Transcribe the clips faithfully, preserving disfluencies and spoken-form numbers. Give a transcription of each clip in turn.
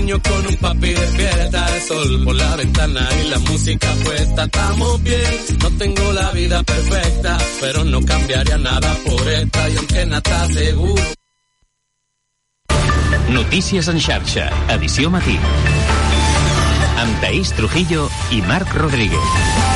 sueño con un papi despierta, el sol por la ventana y la música puesta. Estamos bien, no tengo la vida perfecta, pero no cambiaría nada por esta, y aunque nada está seguro. Notícies en xarxa, edició matí. Amb Taís Trujillo i Marc Rodríguez.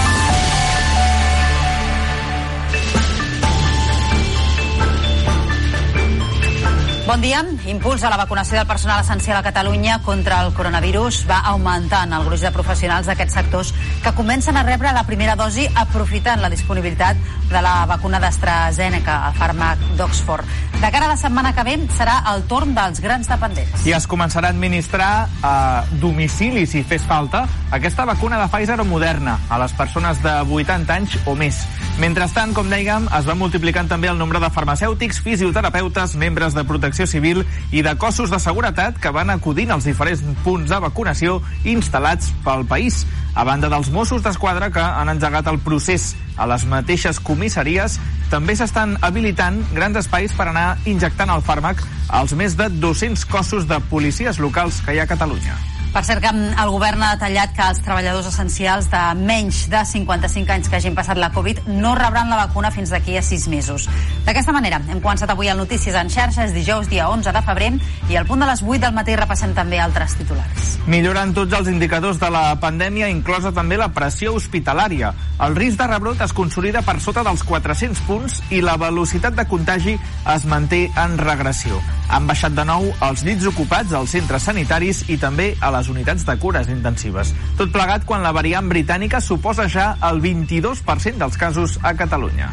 Bon dia. Impuls a la vacunació del personal essencial a Catalunya contra el coronavirus va augmentant el gruix de professionals d'aquests sectors que comencen a rebre la primera dosi aprofitant la disponibilitat de la vacuna d'AstraZeneca, el fàrmac d'Oxford. De cara a la setmana que ve serà el torn dels grans dependents. I es començarà a administrar a domicili, si fes falta, aquesta vacuna de Pfizer o Moderna a les persones de vuitanta anys o més. Mentrestant, com dèiem, es va multiplicant també el nombre de farmacèutics, fisioterapeutes, membres de protecció civil i de cossos de seguretat que van acudint als diferents punts de vacunació instal·lats pel país. A banda dels Mossos d'Esquadra, que han engegat el procés a les mateixes comissaries, també s'estan habilitant grans espais per anar injectant el fàrmac als més de dos-cents cossos de policies locals que hi ha a Catalunya. Per cert, que el govern ha detallat que els treballadors essencials de menys de cinquanta-cinc anys que hagin passat la Covid no rebran la vacuna fins d'aquí a sis mesos. D'aquesta manera, hem començat avui el Notícies en xarxa, és dijous, dia onze de febrer, i al punt de les vuit del matí repassem també altres titulars. Milloren tots els indicadors de la pandèmia, inclosa també la pressió hospitalària. El risc de rebrot es consolida per sota dels quatre-cents punts i la velocitat de contagi es manté en regressió. Han baixat de nou els llits ocupats als centres sanitaris i també a les unitats de cures intensives. Tot plegat quan la variant britànica suposa ja el vint-i-dos per cent dels casos a Catalunya.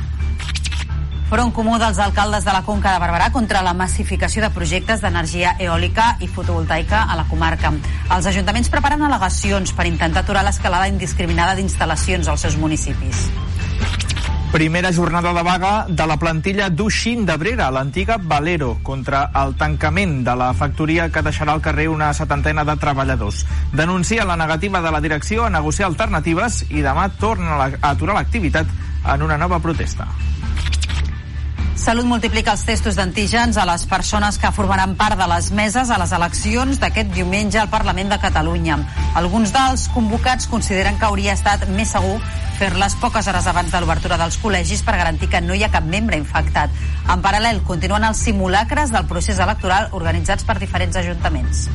Front comú dels alcaldes de la Conca de Barberà contra la massificació de projectes d'energia eòlica i fotovoltaica a la comarca. Els ajuntaments preparen al·legacions per intentar aturar l'escalada indiscriminada d'instal·lacions als seus municipis. Primera jornada de vaga de la plantilla d'Uixín d'Abrera, l'antiga Valero, contra el tancament de la factoria que deixarà al carrer una setantena de treballadors. Denuncien la negativa de la direcció a negociar alternatives i demà tornen a aturar l'activitat en una nova protesta. Salut multiplica els testos d'antígens a les persones que formaran part de les meses a les eleccions d'aquest diumenge al Parlament de Catalunya. Alguns dels convocats consideren que hauria estat més segur fer-les poques hores abans de l'obertura dels col·legis per garantir que no hi ha cap membre infectat. En paral·lel, continuen els simulacres del procés electoral organitzats per diferents ajuntaments.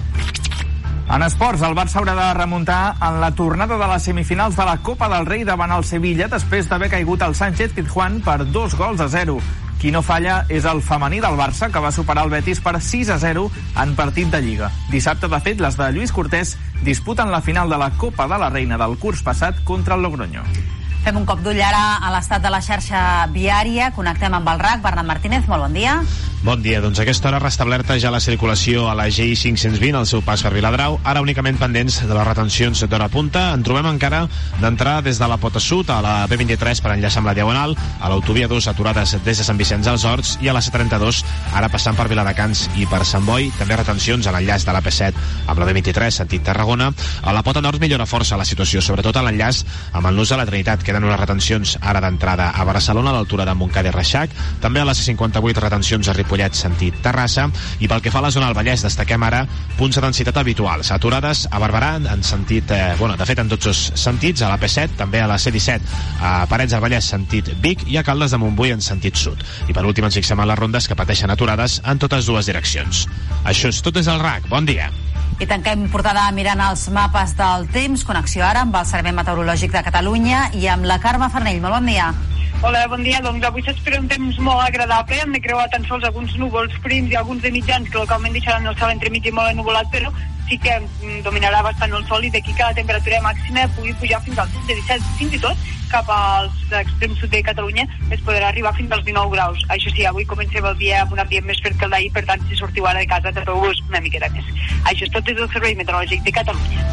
En esports, el Barça haurà de remuntar en la tornada de les semifinals de la Copa del Rei davant el Sevilla després d'haver caigut al Sánchez-Pizjuán per dos gols a zero. Qui no falla és el femení del Barça, que va superar el Betis per sis a zero en partit de Lliga. Dissabte, de fet, les de Lluís Cortés disputen la final de la Copa de la Reina del curs passat contra el Logroño. Fem un cop d'ull ara a l'estat de la xarxa viària. Connectem amb el R A C. Bernat Martínez, molt bon dia. Bon dia, doncs a aquesta hora restablerta ja la circulació a la G I cinc-cents vint al seu pas per Viladrau, ara únicament pendents de les retencions d'hora punta. En trobem encara d'entrar des de la Pota Sud a la B vint-i-tres per enllaçar amb la Diagonal, a l'autovia dos aturades des de Sant Vicenç dels Horts i a la C trenta-dos ara passant per Viladecans i per Sant Boi, també retencions a l'enllaç de la P set amb la B vint-i-tres sentit Tarragona. A la Pota Nord millora força la situació, sobretot a l'enllaç amb el nus de la Trinitat. Queden unes retencions ara d'entrada a Barcelona a l'altura de Montcada i Reixac, també a la C cinquanta-vuit retencions a Ripollet sentit Terrassa, i pel que fa a la zona del Vallès destaquem ara punts de densitat habituals, aturades a Barberà en sentit, eh, bueno, de fet en tots els sentits, a la P set, també a la C disset a Parets del Vallès sentit Vic i a Caldes de Montbui en sentit sud. I per últim ens fixem en les rondes que pateixen aturades en totes dues direccions. Això és tot des del R A C. Bon dia. I tanquem portada mirant els mapes del temps. Connexió ara amb el Servei Meteorològic de Catalunya i amb la Carme Farnell. Molt bon dia. Hola, bon dia. Doncs avui s'espera un temps molt agradable. Hem de creuar tan sols alguns núvols prims i alguns de mitjans que localment deixaran el cel entremig i molt ennuvolat, però sí que dominarà bastant el sol i d'aquí que la temperatura màxima pugui pujar fins als disset, fins i tot cap als extrems sud de Catalunya es podrà arribar fins als dinou graus. Això sí, avui comencem el dia amb un ambient més fred que el d'ahir, per tant, si sortiu ara de casa tapeu-vos una miqueta més. Això és tot des del Servei Meteorològic de Catalunya.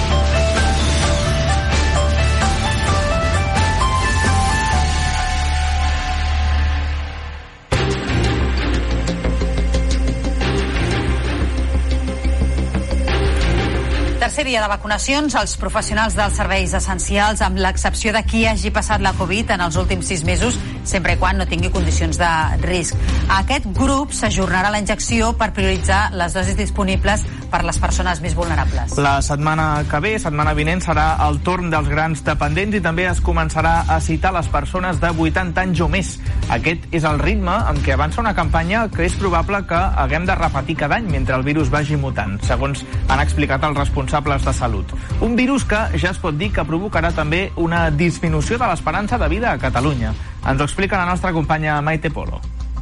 Tercer dia de vacunacions, els professionals dels serveis essencials, amb l'excepció de qui hagi passat la Covid en els últims sis mesos, sempre i quan no tingui condicions de risc. Aquest grup s'ajornarà la injecció per prioritzar les dosis disponibles per les persones més vulnerables. La setmana que ve, setmana vinent, serà el torn dels grans dependents i també es començarà a citar les persones de vuitanta anys o més. Aquest és el ritme amb què avança una campanya que és probable que haguem de repetir cada any mentre el virus vagi mutant, segons han explicat els responsables de salut. Un virus que ja es pot dir que provocarà també una disminució de l'esperança de vida a Catalunya. Ens ho explica la nostra companya Maite Polo.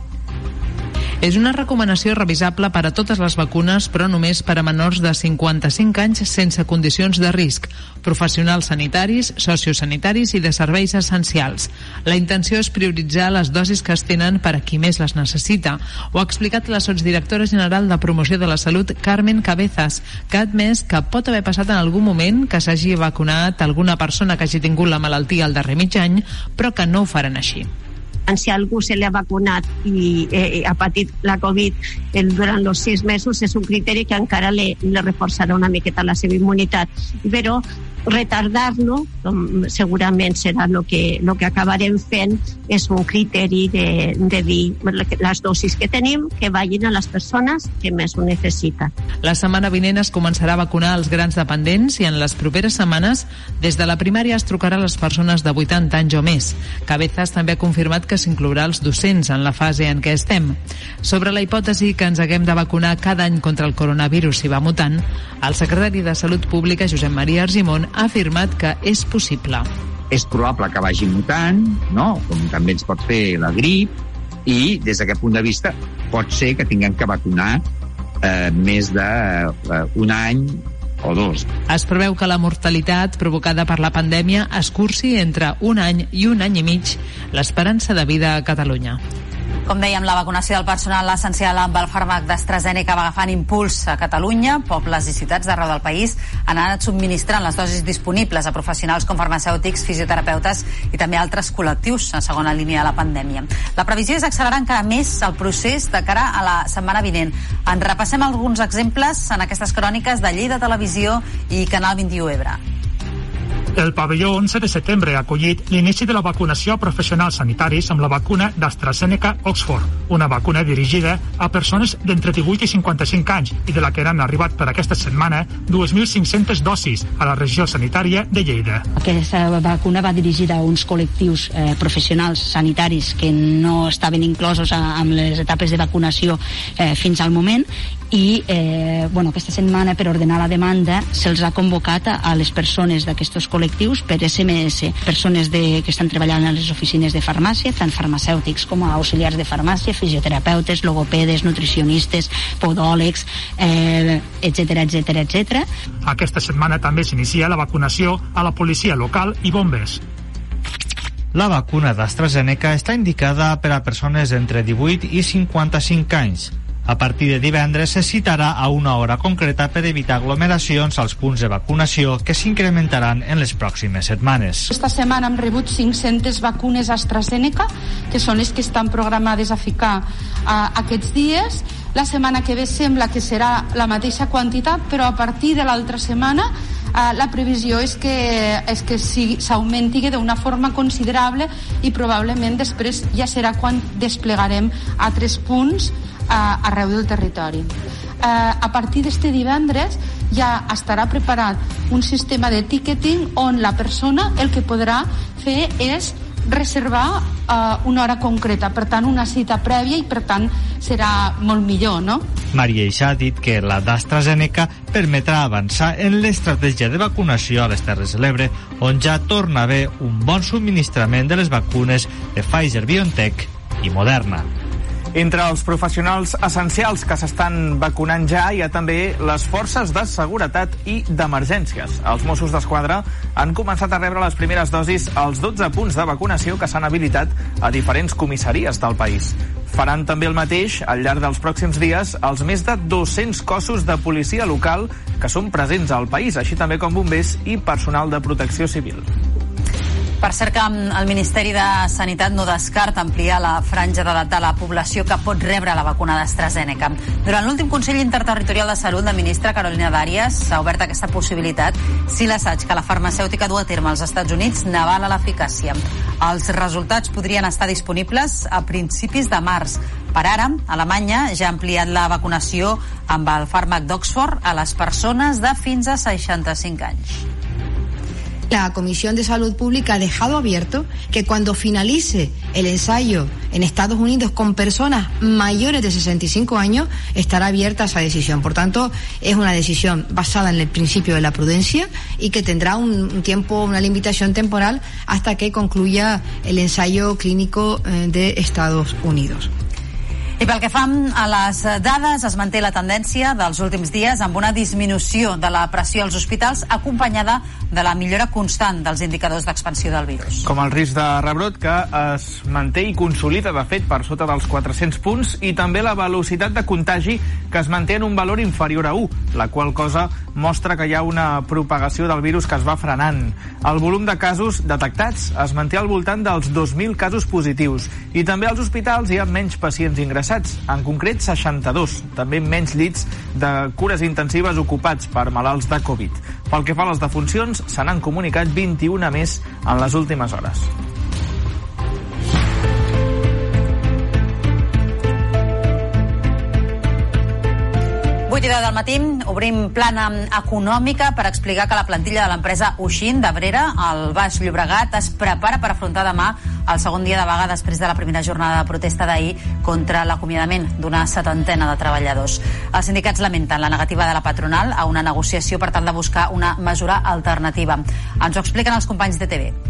És una recomanació revisable per a totes les vacunes, però només per a menors de cinquanta-cinc anys sense condicions de risc, professionals sanitaris, sociosanitaris i de serveis essencials. La intenció és prioritzar les dosis que es tenen per a qui més les necessita. Ho ha explicat la sotsdirectora general de Promoció de la Salut, Carmen Cabezas, que ha admès que pot haver passat en algun moment que s'hagi vacunat alguna persona que hagi tingut la malaltia al darrer mig any, però que no ho faran així. Si algú se li ha vacunat i eh, ha patit la Covid eh, durant els sis mesos, és un criteri que encara li, li reforçarà una miqueta la seva immunitat. Però retardar-lo segurament serà el que, el que acabarem fent, és un criteri de, de dir les dosis que tenim que vagin a les persones que més ho necessiten. La setmana vinent es començarà a vacunar els grans dependents i en les properes setmanes des de la primària es trucarà a les persones de vuitanta anys o més. Cabezas també ha confirmat que s'inclourà els docents en la fase en què estem. Sobre la hipòtesi que ens haguem de vacunar cada any contra el coronavirus si va mutant, el secretari de Salut Pública, Josep Maria Argimon, ha afirmat que és possible. És probable que vagi mutant, no? Com també ens pot fer la grip, i des d'aquest punt de vista pot ser que tinguem que vacunar eh, més d'un eh, any o dos. Es preveu que la mortalitat provocada per la pandèmia escurci entre un any i un any i mig l'esperança de vida a Catalunya. Com dèiem, la vacunació del personal essencial amb el fàrmac d'AstraZeneca va agafant impuls a Catalunya. Pobles i ciutats d'arreu del país han anat subministrant les dosis disponibles a professionals com farmacèutics, fisioterapeutes i també altres col·lectius en segona línia de la pandèmia. La previsió és accelerar encara més el procés de cara a la setmana vinent. En repassem alguns exemples en aquestes cròniques de Lleida Televisió i Canal vint-i-u Ebre. El pavelló onze de setembre ha acollit l'inici de la vacunació a professionals sanitaris amb la vacuna d'AstraZeneca Oxford, una vacuna dirigida a persones d'entre divuit i cinquanta-cinc anys i de la que han arribat per aquesta setmana dos mil cinc-centes dosis a la regió sanitària de Lleida. Aquesta vacuna va dirigida a uns col·lectius eh, professionals sanitaris que no estaven inclosos a, amb les etapes de vacunació eh, fins al moment i eh, bueno, aquesta setmana, per ordenar la demanda, se'ls ha convocat a, a les persones d'aquests col·lectius per esse eme esse, persones de, que estan treballant a les oficines de farmàcia, tant farmacèutics com a auxiliars de farmàcia, fisioterapeutes, logopedes, nutricionistes, podòlegs, eh, etcètera, etcètera, etcètera. Aquesta setmana també s'inicia la vacunació a la policia local i bombers. La vacuna d'AstraZeneca està indicada per a persones entre divuit i cinquanta-cinc anys. A partir de divendres se citarà a una hora concreta per evitar aglomeracions als punts de vacunació que s'incrementaran en les pròximes setmanes. Esta setmana hem rebut cinc-centes vacunes AstraZeneca, que són les que estan programades a ficar uh, aquests dies. La setmana que ve sembla que serà la mateixa quantitat, però a partir de l'altra setmana uh, la previsió és que, és que s'augmenti d'una forma considerable i probablement després ja serà quan desplegarem altres punts Uh, arreu del territori. Uh, a partir d'este divendres ja estarà preparat un sistema de ticketing on la persona el que podrà fer és reservar uh, una hora concreta, per tant una cita prèvia i per tant serà molt millor, no? Maria Ixa ha dit que la d'AstraZeneca permetrà avançar en l'estratègia de vacunació a les Terres de l'Ebre, on ja torna a haver un bon subministrament de les vacunes de Pfizer-BioNTech i Moderna. Entre els professionals essencials que s'estan vacunant ja hi ha també les forces de seguretat i d'emergències. Els Mossos d'Esquadra han començat a rebre les primeres dosis als dotze punts de vacunació que s'han habilitat a diferents comissaries del país. Faran també el mateix al llarg dels pròxims dies els més de dos-cents cossos de policia local que són presents al país, així també com bombers i personal de protecció civil. Per cert que el Ministeri de Sanitat no descarta ampliar la franja d'edat de la població que pot rebre la vacuna d'AstraZeneca. Durant l'últim Consell Interterritorial de Salut, la ministra Carolina Darias s'ha obert aquesta possibilitat si l'assaig que la farmacèutica du a terme als Estats Units n'avala l'eficàcia. Els resultats podrien estar disponibles a principis de març. Per ara, Alemanya ja ha ampliat la vacunació amb el fàrmac d'Oxford a les persones de fins a seixanta-cinc anys. La Comisión de Salud Pública ha dejado abierto que cuando finalice el ensayo en Estados Unidos con personas mayores de sesenta y cinco años, estará abierta esa decisión. Por tanto, es una decisión basada en el principio de la prudencia y que tendrá un, un tiempo, una limitación temporal hasta que concluya el ensayo clínico eh, de Estados Unidos. I pel que fa a les dades, es manté la tendència dels últims dies amb una disminució de la pressió als hospitals acompanyada de la millora constant dels indicadors d'expansió del virus. Com el risc de rebrot, que es manté i consolida, de fet, per sota dels quatre-cents punts, i també la velocitat de contagi, que es manté en un valor inferior a u, la qual cosa mostra que hi ha una propagació del virus que es va frenant. El volum de casos detectats es manté al voltant dels dos mil casos positius, i també als hospitals hi ha menys pacients ingressats, en concret seixanta-dos, també menys llits de cures intensives ocupats per malalts de Covid. Pel que fa a les defuncions, se n'han comunicat vint-i-una més en les últimes hores. vuit i deu del matí, obrim plana econòmica per explicar que la plantilla de l'empresa Uixín d'Abrera, al Baix Llobregat, es prepara per afrontar demà el segon dia de vaga després de la primera jornada de protesta d'ahir contra l'acomiadament d'una setantena de treballadors. Els sindicats lamenten la negativa de la patronal a una negociació per tal de buscar una mesura alternativa. Ens ho expliquen els companys de T V.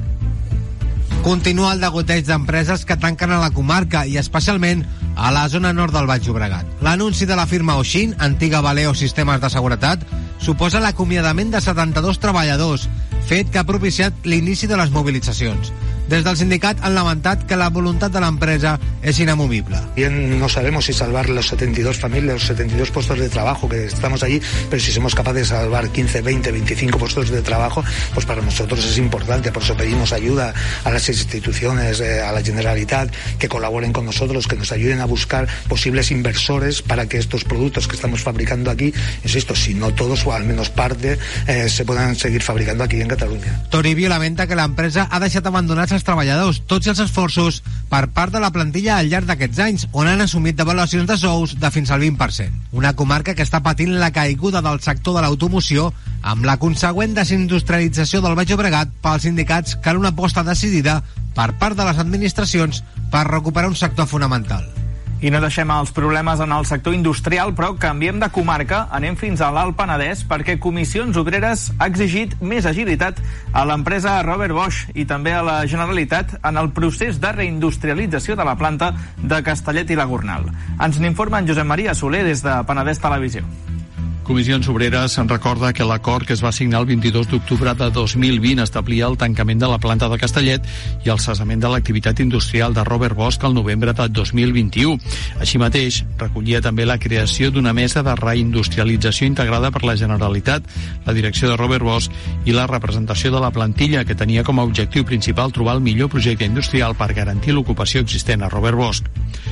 Continua el degoteig d'empreses que tanquen a la comarca i especialment a la zona nord del Baix Llobregat. L'anunci de la firma Uixín, antiga Valeo Sistemes de Seguretat, suposa l'acomiadament de setanta-dos treballadors, fet que ha propiciat l'inici de les mobilitzacions. Des del sindicat han lamentat que la voluntat de l'empresa es inamovible. Bien, no sabemos si salvar los setenta y dos familias, los setenta y dos puestos de trabajo que estamos allí, pero si somos capaces de salvar quince, veinte, veinticinco puestos de trabajo, pues para nosotros es importante. Por eso pedimos ayuda a las instituciones, eh, a la Generalitat, que colaboren con nosotros, que nos ayuden a buscar posibles inversores para que estos productos que estamos fabricando aquí, insisto, si no todos o al menos parte, eh, se puedan seguir fabricando aquí en Catalunya. Toribio lamenta que l'empresa ha deixat abandonats els treballadors, tots els esforços per part de la plantilla al llarg d'aquests anys, on han assumit devaluacions de sous de fins al vint per cent. Una comarca que està patint la caiguda del sector de l'automoció, amb la consegüent desindustrialització del Baix Llobregat. Pels sindicats cal una aposta decidida per part de les administracions per recuperar un sector fonamental. I no deixem els problemes en el sector industrial, però canviem de comarca, anem fins a l'Alt Penedès, perquè Comissions Obreres ha exigit més agilitat a l'empresa Robert Bosch i també a la Generalitat en el procés de reindustrialització de la planta de Castellet i la Gornal. Ens n'informa en Josep Maria Soler des de Penedès Televisió. Comissions Obreres se'n recorda que l'acord que es va signar el vint-i-dos d'octubre de dos mil vint establia el tancament de la planta de Castellet i el cessament de l'activitat industrial de Robert Bosch al novembre de dos mil vint-i-u. Així mateix, recollia també la creació d'una mesa de reindustrialització integrada per la Generalitat, la direcció de Robert Bosch i la representació de la plantilla, que tenia com a objectiu principal trobar el millor projecte industrial per garantir l'ocupació existent a Robert Bosch.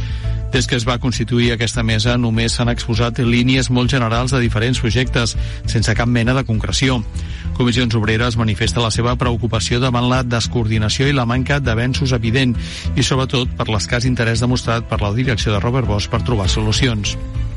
Des que es va constituir aquesta mesa, només s'han exposat línies molt generals de diferents projectes, sense cap mena de concreció. Comissions Obreres manifesta la seva preocupació davant la descoordinació i la manca d'avenços evident, i sobretot per l'escàs interès demostrat per la direcció de Robert Bosch per trobar solucions.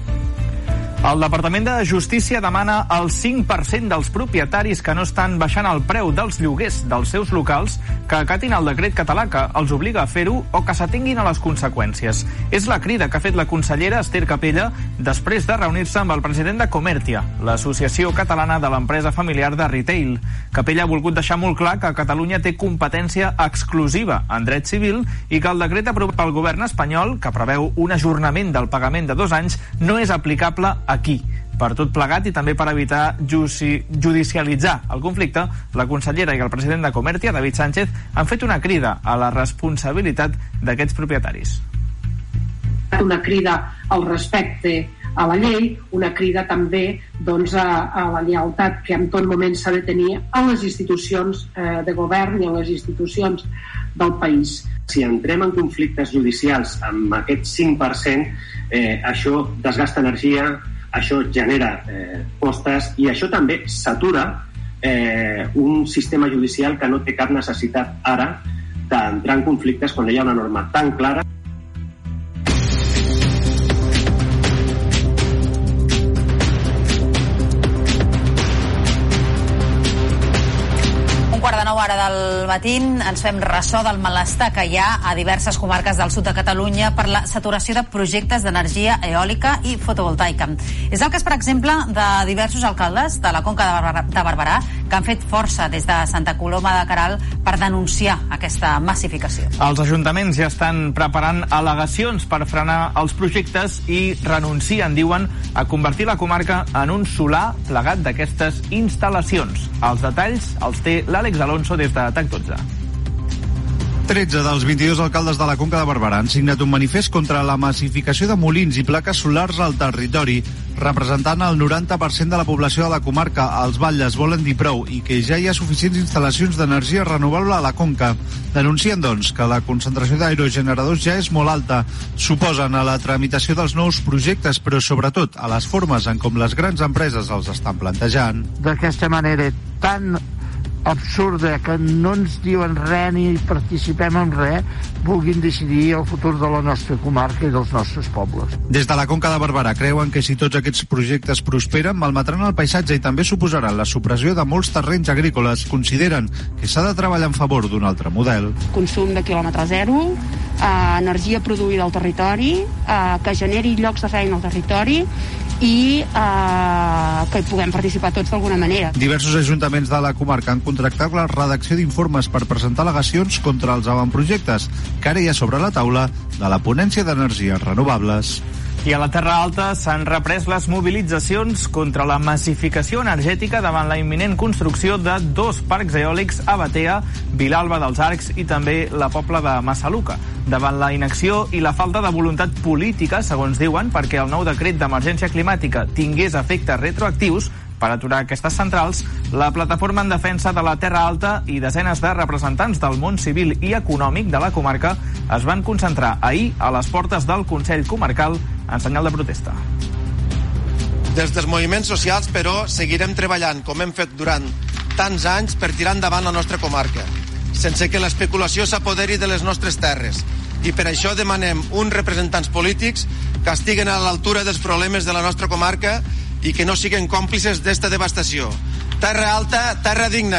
El Departament de Justícia demana al cinc per cent dels propietaris que no estan baixant el preu dels lloguers dels seus locals que acatin el decret català que els obliga a fer-ho o que s'atinguin a les conseqüències. És la crida que ha fet la consellera Ester Capella després de reunir-se amb el president de Comertia, l'Associació Catalana de l'Empresa Familiar de Retail. Capella ha volgut deixar molt clar que Catalunya té competència exclusiva en dret civil i que el decret aprovat pel govern espanyol, que preveu un ajornament del pagament de dos anys, no és aplicable aquí. Per tot plegat i també per evitar judicialitzar el conflicte, la consellera i el president de Comertia, David Sánchez, han fet una crida a la responsabilitat d'aquests propietaris. Una crida al respecte a la llei, una crida també doncs, a, a la lleialtat que en tot moment s'ha de tenir a les institucions eh, de govern i a les institucions del país. Si entrem en conflictes judicials amb aquest cinc per cent, eh, això desgasta energia, això genera eh, costes i això també s'atura eh, un sistema judicial que no té cap necessitat ara d'entrar en conflictes quan hi ha una norma tan clara. Hora del matí ens fem ressò del malestar que hi ha a diverses comarques del sud de Catalunya per la saturació de projectes d'energia eòlica i fotovoltaica. És el cas, per exemple, de diversos alcaldes de la Conca de Barberà que han fet força des de Santa Coloma de Queralt per denunciar aquesta massificació. Els ajuntaments ja estan preparant al·legacions per frenar els projectes i renuncien, diuen, a convertir la comarca en un solar plegat d'aquestes instal·lacions. Els detalls els té l'Àlex Alonso des de T A C dotze. tretze dels vint-i-dos alcaldes de la Conca de Barberà han signat un manifest contra la massificació de molins i plaques solars al territori, representant el noranta per cent de la població de la comarca. Els batlles volen dir prou i que ja hi ha suficients instal·lacions d'energia renovable a la Conca. Denuncien, doncs, que la concentració d'aerogeneradors ja és molt alta. S'oposen a la tramitació dels nous projectes, però sobretot a les formes en com les grans empreses els estan plantejant. D'aquesta manera tan absurda, que no ens diuen res ni participem en res, vulguin decidir el futur de la nostra comarca i dels nostres pobles. Des de la Conca de Barberà creuen que si tots aquests projectes prosperen, malmetran el paisatge i també suposaran la supressió de molts terrenys agrícoles. Consideren que s'ha de treballar en favor d'un altre model. Consum de quilòmetre zero, eh, energia produïda al territori, eh, que generi llocs de feina al territori i eh, que hi puguem participar tots d'alguna manera. Diversos ajuntaments de la comarca han contractat la redacció d'informes per presentar al·legacions contra els avantprojectes, que ara hi ha sobre la taula de la ponència d'energies renovables. I a la Terra Alta s'han reprès les mobilitzacions contra la massificació energètica davant la imminent construcció de dos parcs eòlics a Batea, Vilalba dels Arcs i també la Pobla de Massaluca. Davant la inacció i la falta de voluntat política, segons diuen, perquè el nou decret d'emergència climàtica tingués efectes retroactius per aturar aquestes centrals, la plataforma en defensa de la Terra Alta i desenes de representants del món civil i econòmic de la comarca es van concentrar ahir a les portes del Consell Comarcal en senyal de protesta. Des dels moviments socials, però, seguirem treballant, com hem fet durant tants anys, per tirar endavant la nostra comarca, sense que l'especulació s'apoderi de les nostres terres. I per això demanem uns representants polítics que estiguen a l'altura dels problemes de la nostra comarca i que no siguin còmplices d'esta devastació. Terra alta, terra digna.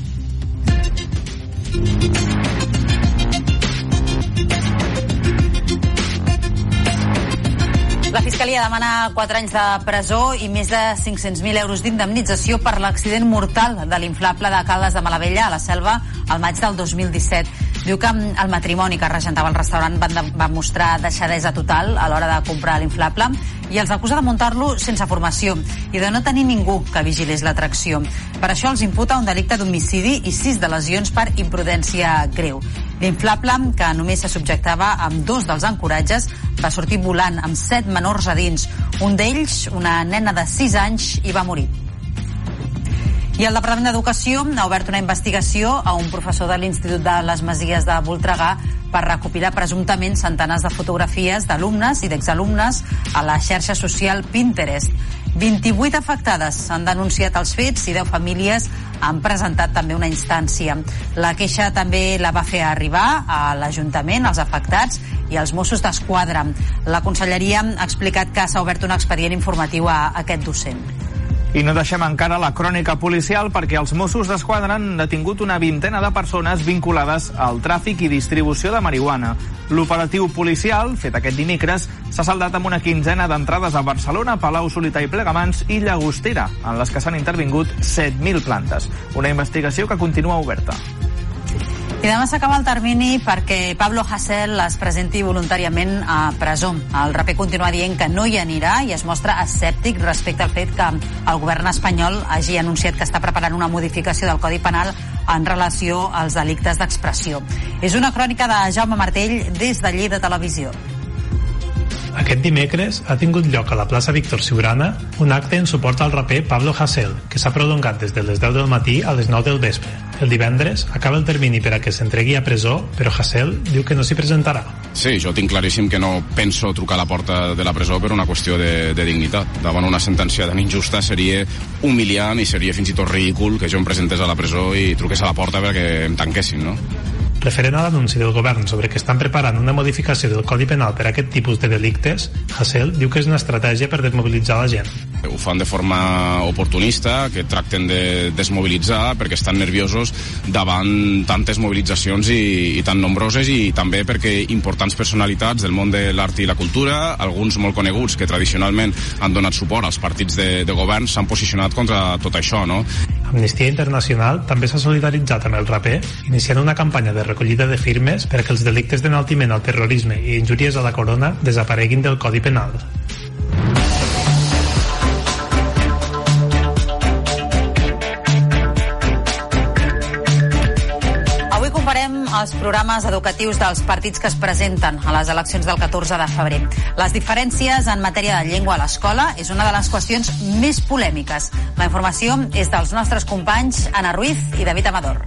La Fiscalia demana quatre anys de presó i més de cinc-cents mil euros d'indemnització per l'accident mortal de l'inflable de Caldes de Malavella a la Selva al maig del dos mil disset. Diu que el matrimoni que regentava el restaurant va, va mostrar deixadesa total a l'hora de comprar l'inflable i els acusa de muntar-lo sense formació i de no tenir ningú que vigilés l'atracció. Per això els imputa un delicte d'homicidi i sis de lesions per imprudència greu. L'inflable, que només se subjectava amb dos dels ancoratges, va sortir volant amb set menors a dins. Un d'ells, una nena de sis anys, hi va morir. I el Departament d'Educació ha obert una investigació a un professor de l'Institut de les Masies de Voltregà per recopilar presumptament centenars de fotografies d'alumnes i d'exalumnes a la xarxa social Pinterest. vint-i-vuit afectades han denunciat els fets i deu famílies han presentat també una instància. La queixa també la va fer arribar a l'Ajuntament, als afectats i als Mossos d'Esquadra. La Conselleria ha explicat que s'ha obert un expedient informatiu a aquest docent. I no deixem encara la crònica policial perquè els Mossos d'Esquadra han detingut una vintena de persones vinculades al tràfic i distribució de marihuana. L'operatiu policial, fet aquest dimecres, s'ha saldat amb una quinzena d'entrades a Barcelona, Palau-solità i Plegamans i Llagostera, en les que s'han intervingut set mil plantes. Una investigació que continua oberta. I demà s'acaba el termini perquè Pablo Hasél es presenti voluntàriament a presó. El raper continua dient que no hi anirà i es mostra escèptic respecte al fet que el govern espanyol hagi anunciat que està preparant una modificació del Codi Penal en relació als delictes d'expressió. És una crònica de Jaume Martell des de Lleida Televisió. Aquest dimecres ha tingut lloc a la plaça Víctor Siurana un acte en suport al raper Pablo Hasél, que s'ha prolongat des de les deu del matí a les nou del vespre. El divendres acaba el termini per a que s'entregui a presó, però Hasél diu que no s'hi presentarà. Sí, jo tinc claríssim que no penso trucar a la porta de la presó per una qüestió de, de dignitat. Davant una sentència tan injusta seria humiliant i seria fins i tot ridícul que jo em presentés a la presó i truqués a la porta perquè em tanquessin, no? Referent a l'anunci del govern sobre que estan preparant una modificació del Codi Penal per a aquest tipus de delictes, Hasél diu que és una estratègia per desmobilitzar la gent. Ho fan de forma oportunista, que tracten de desmobilitzar perquè estan nerviosos davant tantes mobilitzacions i, i tan nombroses, i també perquè importants personalitats del món de l'art i la cultura, alguns molt coneguts que tradicionalment han donat suport als partits de, de govern, s'han posicionat contra tot això, no? Amnistia Internacional també s'ha solidaritzat amb el raper, iniciant una campanya de recollida de firmes perquè els delictes d'enaltiment al terrorisme i injúries a la corona desapareguin del Codi Penal. Avui comparem els programes educatius dels partits que es presenten a les eleccions del catorze de febrer. Les diferències en matèria de llengua a l'escola és una de les qüestions més polèmiques. La informació és dels nostres companys Anna Ruiz i David Amador.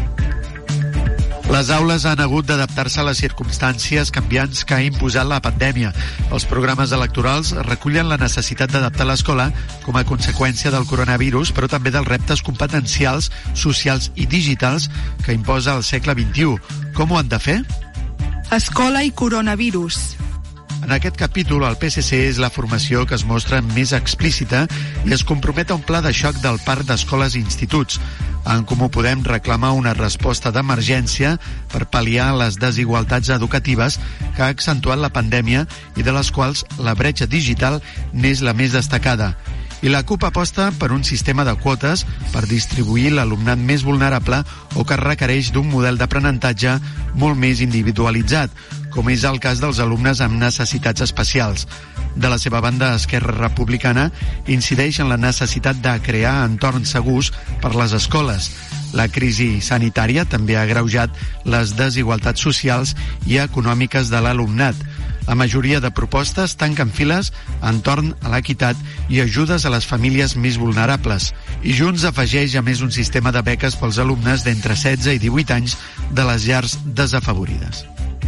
Les aules han hagut d'adaptar-se a les circumstàncies canviants que ha imposat la pandèmia. Els programes electorals recullen la necessitat d'adaptar l'escola com a conseqüència del coronavirus, però també dels reptes competencials, socials i digitals que imposa el segle vint-i-u. Com ho han de fer? Escola i coronavirus. En aquest capítol, el P S C és la formació que es mostra més explícita i es compromet a un pla de xoc del parc d'escoles i instituts. En Comú Podem reclama una resposta d'emergència per pal·liar les desigualtats educatives que ha accentuat la pandèmia i de les quals la bretxa digital n'és la més destacada. I la CUP aposta per un sistema de quotes per distribuir l'alumnat més vulnerable o que requereix d'un model d'aprenentatge molt més individualitzat, com és el cas dels alumnes amb necessitats especials. De la seva banda, Esquerra Republicana incideix en la necessitat de crear entorns segurs per les escoles. La crisi sanitària també ha agreujat les desigualtats socials i econòmiques de l'alumnat. La majoria de propostes tanquen files entorn a l'equitat i ajudes a les famílies més vulnerables. I Junts afegeix a més un sistema de beques pels alumnes d'entre setze i divuit anys de les llars desafavorides.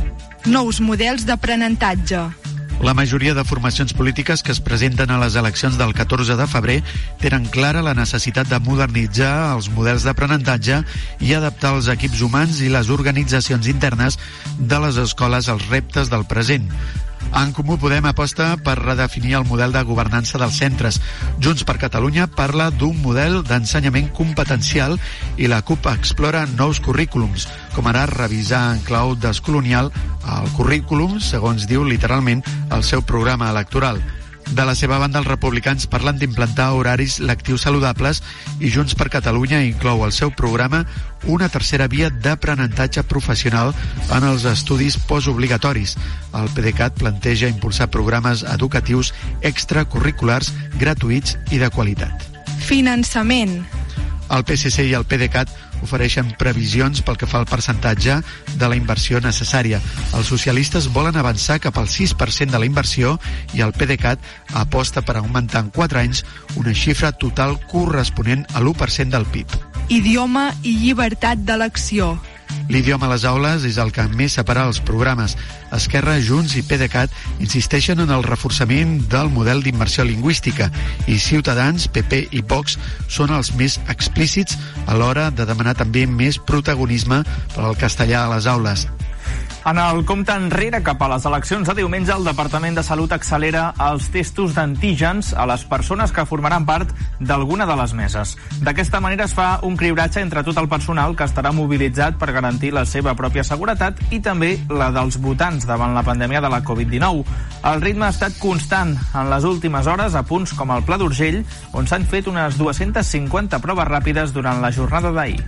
Nous models d'aprenentatge. La majoria de formacions polítiques que es presenten a les eleccions del catorze de febrer tenen clara la necessitat de modernitzar els models d'aprenentatge i adaptar els equips humans i les organitzacions internes de les escoles als reptes del present. En Comú Podem aposta per redefinir el model de governança dels centres. Junts per Catalunya parla d'un model d'ensenyament competencial i la CUP explora nous currículums, com ara revisar en clau descolonial el currículum, segons diu literalment el seu programa electoral. De la seva banda, els republicans parlen d'implantar horaris lectius saludables i Junts per Catalunya inclou al seu programa una tercera via d'aprenentatge professional en els estudis postobligatoris. El PDeCAT planteja impulsar programes educatius extracurriculars gratuïts i de qualitat. Finançament. El P S C i el PDeCAT ofereixen previsions pel que fa al percentatge de la inversió necessària. Els socialistes volen avançar cap al sis per cent de la inversió i el PDeCAT aposta per augmentar en quatre anys una xifra total corresponent a l'u per cent del P I B. Idioma i llibertat d'elecció. L'idioma a les aules és el que més separa els programes. Esquerra, Junts i PDeCAT insisteixen en el reforçament del model d'immersió lingüística i Ciutadans, P P i Vox són els més explícits a l'hora de demanar també més protagonisme per al castellà a les aules. En el compte enrere cap a les eleccions de diumenge, el Departament de Salut accelera els testos d'antígens a les persones que formaran part d'alguna de les meses. D'aquesta manera es fa un cribratge entre tot el personal que estarà mobilitzat per garantir la seva pròpia seguretat i també la dels votants davant la pandèmia de la covid dinou. El ritme ha estat constant en les últimes hores a punts com el Pla d'Urgell, on s'han fet unes dues-centes cinquanta proves ràpides durant la jornada d'ahir.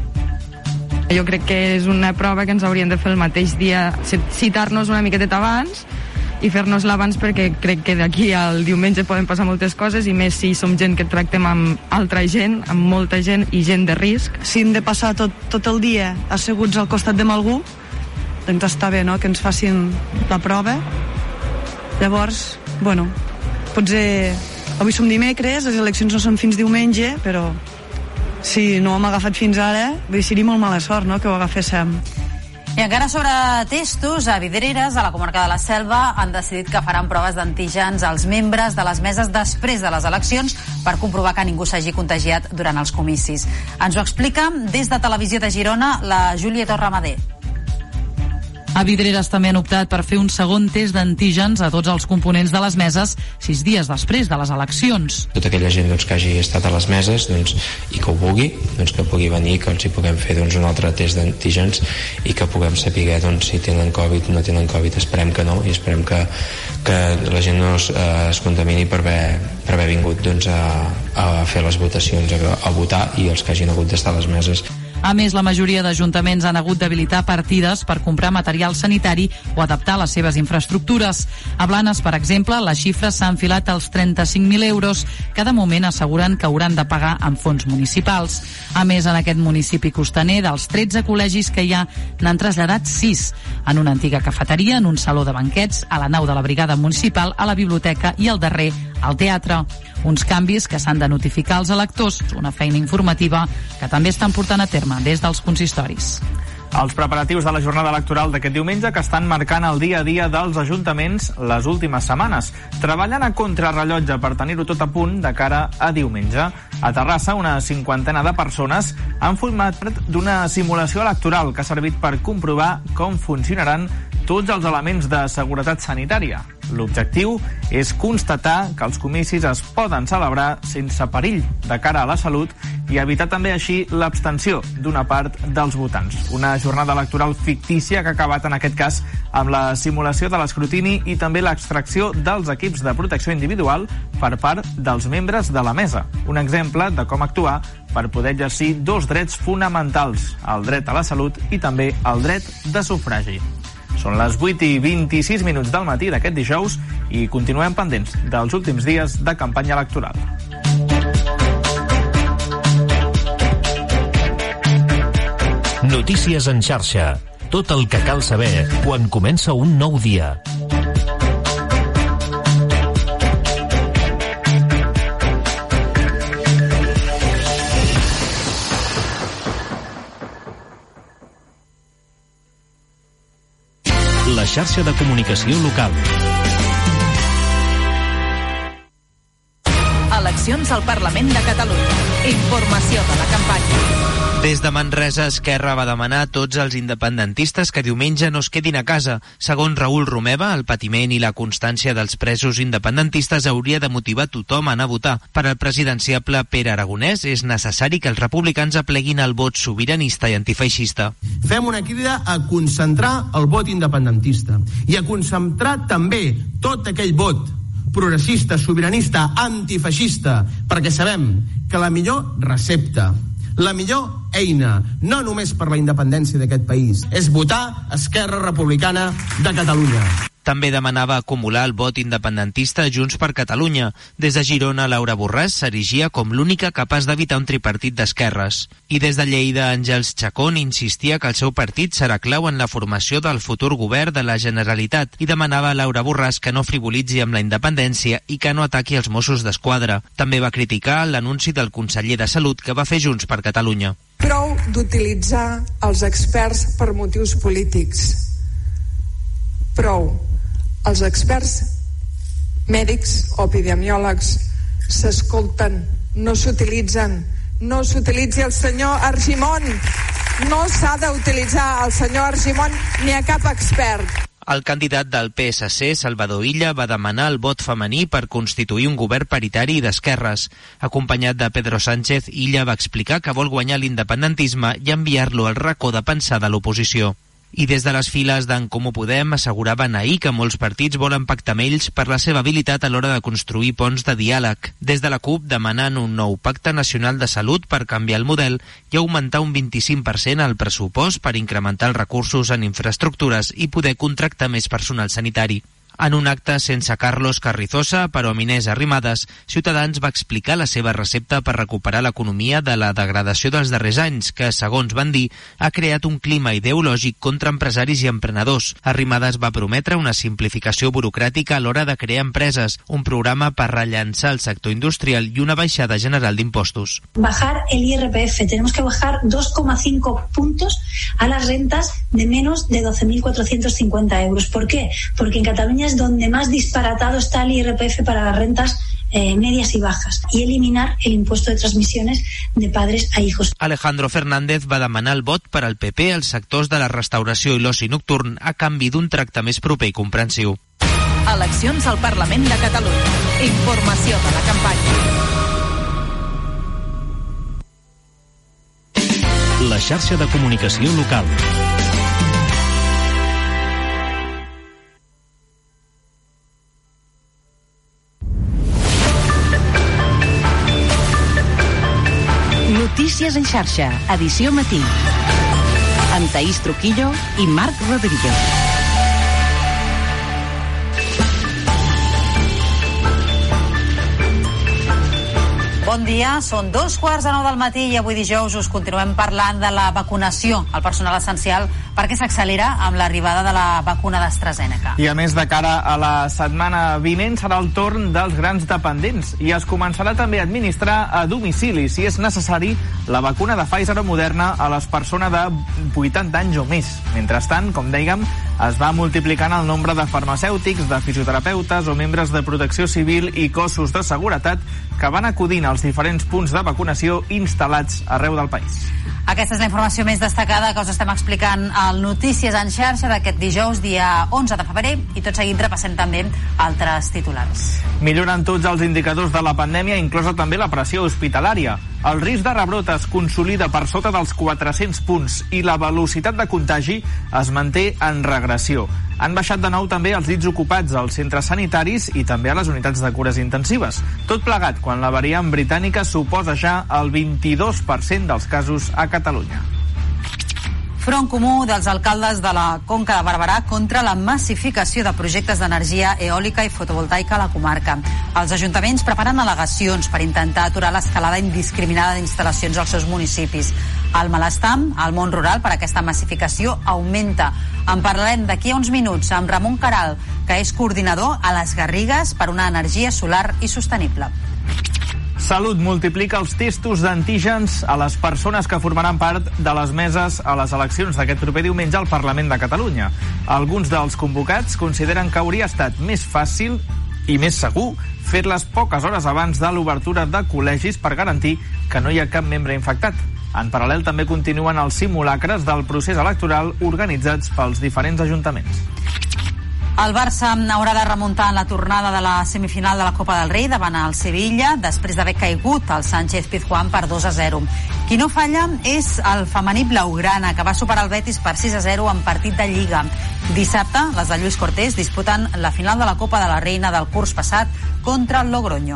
Jo crec que és una prova que ens hauríem de fer el mateix dia, citar-nos una miqueteta abans i fer-nos-la abans, perquè crec que d'aquí al diumenge poden passar moltes coses, i més si som gent que tractem amb altra gent, amb molta gent i gent de risc. Si hem de passar tot, tot el dia asseguts al costat de algú, doncs està bé, no?, que ens facin la prova Llavors, bueno, potser avui som dimecres, les eleccions no són fins diumenge, però si no hem agafat fins ara, vull dir, seria molt mala sort, no?, que ho agaféssim. I encara sobre testos, a Vidreres, a la comarca de la Selva, han decidit que faran proves d'antígens als membres de les meses després de les eleccions per comprovar que ningú s'hagi contagiat durant els comicis. Ens ho explica des de Televisió de Girona la Júlia Torramader. A Vidreres també han optat per fer un segon test d'antígens a tots els components de les meses sis dies després de les eleccions. Tota aquella gent doncs, que hagi estat a les meses doncs, i que ho vulgui, doncs, que pugui venir, que els hi puguem fer doncs, un altre test d'antígens i que puguem saber doncs, si tenen Covid o no tenen Covid. Esperem que no i esperem que, que la gent no es, eh, es contamini per haver, per haver vingut doncs, a, a fer les votacions, a, a votar, i els que hagin hagut d'estar a les meses. A més, la majoria d'ajuntaments han hagut d'habilitar partides per comprar material sanitari o adaptar les seves infraestructures. A Blanes, per exemple, la xifra s'ha enfilat als trenta-cinc mil euros, que de moment asseguren que hauran de pagar amb fons municipals. A més, en aquest municipi costaner, dels tretze col·legis que hi ha, n'han traslladat sis, en una antiga cafeteria, en un saló de banquets, a la nau de la brigada municipal, a la biblioteca i al darrer, al teatre. Uns canvis que s'han de notificar als electors, una feina informativa que també estan portant a terme des dels consistoris. Els preparatius de la jornada electoral d'aquest diumenge que estan marcant el dia a dia dels ajuntaments les últimes setmanes, treballant a contrarrellotge per tenir-ho tot a punt de cara a diumenge. A Terrassa, una cinquantena de persones han format part d'una simulació electoral que ha servit per comprovar com funcionaran tots els elements de seguretat sanitària. L'objectiu és constatar que els comicis es poden celebrar sense perill de cara a la salut i evitar també així l'abstenció d'una part dels votants. Una jornada electoral fictícia que ha acabat en aquest cas amb la simulació de l'escrutini i també l'extracció dels equips de protecció individual per part dels membres de la mesa. Un exemple de com actuar per poder exercir dos drets fonamentals, el dret a la salut i també el dret de sufragi. Són les vuit i vint-i-sis minuts del matí d'aquest dijous i continuem pendents dels últims dies de campanya electoral. Notícies en xarxa. Tot el que cal saber quan comença un nou dia. La xarxa de comunicació local. Eleccions al Parlament de Catalunya. Informació de la campanya. Des de Manresa, Esquerra va demanar a tots els independentistes que diumenge no es quedin a casa. Segons Raül Romeva, el patiment i la constància dels presos independentistes hauria de motivar tothom a anar a votar. Per al presidenciable Pere Aragonès és necessari que els republicans apleguin el vot sobiranista i antifeixista. Fem una crida a concentrar el vot independentista i a concentrar també tot aquell vot progressista, sobiranista, antifeixista, perquè sabem que la millor recepta, la millor eina, no només per la independència d'aquest país, és votar Esquerra Republicana de Catalunya. També demanava acumular el vot independentista a Junts per Catalunya. Des de Girona, Laura Borràs s'erigia com l'única capaç d'evitar un tripartit d'esquerres. I des de Lleida, Àngels Chacón insistia que el seu partit serà clau en la formació del futur govern de la Generalitat i demanava a Laura Borràs que no frivolitzi amb la independència i que no ataqui els Mossos d'Esquadra. També va criticar l'anunci del conseller de Salut que va fer Junts per Catalunya. Prou d'utilitzar els experts per motius polítics. Prou. Els experts mèdics o epidemiòlegs s'escolten, no s'utilitzen. No s'utilitzi el senyor Argimon. No s'ha d'utilitzar el senyor Argimon ni a cap expert. El candidat del P S C, Salvador Illa, va demanar el vot femení per constituir un govern paritari d'esquerres. Acompanyat de Pedro Sánchez, Illa va explicar que vol guanyar l'independentisme i enviar-lo al racó de pensar de l'oposició. I des de les files d'en Comú Podem asseguraven ahir que molts partits volen pactar amb ells per la seva habilitat a l'hora de construir ponts de diàleg. Des de la CUP demanen un nou pacte nacional de salut per canviar el model i augmentar un vint-i-cinc per cent el pressupost per incrementar els recursos en infraestructures i poder contractar més personal sanitari. En un acte sense Carlos Carrizosa, però amb Inés Arrimadas, Ciutadans va explicar la seva recepta per recuperar l'economia de la degradació dels darrers anys, que, segons van dir, ha creat un clima ideològic contra empresaris i emprenedors. Arrimadas va prometre una simplificació burocràtica a l'hora de crear empreses, un programa per rellançar el sector industrial i una baixada general d'impostos. Bajar el I R P F. Tenemos que bajar dos coma cinco puntos a las rentas de menos de doce mil cuatrocientos cincuenta euros. ¿Por qué? Porque en Cataluña es donde más disparatado está el I R P F para las rentas eh, medias y bajas, y eliminar el impuesto de transmisiones de padres a hijos. Alejandro Fernández va demanar el vot per al P P als sectors de la restauració i l'oci nocturn a canvi d'un tracte més proper i comprensiu. Eleccions al Parlament de Catalunya. Informació de la campanya. La xarxa de comunicació local. Notícies en xarxa, edició matí. Amb Taís Truquillo i Marc Rodríguez. Bon dia, són dos quarts de nou del matí i avui dijous us continuem parlant de la vacunació al personal essencial perquè s'accelera amb l'arribada de la vacuna d'AstraZeneca. I a més, de cara a la setmana vinent serà el torn dels grans dependents i es començarà també a administrar a domicili, si és necessari, la vacuna de Pfizer o Moderna a les persones de vuitanta anys o més. Mentrestant, com dèiem, es va multiplicant el nombre de farmacèutics, de fisioterapeutes o membres de protecció civil i cossos de seguretat que van acudint als diferents punts de vacunació instal·lats arreu del país. Aquesta és la informació més destacada que us estem explicant al Notícies en xarxa d'aquest dijous, dia onze de febrer, i tot seguit repassem també altres titulars. Milloren tots els indicadors de la pandèmia, inclosa també la pressió hospitalària. El risc de rebrot es consolida per sota dels quatre-cents punts i la velocitat de contagi es manté en regressió. Han baixat de nou també els llits ocupats als centres sanitaris i també a les unitats de cures intensives. Tot plegat quan la variant britànica suposa ja el vint-i-dos per cent dels casos a Catalunya. Front comú dels alcaldes de la Conca de Barberà contra la massificació de projectes d'energia eòlica i fotovoltaica a la comarca. Els ajuntaments preparen al·legacions per intentar aturar l'escalada indiscriminada d'instal·lacions als seus municipis. El malestar al món rural per aquesta massificació augmenta. En parlarem d'aquí a uns minuts amb Ramon Caral, que és coordinador a les Garrigues per una energia solar i sostenible. Salut multiplica els testos d'antígens a les persones que formaran part de les meses a les eleccions d'aquest proper diumenge al Parlament de Catalunya. Alguns dels convocats consideren que hauria estat més fàcil i més segur fer-les poques hores abans de l'obertura de col·legis per garantir que no hi ha cap membre infectat. En paral·lel també continuen els simulacres del procés electoral organitzats pels diferents ajuntaments. El Barça haurà de remuntar en la tornada de la semifinal de la Copa del Rei davant el Sevilla després d'haver caigut al Sánchez Pizjuán per dos a zero. Qui no falla és el femení blaugrana, que va superar el Betis per sis a zero en partit de Lliga. Dissabte, les de Lluís Cortés disputen la final de la Copa de la Reina del curs passat contra el Logroño.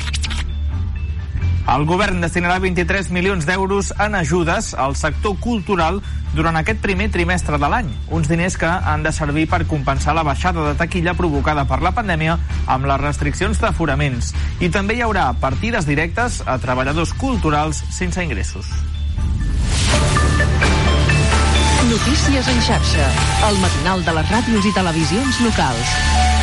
El govern destinarà vint-i-tres milions d'euros en ajudes al sector cultural durant aquest primer trimestre de l'any. Uns diners que han de servir per compensar la baixada de taquilla provocada per la pandèmia amb les restriccions d'aforaments. I també hi haurà partides directes a treballadors culturals sense ingressos. Notícies en xarxa, el matinal de les ràdios i televisions locals.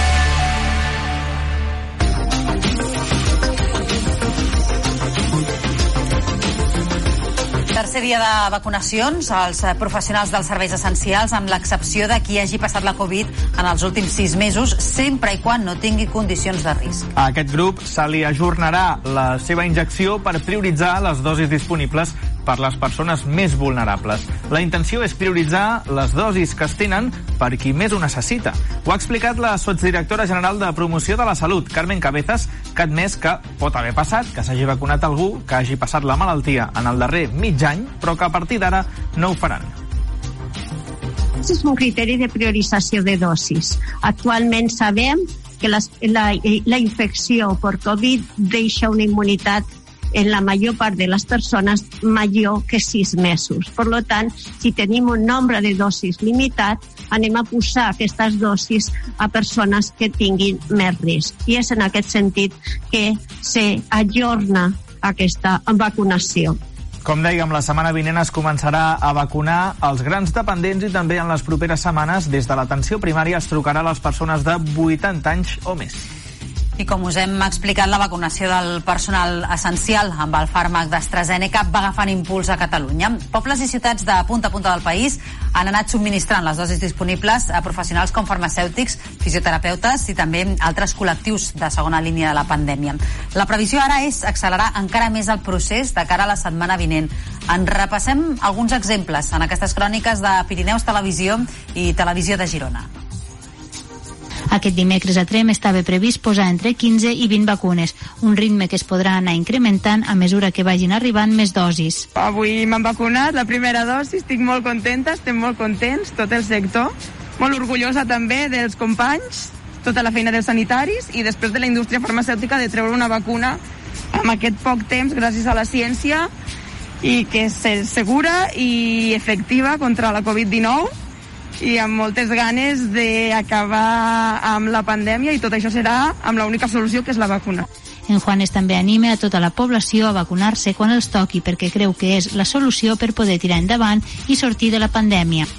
Tercer dia de vacunacions als professionals dels serveis essencials, amb l'excepció de qui hagi passat la Covid en els últims sis mesos, sempre i quan no tingui condicions de risc. A aquest grup se li ajornarà la seva injecció per prioritzar les dosis disponibles per les persones més vulnerables. La intenció és prioritzar les dosis que es tenen per qui més ho necessita. Ho ha explicat la sotsdirectora general de Promoció de la Salut, Carmen Cabezas, que ha admès que pot haver passat que s'hagi vacunat algú que hagi passat la malaltia en el darrer mig any, però que a partir d'ara no ho faran. És un criteri de priorització de dosis. Actualment sabem que la, la, la infecció per Covid deixa una immunitat en la mayor part de les persones major que sis mesos. Per tant, si tenim un nombre de dosis limitat, anem a posar aquestes dosis a persones que tinguin més risc. I és en aquest sentit que s'ajorna aquesta vacunació. Com dèiem, la setmana vinent es començarà a vacunar els grans dependents i també en les properes setmanes des de l'atenció primària es trucarà a les persones de vuitanta anys o més. I com us hem explicat, la vacunació del personal essencial amb el fàrmac d'AstraZeneca va agafant impuls a Catalunya. Pobles i ciutats de punta a punta del país han anat subministrant les dosis disponibles a professionals com farmacèutics, fisioterapeutes i també altres col·lectius de segona línia de la pandèmia. La previsió ara és accelerar encara més el procés de cara a la setmana vinent. En repassem alguns exemples en aquestes cròniques de Pirineus Televisió i Televisió de Girona. Aquest dimecres a Trem estava previst posar entre quinze i vint vacunes, un ritme que es podrà anar incrementant a mesura que vagin arribant més dosis. Avui m'han vacunat, la primera dosi, estic molt contenta, estem molt contents, tot el sector, molt orgullosa també dels companys, tota la feina dels sanitaris i després de la indústria farmacèutica de treure una vacuna amb aquest poc temps gràcies a la ciència i que és segura i efectiva contra la covid dinou i amb moltes ganes d'acabar amb la pandèmia i tot això serà amb l'única solució que és la vacuna. En Juanes també anima a tota la població a vacunar-se quan els toqui perquè creu que és la solució per poder tirar endavant i sortir de la pandèmia.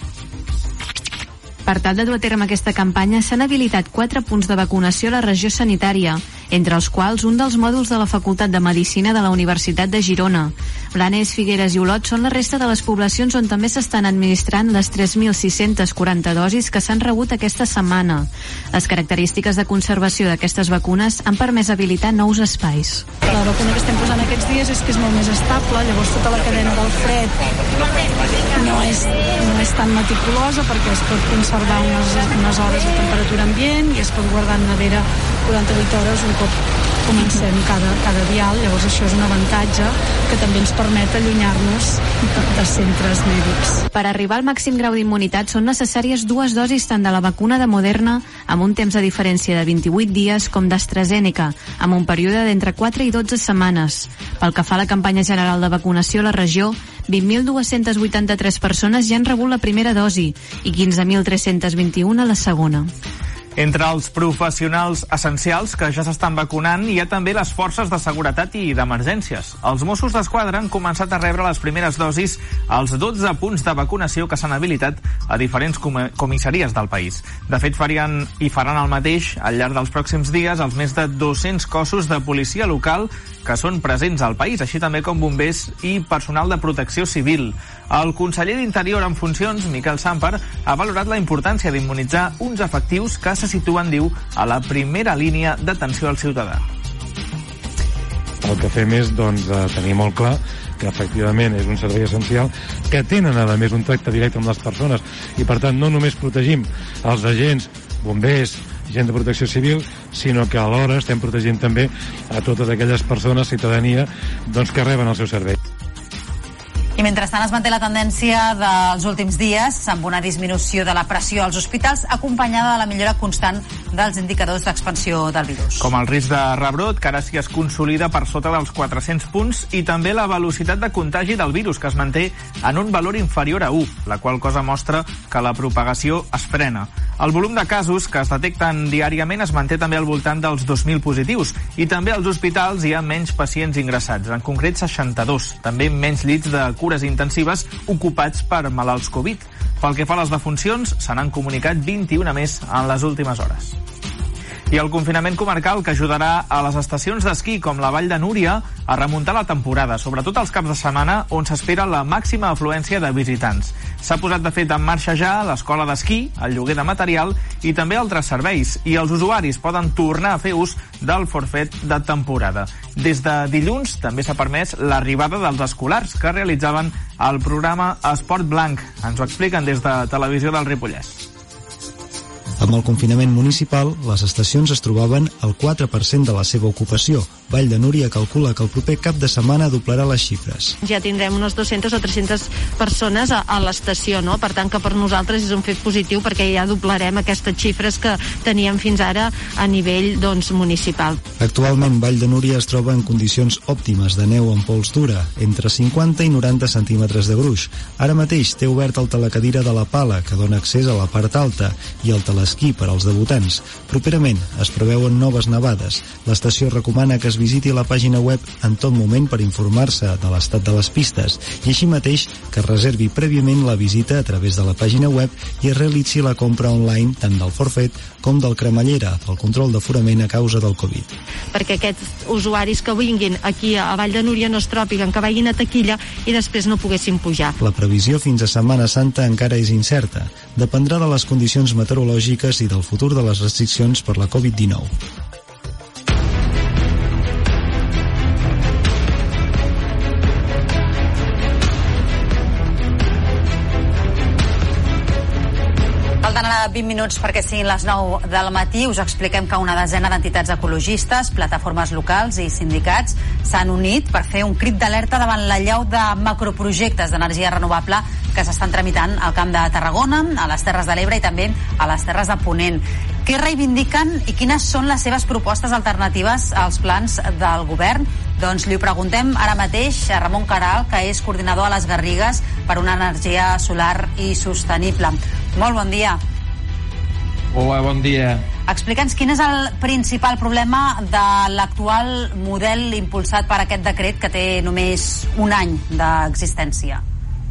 Per tal de dur a terme aquesta campanya s'han habilitat quatre punts de vacunació a la regió sanitària, entre els quals un dels mòduls de la Facultat de Medicina de la Universitat de Girona. Blanes, Figueres i Olot són la resta de les poblacions on també s'estan administrant les tres mil sis-centes quaranta dosis que s'han rebut aquesta setmana. Les característiques de conservació d'aquestes vacunes han permès habilitar nous espais. La vacuna que estem posant aquests dies és que és molt més estable, llavors tota la cadena del fred no és, no és tan meticulosa perquè es pot conservar unes, unes hores de temperatura ambient i es pot guardar en nevera quaranta-vuit hores un cop comencem cada, cada vial, llavors això és un avantatge que també ens permet allunyar-nos de centres mèdics. Per arribar al màxim grau d'immunitat són necessàries dues dosis tant de la vacuna de Moderna amb un temps de diferència de vint-i-vuit dies com d'AstraZeneca, amb un període d'entre quatre i dotze setmanes. Pel que fa a la campanya general de vacunació a la regió, vint mil dues-centes vuitanta-tres persones ja han rebut la primera dosi i quinze mil tres-cents vint-i-u la segona. Entre els professionals essencials que ja s'estan vacunant hi ha també les forces de seguretat i d'emergències. Els Mossos d'Esquadra han començat a rebre les primeres dosis als dotze punts de vacunació que s'han habilitat a diferents com comissaries del país. De fet, farien i faran el mateix al llarg dels pròxims dies els més de dos-cents cossos de policia local que són presents al país, així també com bombers i personal de protecció civil. El conseller d'Interior en funcions, Miquel Sàmper, ha valorat la importància d'immunitzar uns efectius que se situen, diu, a la primera línia d'atenció al ciutadà. El que fem és doncs, tenir molt clar que efectivament és un servei essencial, que tenen a més un tracte directe amb les persones i per tant no només protegim els agents, bombers, gent de protecció civil, sinó que alhora estem protegint també a totes aquelles persones, ciutadania, doncs, que reben el seu servei. I mentrestant es manté la tendència dels últims dies amb una disminució de la pressió als hospitals acompanyada de la millora constant dels indicadors d'expansió del virus. Com el risc de rebrot, que ara sí es consolida per sota dels quatre-cents punts, i també la velocitat de contagi del virus, que es manté en un valor inferior a u, la qual cosa mostra que la propagació es frena. El volum de casos que es detecten diàriament es manté també al voltant dels dos mil positius, i també als hospitals hi ha menys pacients ingressats, en concret seixanta-dos, també menys llits de cures intensives ocupats per malalts Covid. Pel que fa a les defuncions, se n'han comunicat vint-i-una més en les últimes hores. I el confinament comarcal que ajudarà a les estacions d'esquí com la Vall de Núria a remuntar la temporada, sobretot els caps de setmana on s'espera la màxima afluència de visitants. S'ha posat de fet en marxa ja l'escola d'esquí, el lloguer de material i també altres serveis, i els usuaris poden tornar a fer ús del forfet de temporada. Des de dilluns també s'ha permès l'arribada dels escolars que realitzaven el programa Esport Blanc. Ens ho expliquen des de Televisió del Ripollès. Amb el confinament municipal, les estacions es trobaven al quatre per cent de la seva ocupació. Vall de Núria calcula que el proper cap de setmana doblarà les xifres. Ja tindrem unes dues-centes o tres-centes persones a, a l'estació, no? Per tant que per nosaltres és un fet positiu perquè ja doblarem aquestes xifres que teníem fins ara a nivell doncs, municipal. Actualment Vall de Núria es troba en condicions òptimes de neu en pols dura, entre cinquanta i noranta centímetres de gruix. Ara mateix té obert el telecadira de la Pala, que dona accés a la part alta, i el telesquí per als debutants. Properament es preveuen noves nevades. L'estació recomana que es visiti la pàgina web en tot moment per informar-se de l'estat de les pistes i així mateix que reservi prèviament la visita a través de la pàgina web i es realitzi la compra online tant del forfet com del cremallera pel control d'aforament a causa del Covid. Perquè aquests usuaris que vinguin aquí a Vall de Núria no es tròpiguen, que vagin a taquilla i després no poguessin pujar. La previsió fins a Setmana Santa encara és incerta. Dependrà de les condicions meteorològiques i del futur de les restriccions per la Covid dinou. Falten ara vint minuts perquè siguin les nou del matí. Us expliquem que una desena d'entitats ecologistes, plataformes locals i sindicats s'han unit per fer un crit d'alerta davant l'allau de macroprojectes d'energia renovable que s'estan tramitant al Camp de Tarragona, a les Terres de l'Ebre i també a les Terres de Ponent. Què reivindiquen i quines són les seves propostes alternatives als plans del govern? Doncs li ho preguntem ara mateix a Ramon Caral, que és coordinador a les Garrigues per una energia solar i sostenible. Molt bon dia. Hola, bon dia. Explica'ns quin és el principal problema de l'actual model impulsat per aquest decret que té només un any d'existència.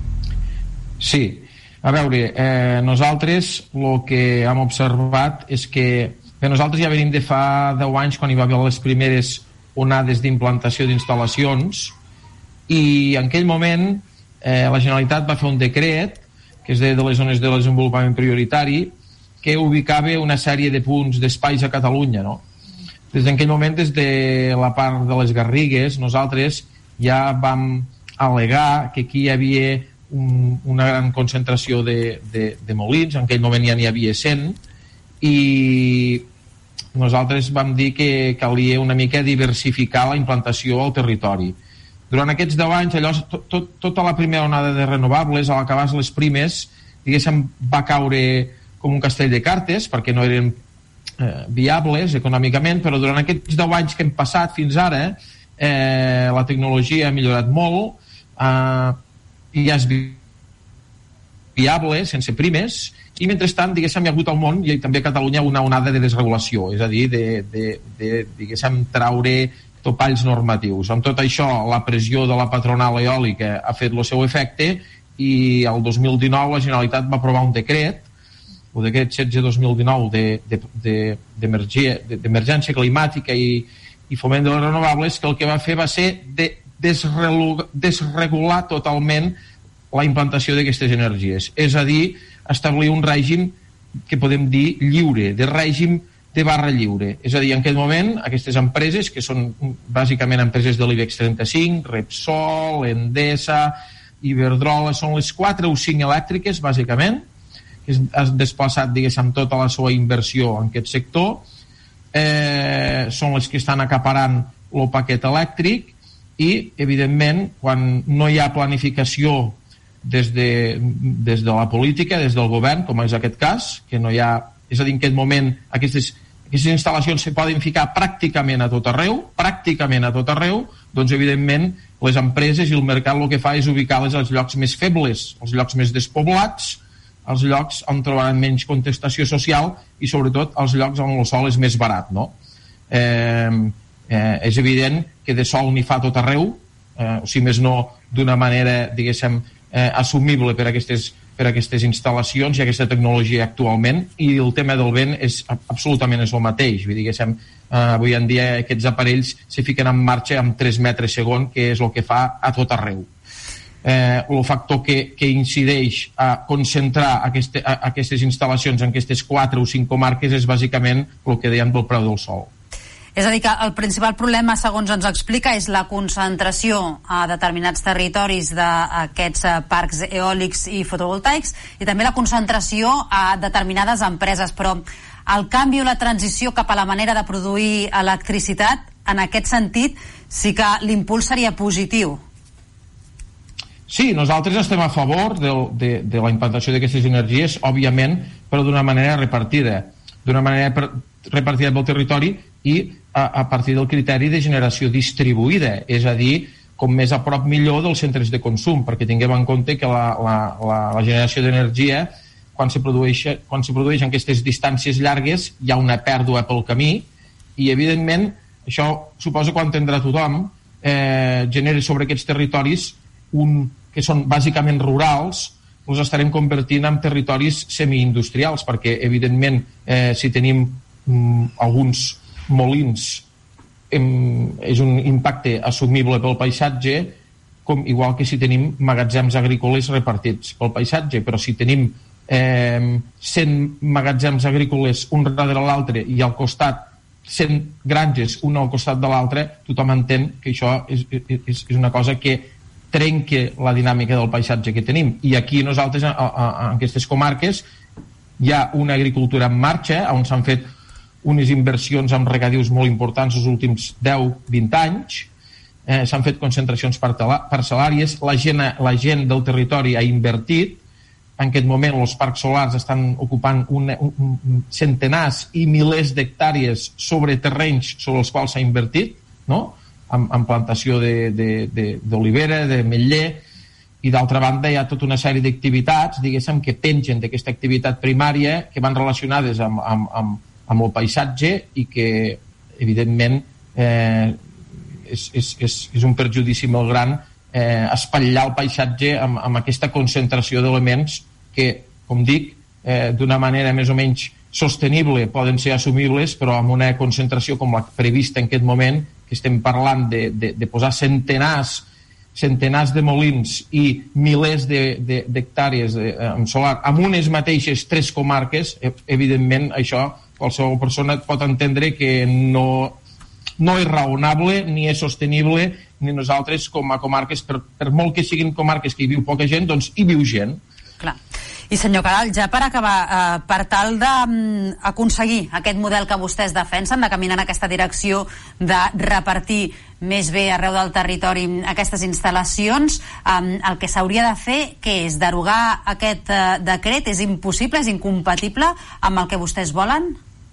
Sí, a veure, eh, nosaltres el que hem observat és que bé, nosaltres ja venim de fa deu anys quan hi va haver les primeres onades d'implantació d'instal·lacions i en aquell moment eh, la Generalitat va fer un decret que és de, de les zones de desenvolupament prioritari que ubicava una sèrie de punts d'espais a Catalunya, no? Des d'aquell moment, des de la part de les Garrigues, nosaltres ja vam al·legar que aquí hi havia un, una gran concentració de, de, de molins, en aquell moment ja n'hi havia cent, i nosaltres vam dir que calia una mica diversificar la implantació al territori. Durant aquests deu anys, allò, tot, tot, tota la primera onada de renovables, a l'acabar les primes, diguéssim, va caure com un castell de cartes, perquè no eren eh, viables econòmicament, però durant aquests deu anys que hem passat fins ara, eh, la tecnologia ha millorat molt, eh, i ja és viable, sense primes, i mentrestant, diguéssim, hi ha hagut al món i també a Catalunya una onada de desregulació, és a dir, de, de, de diguéssim, traure topalls normatius. Amb tot això, la pressió de la patronal eòlica ha fet el seu efecte i el dos mil dinou la Generalitat va aprovar un decret, el decret setze dos mil dinou d'emergència climàtica i, i foment de les renovables, que el que va fer va ser de desregular totalment la implantació d'aquestes energies. És a dir, establir un règim que podem dir lliure, de règim de barra lliure. És a dir, en aquest moment, aquestes empreses, que són bàsicament empreses de l'IBEX trenta-cinc, Repsol, Endesa, Iberdrola, són les quatre o cinc elèctriques, bàsicament, que han desplaçat, diguéssim, tota la seva inversió en aquest sector, eh, són les que estan acaparant el paquet elèctric i, evidentment, quan no hi ha planificació des de, des de la política, des del govern, com és aquest cas, que no hi ha, és a dir, en aquest moment aquestes, aquestes instal·lacions se poden ficar pràcticament a tot arreu, pràcticament a tot arreu, doncs evidentment les empreses i el mercat el que fa és ubicar-les als llocs més febles, als llocs més despoblats, als llocs on trobaran menys contestació social i sobretot als llocs on el sol és més barat, no? Eh, eh, és evident que de sol n'hi fa tot arreu, eh, o si més no d'una manera, diguéssim, eh, assumible per a aquestes, per a aquestes instal·lacions i aquesta tecnologia actualment, i el tema del vent és absolutament és el mateix, vull dir, diguéssim, eh, avui en dia aquests aparells se fiquen en marxa amb tres metres segon, que és el que fa a tot arreu. Eh, el factor que, que incideix a concentrar aquest, a, aquestes instal·lacions en aquestes quatre o cinc comarques és bàsicament el que dèiem del preu del sol. És a dir, que el principal problema, segons ens explica, és la concentració a determinats territoris d'aquests parcs eòlics i fotovoltaics i també la concentració a determinades empreses. Però el canvi o la transició cap a la manera de produir electricitat, en aquest sentit, sí que l'impuls seria positiu. Sí, nosaltres estem a favor de, de, de la implantació d'aquestes energies, òbviament, però d'una manera repartida, d'una manera per, repartida pel territori i a, a partir del criteri de generació distribuïda, és a dir, com més a prop millor dels centres de consum, perquè tinguem en compte que la, la, la, la generació d'energia, quan se produeix, quan se produeixen aquestes distàncies llargues, hi ha una pèrdua pel camí i, evidentment, això suposa que ho entendrà tothom, eh, genera sobre aquests territoris un, que són bàsicament rurals, els estarem convertint en territoris semi-industrials, perquè, evidentment, eh, si tenim mm, alguns molins, em, és un impacte assumible pel paisatge, com igual que si tenim magatzems agrícoles repartits pel paisatge, però si tenim eh, cent magatzems agrícoles un darrere l'altre i al costat cent granges un al costat de l'altre, tothom entén que això és, és, és una cosa que trenque la dinàmica del paisatge que tenim. I aquí nosaltres, a, a, en aquestes comarques, hi ha una agricultura en marxa, on s'han fet unes inversions en regadius molt importants els últims deu a vint anys, eh, s'han fet concentracions parcel·làries, la gent, la gent del territori ha invertit, en aquest moment els parcs solars estan ocupant un, un, un centenars i milers d'hectàrees sobre terrenys sobre els quals s'ha invertit, no?, en, en plantació d'olivera, de, de, d'ametller, i d'altra banda hi ha tota una sèrie d'activitats, diguéssim, que pengen d'aquesta activitat primària que van relacionades amb, amb, amb, amb el paisatge i que, evidentment, eh, és, és, és, és un perjudici molt gran eh, espatllar el paisatge amb, amb aquesta concentració d'elements que, com dic, eh, d'una manera més o menys sostenible poden ser assumibles, però amb una concentració com la prevista en aquest moment, que estem parlant de, de, de posar centenars centenars de molins i milers d'hectàrees de, de, de, en solar amb unes mateixes tres comarques, evidentment això qualsevol persona pot entendre que no, no és raonable ni és sostenible, ni nosaltres com a comarques, per, per molt que siguin comarques que hi viu poca gent, doncs hi viu gent. Clar. I senyor Caral, ja per acabar, eh, per tal d'aconseguir aquest model que vostès defensen, de caminar en aquesta direcció de repartir més bé arreu del territori aquestes instal·lacions, eh, el que s'hauria de fer, que és derogar aquest eh, decret, és impossible, és incompatible amb el que vostès volen?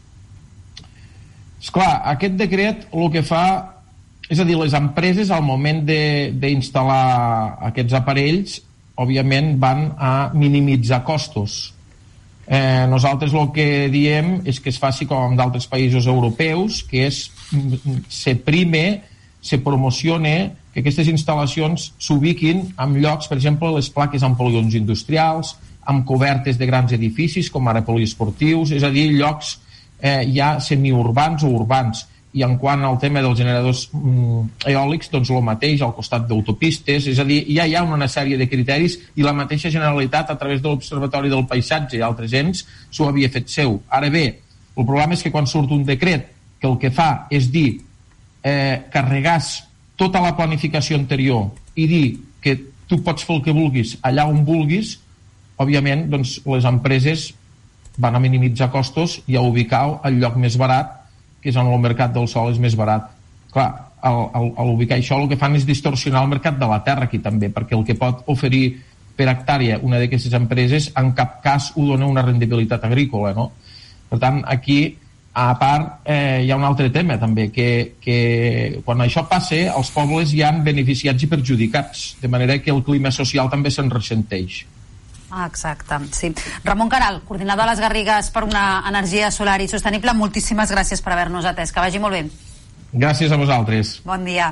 Esclar, aquest decret el que fa, és a dir, les empreses al moment d'instal·lar aquests aparells òbviament van a minimitzar costos. Eh, nosaltres el que diem és que es faci com en d'altres països europeus, que és se prime, se promocione que aquestes instal·lacions s'ubiquin en llocs, per exemple, les plaques en polígons industrials, amb cobertes de grans edificis, com ara poliesportius, és a dir, llocs eh, ja semiurbans o urbans. I en quant al tema dels generadors mm, eòlics, doncs el mateix al costat d'autopistes, és a dir, ja hi ha una sèrie de criteris i la mateixa Generalitat a través de l'Observatori del Paisatge i altres ens s'ho havia fet seu. Ara bé, el problema és que quan surt un decret que el que fa és dir eh, carregàs tota la planificació anterior i dir que tu pots fer el que vulguis allà on vulguis, òbviament doncs, les empreses van a minimitzar costos i a ubicar el lloc més barat, que és on el mercat del sol és més barat. Clar, al, al, al ubicar això el que fan és distorsionar el mercat de la terra aquí també, perquè el que pot oferir per hectàrea una d'aquestes empreses en cap cas ho dona una rendibilitat agrícola, no? Per tant, aquí, a part, eh, hi ha un altre tema també, que, que quan això passa, els pobles hi han beneficiats i perjudicats, de manera que el clima social també se'n ressenteix. Ah, exacte, sí. Ramon Caral, coordinador de les Garrigues per una energia solar i sostenible, moltíssimes gràcies per haver-nos atès. Que vagi molt bé. Gràcies a vosaltres. Bon dia.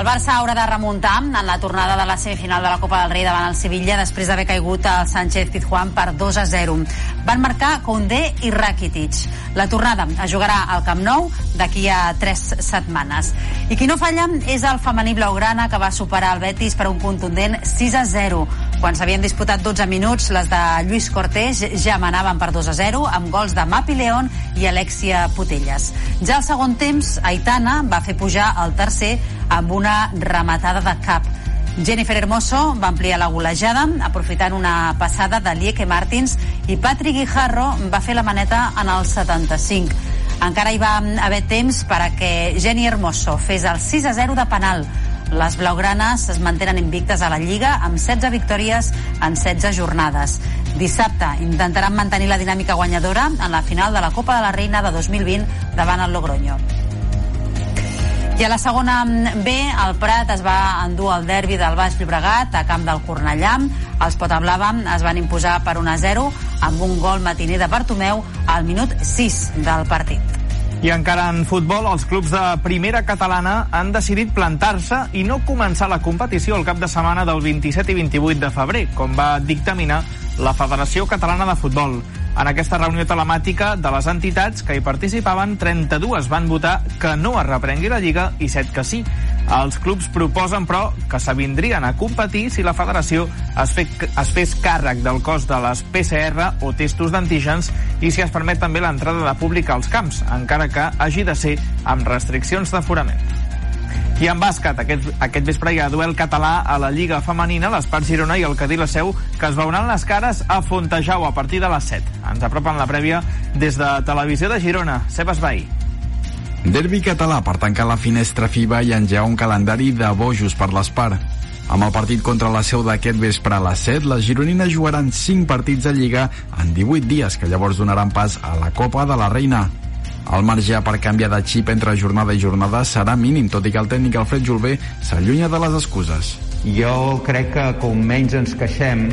El Barça haurà de remuntar en la tornada de la semifinal de la Copa del Rei davant el Sevilla després d'haver caigut al Sánchez-Pizjuán per dos a zero. Van marcar Koundé i Rakitic. La tornada es jugarà al Camp Nou d'aquí a tres setmanes. I qui no falla és el femení blaugrana, que va superar el Betis per un contundent sis a zero. Quan s'havien disputat dotze minuts, les de Lluís Cortés ja manaven per dos a zero amb gols de Mapi León i Alexia Putelles. Ja al segon temps, Aitana va fer pujar el tercer amb una rematada de cap. Jennifer Hermoso va ampliar la golejada aprofitant una passada de Lieke Martins i Patrick Guijarro va fer la maneta en el setanta-cinc. Encara hi va haver temps per a que Jenny Hermoso fes el sis a zero de penal. Les blaugranes es mantenen invictes a la Lliga amb setze victòries en setze jornades. Dissabte intentaran mantenir la dinàmica guanyadora en la final de la Copa de la Reina de dos mil vint davant el Logroño. I a la segona B, el Prat es va endur el derbi del Baix Llobregat a camp del Cornellà. Els Potablava es van imposar per un a zero amb un gol matiner de Bartomeu al minut sis del partit. I encara en futbol, els clubs de primera catalana han decidit plantar-se i no començar la competició el cap de setmana del vint-i-set i vint-i-vuit de febrer, com va dictaminar la Federació Catalana de Futbol. En aquesta reunió telemàtica de les entitats que hi participaven, trenta-dues van votar que no es reprengui la Lliga i set que sí. Els clubs proposen, però, que s'avindrien a competir si la federació es, fe, es fes càrrec del cost de les P C R o testos d'antígens i si es permet també l'entrada de públic als camps, encara que hagi de ser amb restriccions d'aforament. I en bàsquet, aquest, aquest vespre hi ha duel català a la Lliga Femenina, l'Espart Girona i el Cadí La Seu, que es veuran les cares a Fontejau a partir de les set. Ens apropen la prèvia des de Televisió de Girona. Sebas Bahí. Derbi català per tancar la finestra FIBA i engegar un calendari de bojos per l'Espart. Amb el partit contra la Seu d'aquest vespre a les set, les gironines jugaran cinc partits de Lliga en divuit dies, que llavors donaran pas a la Copa de la Reina. El marge per canviar de xip entre jornada i jornada serà mínim, tot i que el tècnic Alfred Julbé s'allunya de les excuses. Jo crec que com menys ens queixem,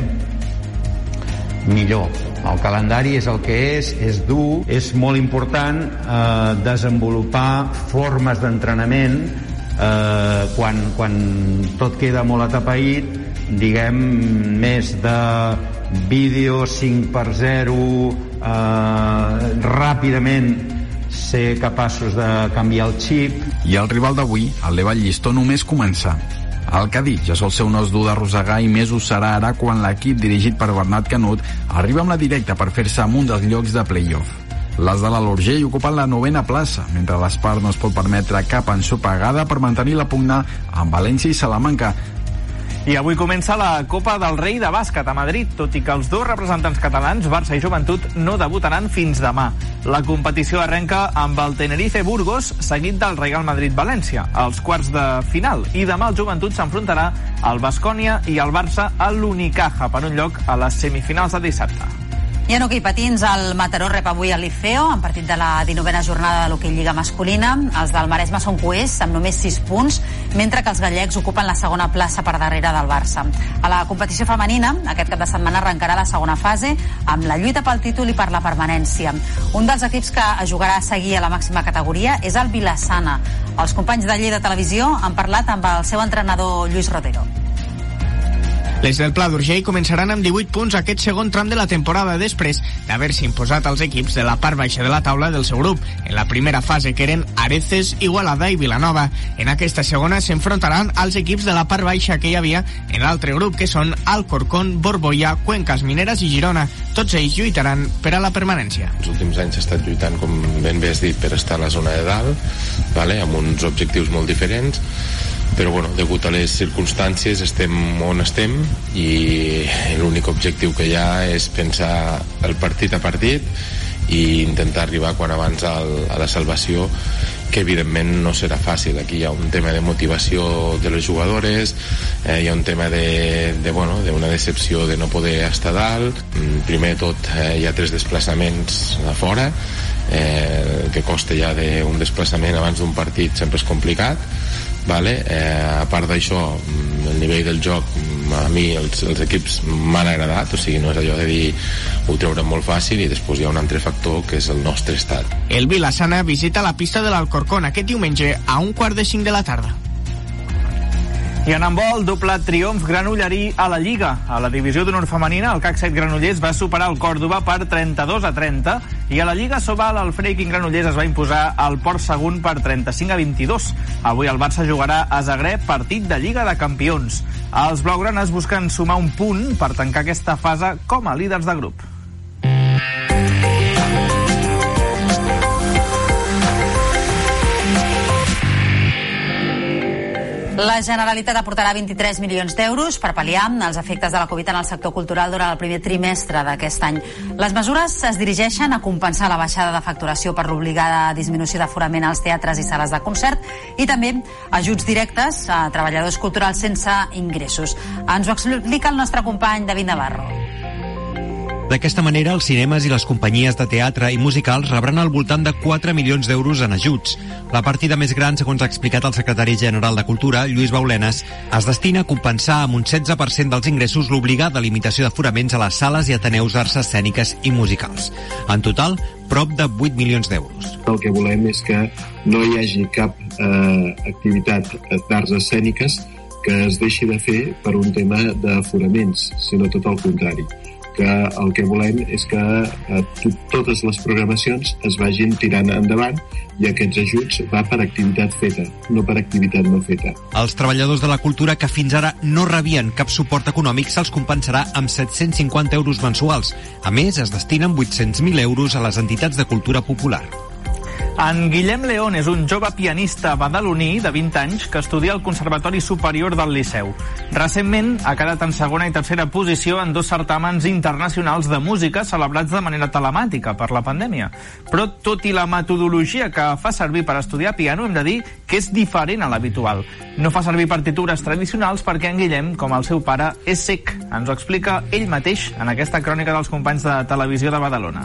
millor. El calendari és el que és, és dur, és molt important eh, desenvolupar formes d'entrenament eh, quan, quan tot queda molt atapeït, diguem, més de vídeo cinc per zero, eh, ràpidament ser capaços de canviar el xip. I el rival d'avui, el Leva Llistó, només comença. El Cadí ja sol ser un os dur d'arrossegar i més ho serà ara quan l'equip dirigit per Bernat Canut arriba amb la directa per fer-se amb un dels llocs de play-off. Les de l'Alt Urgell ocupen la novena plaça, mentre l'Espart no es pot permetre cap ensopegada per mantenir la pugna amb València i Salamanca. I avui comença la Copa del Rei de bàsquet a Madrid, tot i que els dos representants catalans, Barça i Joventut, no debutaran fins demà. La competició arrenca amb el Tenerife Burgos, seguit del Real Madrid-València, als quarts de final, i demà el Joventut s'enfrontarà al Baskonia i al Barça a l'Unicaja per un lloc a les semifinals de dissabte. I en hoquei patins, el Mataró rep avui el Liceo en partit de la dinovena jornada de l'hoquei Lliga masculina. Els del Maresme són coers amb només sis punts, mentre que els gallecs ocupen la segona plaça per darrere del Barça. A la competició femenina, aquest cap de setmana arrencarà la segona fase amb la lluita pel títol i per la permanència. Un dels equips que jugarà a seguir a la màxima categoria és el Vilassana. Els companys de Lleida Televisió han parlat amb el seu entrenador Lluís Rodero. Les del Pla d'Urgell començaran amb divuit punts aquest segon tram de la temporada després d'haver-se imposat als equips de la part baixa de la taula del seu grup. En la primera fase, que eren Areces, Igualada i Vilanova. En aquesta segona s'enfrontaran als equips de la part baixa que hi havia en l'altre grup, que són Alcorcón, Borbolla, Cuencas Mineres i Girona. Tots ells lluitaran per a la permanència. Els últims anys s'ha estat lluitant, com ben bé has dit, per estar a la zona de dalt, vale? Amb uns objectius molt diferents, però bueno, degut a les circumstàncies estem on estem i l'únic objectiu que hi ha és pensar el partit a partit i intentar arribar quan abans al, a la salvació, que evidentment no serà fàcil. Aquí hi ha un tema de motivació de les jugadores, eh, hi ha un tema de, de bueno, d'una decepció de no poder estar dalt. Primer de tot, eh, hi ha tres desplaçaments a fora, eh, el que costa ja d'un desplaçament abans d'un partit sempre és complicat. Vale? Eh, a part d'això, el nivell del joc, a mi els, els equips m'han agradat, o sigui, no és allò de dir ho treurem molt fàcil, i després hi ha un altre factor que és el nostre estat. El Vilassana visita la pista de l'Alcorcón aquest diumenge a un quart de cinc de la tarda. I en handbol, doble triomf granollerí a la Lliga. A la divisió d'honor femenina, el C A C set Granollers va superar el Còrdova per trenta-dos a trenta i a la Lliga Sobal el Freiking Granollers es va imposar al Port Sagunt per trenta-cinc a vint-i-dos. Avui el Barça jugarà a Zagreb, partit de Lliga de Campions. Els blaugranes busquen sumar un punt per tancar aquesta fase com a líders de grup. La Generalitat aportarà vint-i-tres milions d'euros per pal·liar els efectes de la Covid en el sector cultural durant el primer trimestre d'aquest any. Les mesures es dirigeixen a compensar la baixada de facturació per l'obligada disminució d'aforament als teatres i sales de concert i també ajuts directes a treballadors culturals sense ingressos. Ens ho explica el nostre company David Navarro. D'aquesta manera, els cinemes i les companyies de teatre i musicals rebran al voltant de quatre milions d'euros en ajuts. La partida més gran, segons ha explicat el secretari general de Cultura, Lluís Baulenes, es destina a compensar amb un setze per cent dels ingressos l'obligada limitació d'aforaments a les sales i ateneus d'arts escèniques i musicals. En total, prop de vuit milions d'euros. El que volem és que no hi hagi cap eh, activitat d'arts escèniques que es deixi de fer per un tema d'aforaments, sinó tot el contrari. Que el que volem és que eh, totes les programacions es vagin tirant endavant i aquests ajuts va per activitat feta, no per activitat no feta. Els treballadors de la cultura que fins ara no rebien cap suport econòmic se'ls compensarà amb set-cents cinquanta euros mensuals. A més, es destinen vuit-cents mil euros a les entitats de cultura popular. En Guillem León és un jove pianista badaloní de vint anys que estudia al Conservatori Superior del Liceu. Recentment ha quedat en segona i tercera posició en dos certàmens internacionals de música celebrats de manera telemàtica per la pandèmia. Però tot i la metodologia que fa servir per estudiar piano, hem de dir que és diferent a l'habitual. No fa servir partitures tradicionals perquè en Guillem, com el seu pare, és cec. Ens ho explica ell mateix en aquesta crònica dels companys de Televisió de Badalona.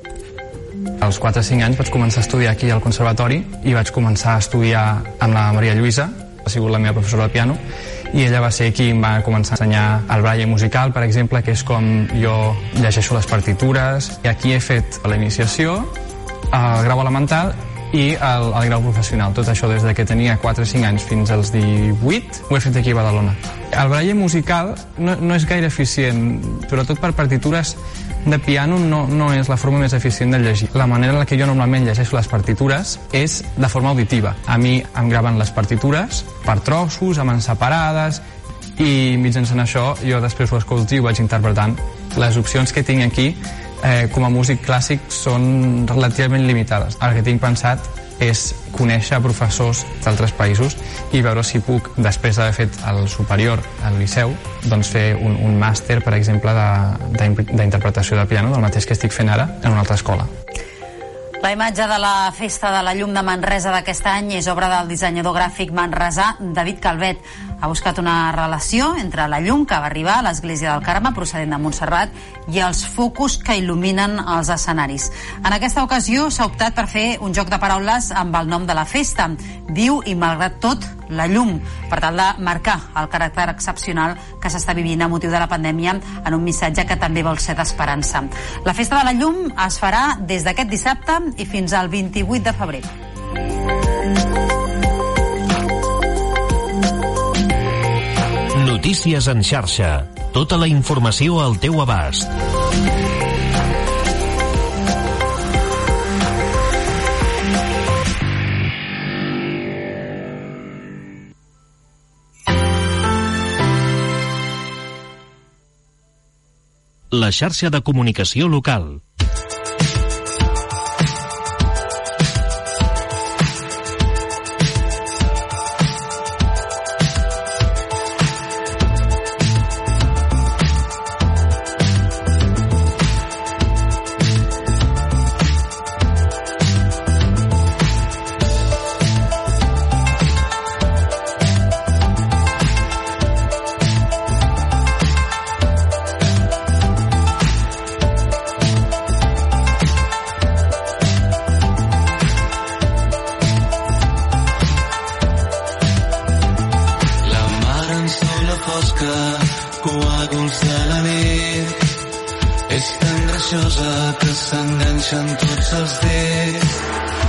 Als quatre o cinc anys vaig començar a estudiar aquí al conservatori i vaig començar a estudiar amb la Maria Lluïsa, ha sigut la meva professora de piano, i ella va ser qui em va començar a ensenyar el braille musical, per exemple, que és com jo llegeixo les partitures. I aquí he fet la iniciació, el grau elemental i el, el grau professional. Tot això des de que tenia quatre o cinc anys fins als divuit ho he fet aquí a Badalona. El braille musical no, no és gaire eficient, sobretot per partitures de piano no, no és la forma més eficient de llegir. La manera en la que jo normalment llegeixo les partitures és de forma auditiva. A mi em graven les partitures per trossos, amb separades, i mitjançant això jo després ho escolto i ho vaig interpretant. Les opcions que tinc aquí eh, com a músic clàssic són relativament limitades. El que tinc pensat és conèixer professors d'altres països i veure si puc, després d'haver fet el superior al Liceu, doncs fer un, un màster, per exemple, d'interpretació de piano, del mateix que estic fent ara, en una altra escola. La imatge de la Festa de la Llum de Manresa d'aquest any és obra del dissenyador gràfic manresà David Calvet. Ha buscat una relació entre la llum que va arribar a l'església del Carme, procedent de Montserrat, i els focus que il·luminen els escenaris. En aquesta ocasió s'ha optat per fer un joc de paraules amb el nom de la festa. Diu, i malgrat tot, la llum, per tal de marcar el caràcter excepcional que s'està vivint a motiu de la pandèmia en un missatge que també vol ser d'esperança. La Festa de la Llum es farà des d'aquest dissabte i fins al vint-i-vuit de febrer. Notícies en xarxa. Tota la informació al teu abast. La xarxa de comunicació local.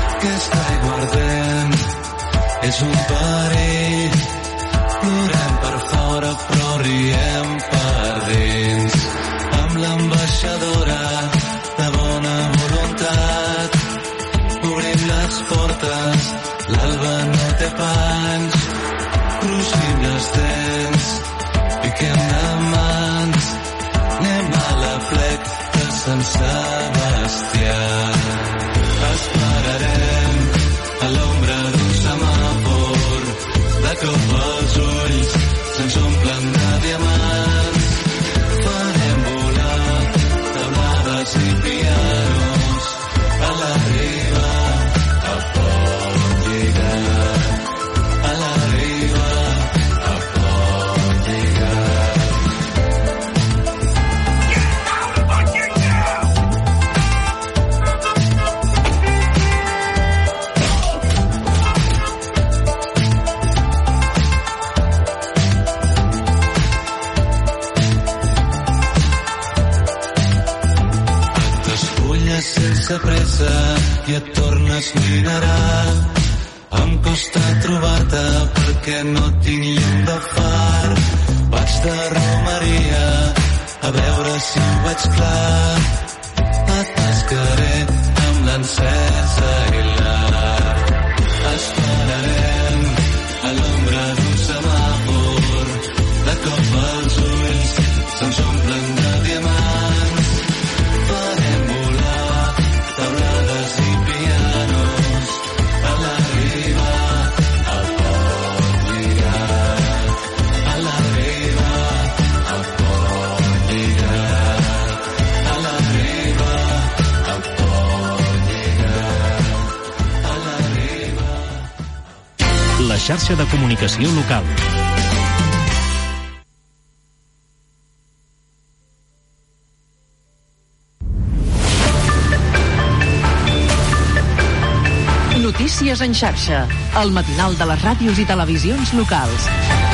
És un perill, plorem per s'omplem de diamants. Farem volar taulades i pianos a la riba, a Pont Lligat. A la riba, a Pont Lligat. T'esculles sense pressa i et tornes mineral. Em costa trobar-te perquè no tinc llum de far. Vaig de romeria a veure si ho veig clar. Et pescaré amb l'encesa i l'art. Esperarem a l'ombra d'un semàfor. De cop els ulls se'ns omplen de diamants. Farem volar taulades i pianos a la riba, a Pont Lligat. A la riba, a Pont Lligat. A la riba, a Pont Lligat. A la riba. La xarxa de comunicació local. Notícies en xarxa, el matinal de les ràdios i televisions locals.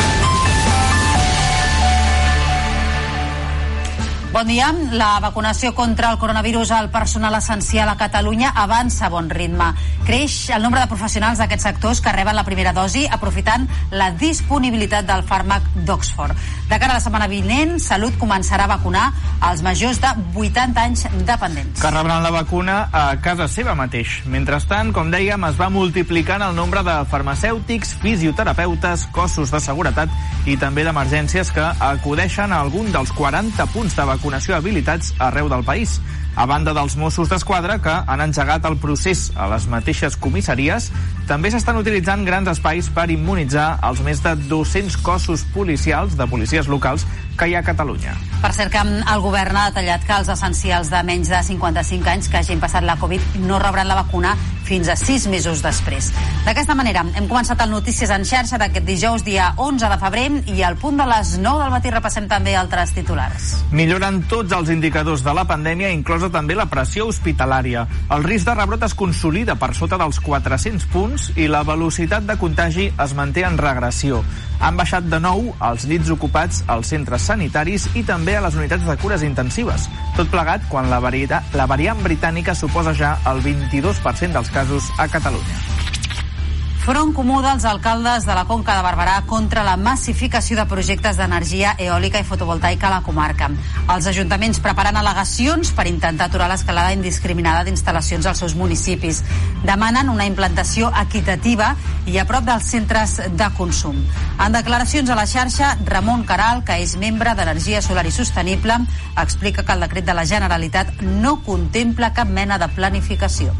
Bon dia. La vacunació contra el coronavirus al personal essencial a Catalunya avança a bon ritme. Creix el nombre de professionals d'aquests sectors que reben la primera dosi aprofitant la disponibilitat del fàrmac d'Oxford. De cara a la setmana vinent, Salut començarà a vacunar els majors de vuitanta anys dependents. Que rebran la vacuna a casa seva mateix. Mentrestant, com dèiem, es va multiplicant el nombre de farmacèutics, fisioterapeutes, cossos de seguretat i també d'emergències que acudeixen a algun dels quaranta punts de vacunació habilitats arreu del país. A banda dels Mossos d'Esquadra, que han engegat el procés a les mateixes comissaries, també s'estan utilitzant grans espais per immunitzar els més de dos-cents cossos policials de policies locals que hi ha a Catalunya. Per cert, que el govern ha detallat que els essencials de menys de cinquanta-cinc anys que hagin passat la Covid no rebran la vacuna fins a sis mesos després. D'aquesta manera, hem començat el Notícies en xarxa d'aquest dijous, dia onze de febrer, i al punt de les nou del matí repassem també altres titulars. Milloren tots els indicadors de la pandèmia, inclosa també la pressió hospitalària. El risc de rebrot es consolida per sota dels quatre-cents punts i la velocitat de contagi es manté en regressió. Han baixat de nou els llits ocupats als centres sanitaris i també a les unitats de cures intensives. Tot plegat quan la, varieta, la variant britànica suposa ja el vint-i-dos per cent dels casos a Catalunya. Front comú dels alcaldes de la Conca de Barberà contra la massificació de projectes d'energia eòlica i fotovoltaica a la comarca. Els ajuntaments preparen al·legacions per intentar aturar l'escalada indiscriminada d'instal·lacions als seus municipis. Demanen una implantació equitativa i a prop dels centres de consum. En declaracions a la xarxa, Ramon Caral, que és membre d'Energia Solar i Sostenible, explica que el decret de la Generalitat no contempla cap mena de planificació.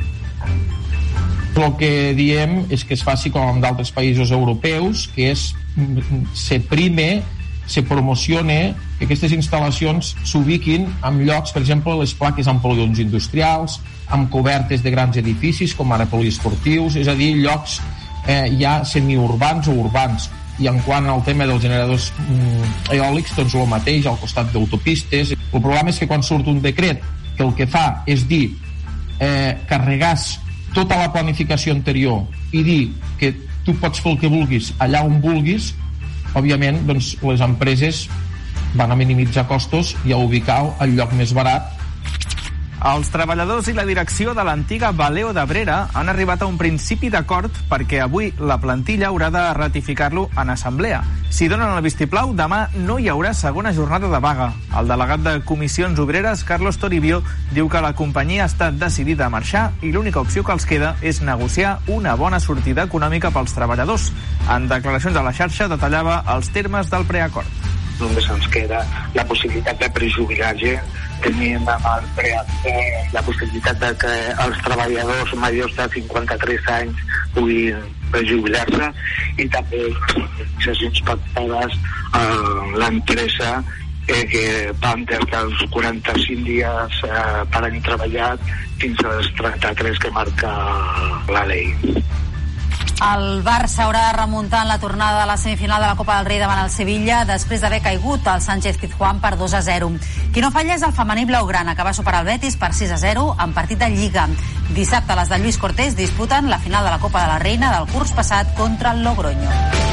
El que diem és que es faci com en d'altres països europeus, que és se prime, se promocione que aquestes instal·lacions s'ubiquin en llocs, per exemple, les plaques amb polígons industrials, amb cobertes de grans edificis, com ara poliesportius, és a dir, llocs eh, ja semiurbans o urbans. I en quant al tema dels generadors mm, eòlics, doncs el mateix, al costat d'autopistes. El problema és que quan surt un decret que el que fa és dir eh, carregàs tota la planificació anterior i dir que tu pots fer el que vulguis allà on vulguis, òbviament doncs, les empreses van a minimitzar costos i a ubicar el lloc més barat. Els treballadors i la direcció de l'antiga Valeo d'Abrera han arribat a un principi d'acord perquè avui la plantilla haurà de ratificar-lo en assemblea. Si donen el vistiplau, demà no hi haurà segona jornada de vaga. El delegat de Comissions Obreres, Carlos Toribio, diu que la companyia està decidida a marxar i l'única opció que els queda és negociar una bona sortida econòmica pels treballadors. En declaracions a la xarxa detallava els termes del preacord. Només ens queda la possibilitat de prejubilar gent. Tenim amb el preacte la possibilitat de que els treballadors majors de cinquanta-tres anys puguin per jubilar-se, i també les indemnitzacions pactades a l'empresa eh, que van des dels quaranta-cinc dies eh, per any treballat fins als trenta-tres que marca la llei. El Barça haurà de remuntar en la tornada de la semifinal de la Copa del Rei davant el Sevilla després d'haver caigut al Sánchez-Pizjuán per dos a zero. Qui no falla és el femení blaugrana, que va superar el Betis per sis a zero en partit de Lliga. Dissabte les de Lluís Cortés disputen la final de la Copa de la Reina del curs passat contra el Logroño.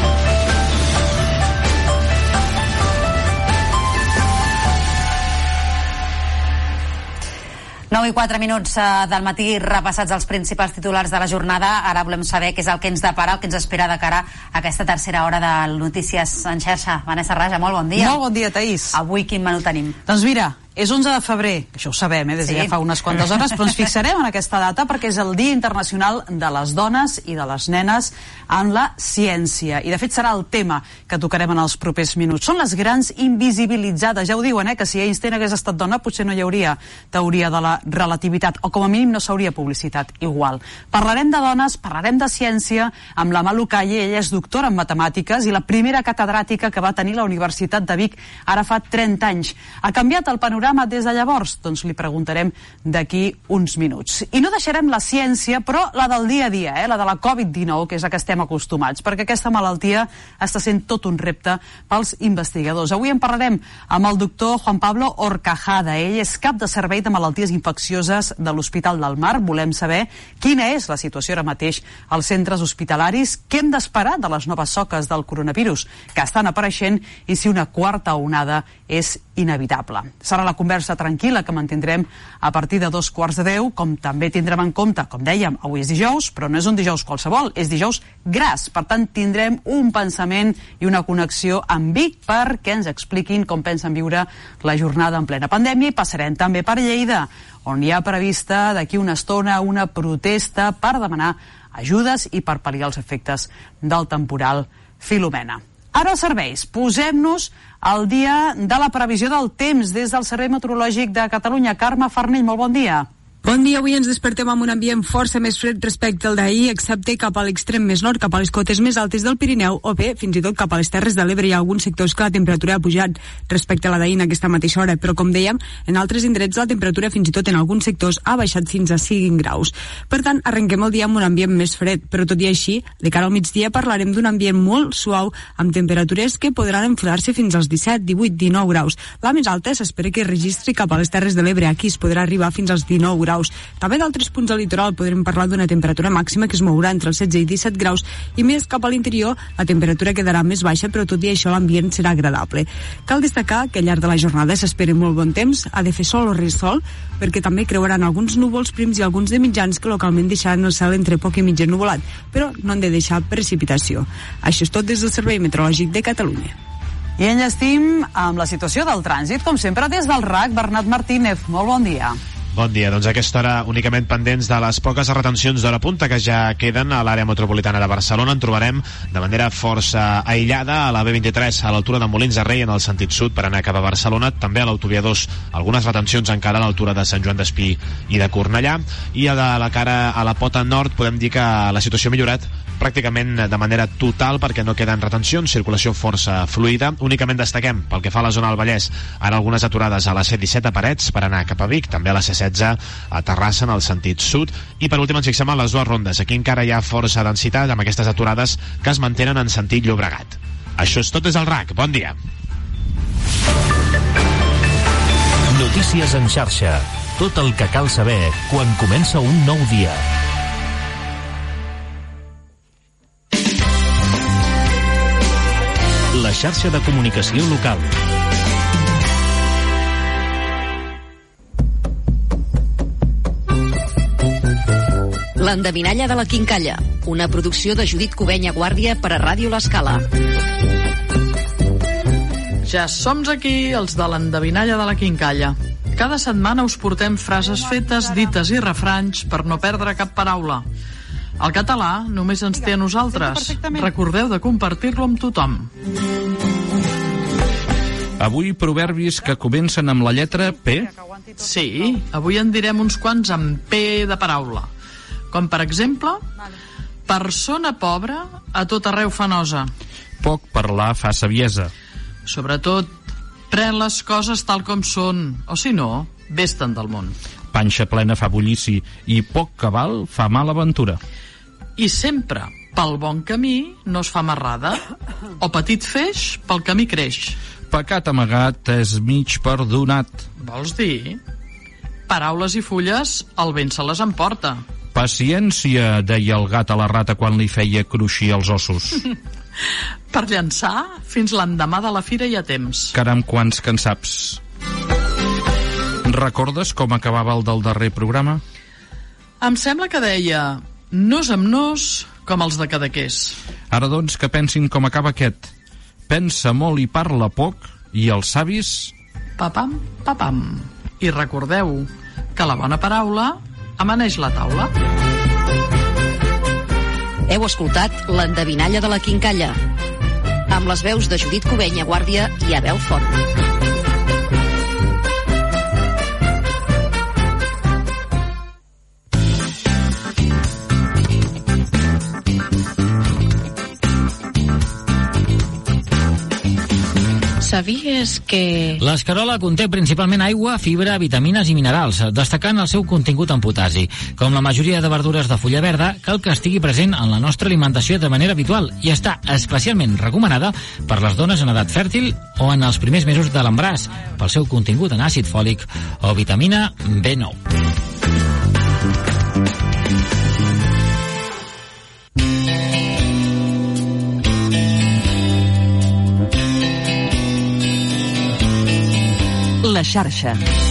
nou i quatre minuts del matí, repassats els principals titulars de la jornada. Ara volem saber què és el que ens depara, el que ens espera de cara a aquesta tercera hora de Notícies en xarxa. Vanessa Raja, molt bon dia. Molt bon dia, Taís. Avui quin menú tenim? Doncs mira, és onze de febrer, això ho sabem, eh, des de sí. ja fa unes quantes hores, però ens fixarem en aquesta data perquè és el Dia Internacional de les Dones i de les Nenes en la Ciència. I de fet serà el tema que tocarem en els propers minuts. Són les grans invisibilitzades, ja ho diuen, eh, que si Einstein hagués estat dona potser no hi hauria teoria de la relativitat, o com a mínim no s'hauria publicitat igual. Parlarem de dones, parlarem de ciència amb la Malu Calle. Ella és doctora en matemàtiques i la primera catedràtica que va tenir la Universitat de Vic ara fa trenta anys. Ha canviat el panorama des de llavors? Doncs li preguntarem d'aquí uns minuts. I no deixarem la ciència, però la del dia a dia, eh? la de la covid dinou, que és a que estem acostumats, perquè aquesta malaltia està sent tot un repte pels investigadors. Avui en parlarem amb el doctor Juan Pablo Horcajada. Ell és cap de servei de malalties infeccioses de l'Hospital del Mar. Volem saber quina és la situació ara mateix als centres hospitalaris, què hem d'esperar de les noves soques del coronavirus que estan apareixent i si una quarta onada és inevitable. Serà la conversa tranquil·la que mantindrem a partir de dos quarts de deu, com també tindrem en compte, com dèiem, avui és dijous, però no és un dijous qualsevol, és dijous gras. Per tant, tindrem un pensament i una connexió amb Vic perquè ens expliquin com pensen viure la jornada en plena pandèmia, i passarem també per Lleida, on hi ha prevista d'aquí una estona una protesta per demanar ajudes i per pal·liar els efectes del temporal Filomena. Ara els serveis. Posem-nos al dia de la previsió del temps des del Servei Meteorològic de Catalunya. Carme Farnell, molt bon dia. Bon dia, avui ens despertem amb un ambient força més fred respecte al d'ahir, excepte cap a l'extrem més nord, cap a les cotes més altes del Pirineu, o bé, fins i tot cap a les Terres de l'Ebre. Hi ha alguns sectors que la temperatura ha pujat respecte a la d'ahir en aquesta mateixa hora, però com dèiem, en altres indrets la temperatura fins i tot en alguns sectors ha baixat fins a cinc graus. Per tant, arrenquem el dia amb un ambient més fred, però tot i així, de cara al migdia parlarem d'un ambient molt suau, amb temperatures que podran enfilar-se fins als disset, divuit, dinou graus. La més alta s'espera que registri cap a les Terres de l'Ebre, aquí es podrà arribar fins als dinou graus. També d'altres punts del litoral podrem parlar d'una temperatura màxima que es mourà entre els setze i disset graus, i més cap a l'interior la temperatura quedarà més baixa, però tot i això l'ambient serà agradable. Cal destacar que al llarg de la jornada s'espera molt bon temps, ha de fer sol o risol, perquè també creuaran alguns núvols prims i alguns de mitjans que localment deixaran el cel entre poc i mig ennuvolat, però no han de deixar precipitació. Això és tot des del Servei Meteorològic de Catalunya. I enllestim amb la situació del trànsit, com sempre des del R A C, Bernat Martínez. Molt bon dia. Bon dia, doncs a aquesta hora únicament pendents de les poques retencions d'hora punta que ja queden a l'àrea metropolitana de Barcelona. En trobarem de manera força aïllada a la B vint-i-tres, a l'altura de Molins de Rei en el sentit sud per anar cap a Barcelona, també a l'autovia dos, algunes retencions encara a l'altura de Sant Joan d'Espí i de Cornellà, i a de la cara a la pota nord podem dir que la situació ha millorat pràcticament de manera total perquè no queden retencions, circulació força fluida. Únicament destaquem, pel que fa a la zona del Vallès, ara algunes aturades a la C disset a Parets per anar cap a Vic, també a la C setze a Terrassa en el sentit sud, i per últim ens fixem en les dues rondes. Aquí encara hi ha força densitat amb aquestes aturades que es mantenen en sentit Llobregat. Això és tot des del R A C. Bon dia. Notícies en xarxa. Tot el que cal saber quan comença un nou dia. La xarxa de comunicació local. L'endevinalla de la Quincalla, una producció de Judit Covenya Guàrdia per a Ràdio L'Escala. Ja som aquí, els de l'endevinalla de la Quincalla. Cada setmana us portem frases fetes, dites i refranys per no perdre cap paraula. El català només ens té a nosaltres. Recordeu de compartir-lo amb tothom. Avui proverbis que comencen amb la lletra P? Sí, avui en direm uns quants amb P de paraula. Com per exemple, Persona pobra a tot arreu fa nosa. Poc parlar fa saviesa. Sobretot, pren les coses tal com són, o si no, vés-te'n del món. Panxa plena fa bullici i poc cabal fa mala aventura. I sempre, pel bon camí, no es fa marrada. O petit feix, pel camí creix. Pecat amagat és mig perdonat. Vols dir? Paraules i fulles, el vent se les emporta. Paciència, deia el gat a la rata quan li feia cruixir els ossos. Per llançar, fins l'endemà de la fira hi ha temps. Caram, quants que en saps. Recordes com acabava el del darrer programa? Em sembla que deia nos amb nos com els de Cadaqués. Ara doncs que pensin com acaba aquest. Pensa molt i parla poc, i els savis... Papam, papam. I recordeu que la bona paraula amaneix la taula. Heu escoltat l'endevinalla de la Quincalla, amb les veus de Judit Covenya Guàrdia i Abel Font. Sabies que... L'escarola conté principalment aigua, fibra, vitamines i minerals, destacant el seu contingut en potassi. Com la majoria de verdures de fulla verda, cal que estigui present en la nostra alimentació de manera habitual i està especialment recomanada per les dones en edat fèrtil o en els primers mesos de l'embaràs, pel seu contingut en àcid fòlic o vitamina B nou. La xarxa.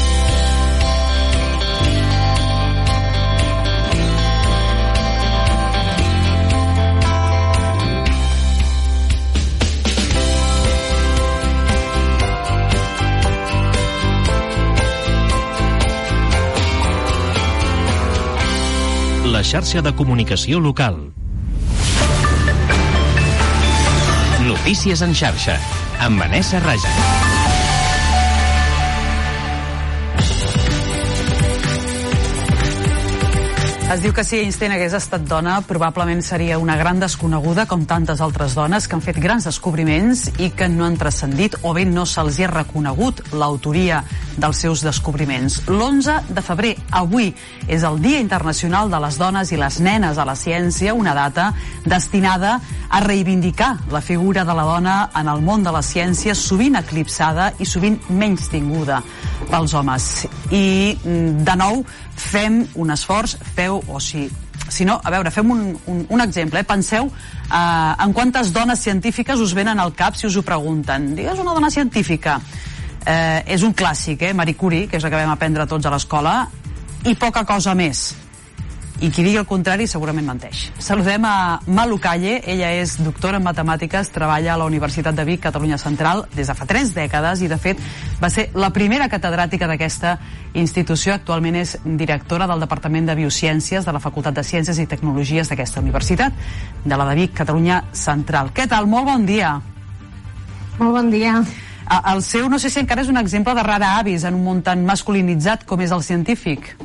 La xarxa de comunicació local. Notícies en xarxa, amb Vanessa Raja. Es diu que si Einstein hagués estat dona, probablement seria una gran desconeguda com tantes altres dones que han fet grans descobriments i que no han transcendit o bé no se'ls ha reconegut l'autoria dels seus descobriments. l'onze de febrer, avui, és el Dia Internacional de les Dones i les Nenes a la Ciència, una data destinada a reivindicar la figura de la dona en el món de la ciència, sovint eclipsada i sovint menys tinguda pels homes. I, de nou, fem un esforç, feu, o si, si no, a veure, fem un, un, un exemple, eh? Penseu eh, en quantes dones científiques us venen al cap si us ho pregunten. Digues una dona científica. Eh, és un clàssic, eh? Marie Curie, que és la que vam aprendre tots a l'escola, i poca cosa més. I qui digui el contrari segurament menteix. Saludem a Malu Calle, ella és doctora en matemàtiques, treballa a la Universitat de Vic, Catalunya Central, des de fa tres dècades i, de fet, va ser la primera catedràtica d'aquesta institució. Actualment és directora del Departament de Biociències de la Facultat de Ciències i Tecnologies d'aquesta universitat, de la de Vic, Catalunya Central. Què tal? Molt bon dia. Molt bon dia. El seu, no sé si encara és un exemple de rara avis en un món tan masculinitzat com és el científic.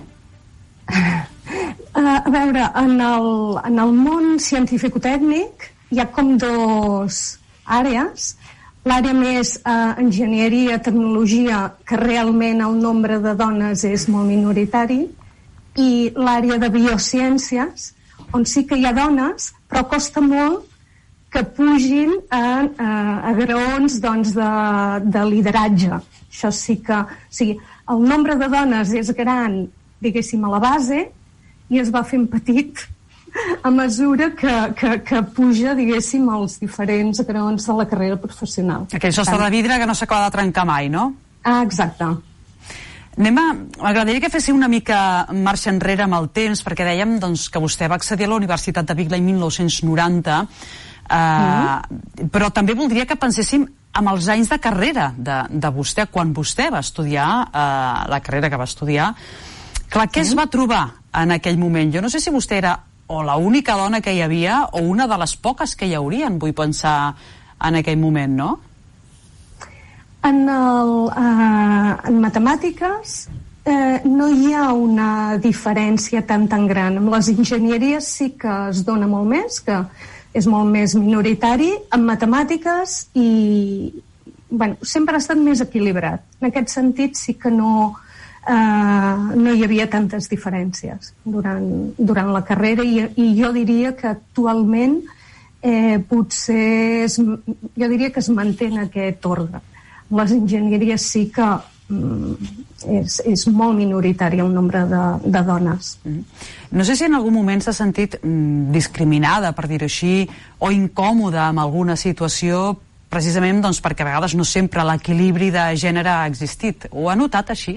Uh, a veure, en el, en el món científico-tècnic hi ha com dos àrees. L'àrea més uh, enginyeria, tecnologia, que realment el nombre de dones és molt minoritari, i l'àrea de biociències, on sí que hi ha dones, però costa molt que pugin a, a, a graons doncs, de, de lideratge. Això sí que... O sigui, el nombre de dones és gran, diguéssim, a la base, i es va fent petit a mesura que, que, que puja, diguéssim, els diferents graons de la carrera professional. Aquell sostre de vidre que no s'acaba de trencar mai, no? Ah, exacte. Anem a... M'agradaria que féssiu una mica marxa enrere amb el temps, perquè dèiem doncs, que vostè va accedir a la Universitat de Vic l'any mil nou-cents noranta, eh, mm. però també voldria que penséssim amb els anys de carrera de, de vostè, quan vostè va estudiar, eh, la carrera que va estudiar. Clar, què es va trobar en aquell moment? Jo no sé si vostè era o l'única dona que hi havia o una de les poques que hi haurien, vull pensar, en aquell moment, no? En, el, uh, en matemàtiques eh, no hi ha una diferència tan tan gran. Amb les enginyeries sí que es dona molt més, que és molt més minoritari, en matemàtiques i bueno, sempre ha estat més equilibrat. En aquest sentit sí que no, eh, no hi havia tantes diferències durant, durant la carrera i, i jo diria que actualment eh, potser es, jo diria que es manté en aquest ordre. Les enginyeries sí que mm, és, és molt minoritari el nombre de, de dones. Mm. No sé si en algun moment s'ha sentit mm, discriminada, per dir-ho així, o incòmoda en alguna situació, precisament doncs, perquè a vegades no sempre l'equilibri de gènere ha existit. Ho ha notat així?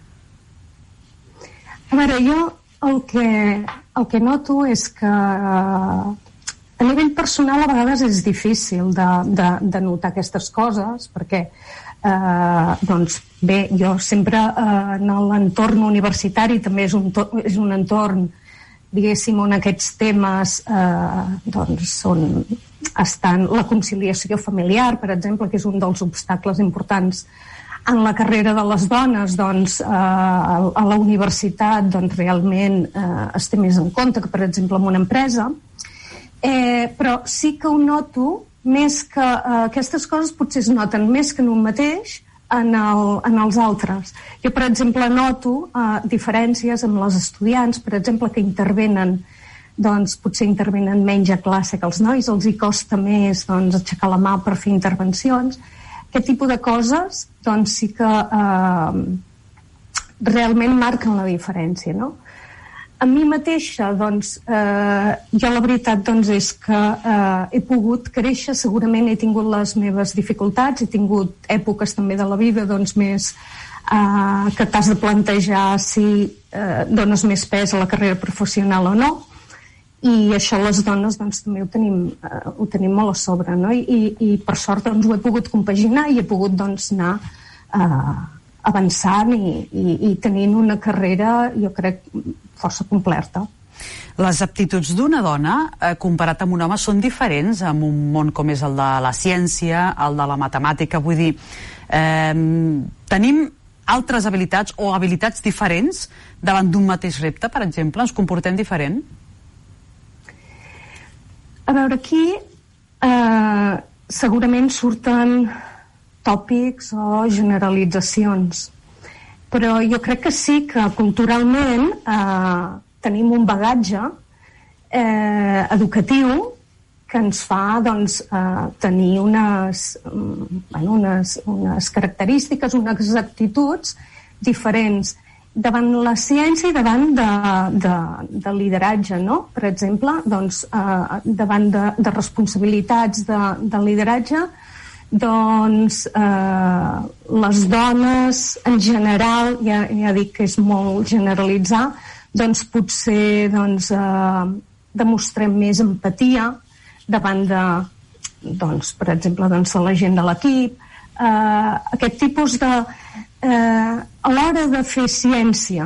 A veure, jo el que, el que noto és que a nivell personal a vegades és difícil de, de, de notar aquestes coses, perquè eh, doncs bé, jo sempre eh, en l'entorn universitari també és un, to, és un entorn, diguéssim, on aquests temes eh, doncs són, estan la conciliació familiar, per exemple, que és un dels obstacles importants en la carrera de les dones, doncs eh, a la universitat doncs realment eh, es té més en compte que, per exemple, en una empresa. Eh, però sí que ho noto més que eh, aquestes coses potser es noten més que en un mateix en, el, en els altres. Jo, per exemple, noto eh, diferències amb les estudiants, per exemple, que intervenen, doncs potser intervenen menys a classe que els nois, els hi costa més doncs, aixecar la mà per fer intervencions. Aquest tipus de coses doncs sí que eh, realment marquen la diferència, no? A mi mateixa, doncs, eh, jo la veritat doncs, és que eh, he pogut créixer, segurament he tingut les meves dificultats, he tingut èpoques també de la vida doncs, més eh, que t'has de plantejar si eh, dones més pes a la carrera professional o no, i això les dones doncs, també ho tenim, eh, ho tenim molt a sobre, no? I, i, i per sort doncs, ho he pogut compaginar i he pogut doncs, anar eh, avançant i, i, i tenint una carrera, jo crec, força completa. Les aptituds d'una dona, eh, comparat amb un home, són diferents en un món com és el de la ciència, el de la matemàtica, vull dir, eh, tenim altres habilitats o habilitats diferents davant d'un mateix repte, per exemple? Ens comportem diferent? A veure, aquí eh, segurament surten tòpics o generalitzacions, però jo crec que sí que culturalment eh, tenim un bagatge eh, educatiu que ens fa doncs, eh, tenir unes, bueno, unes, unes característiques, unes actituds diferents davant la ciència i davant de, de, de lideratge, no? Per exemple, doncs, eh, davant de, de responsabilitats de, de lideratge, doncs eh, les dones en general, ja, ja dic que és molt generalitzar, doncs potser doncs, eh, demostrem més empatia davant de, doncs, per exemple, doncs, de la gent de l'equip, eh, aquest tipus de eh, a l'hora de fer ciència,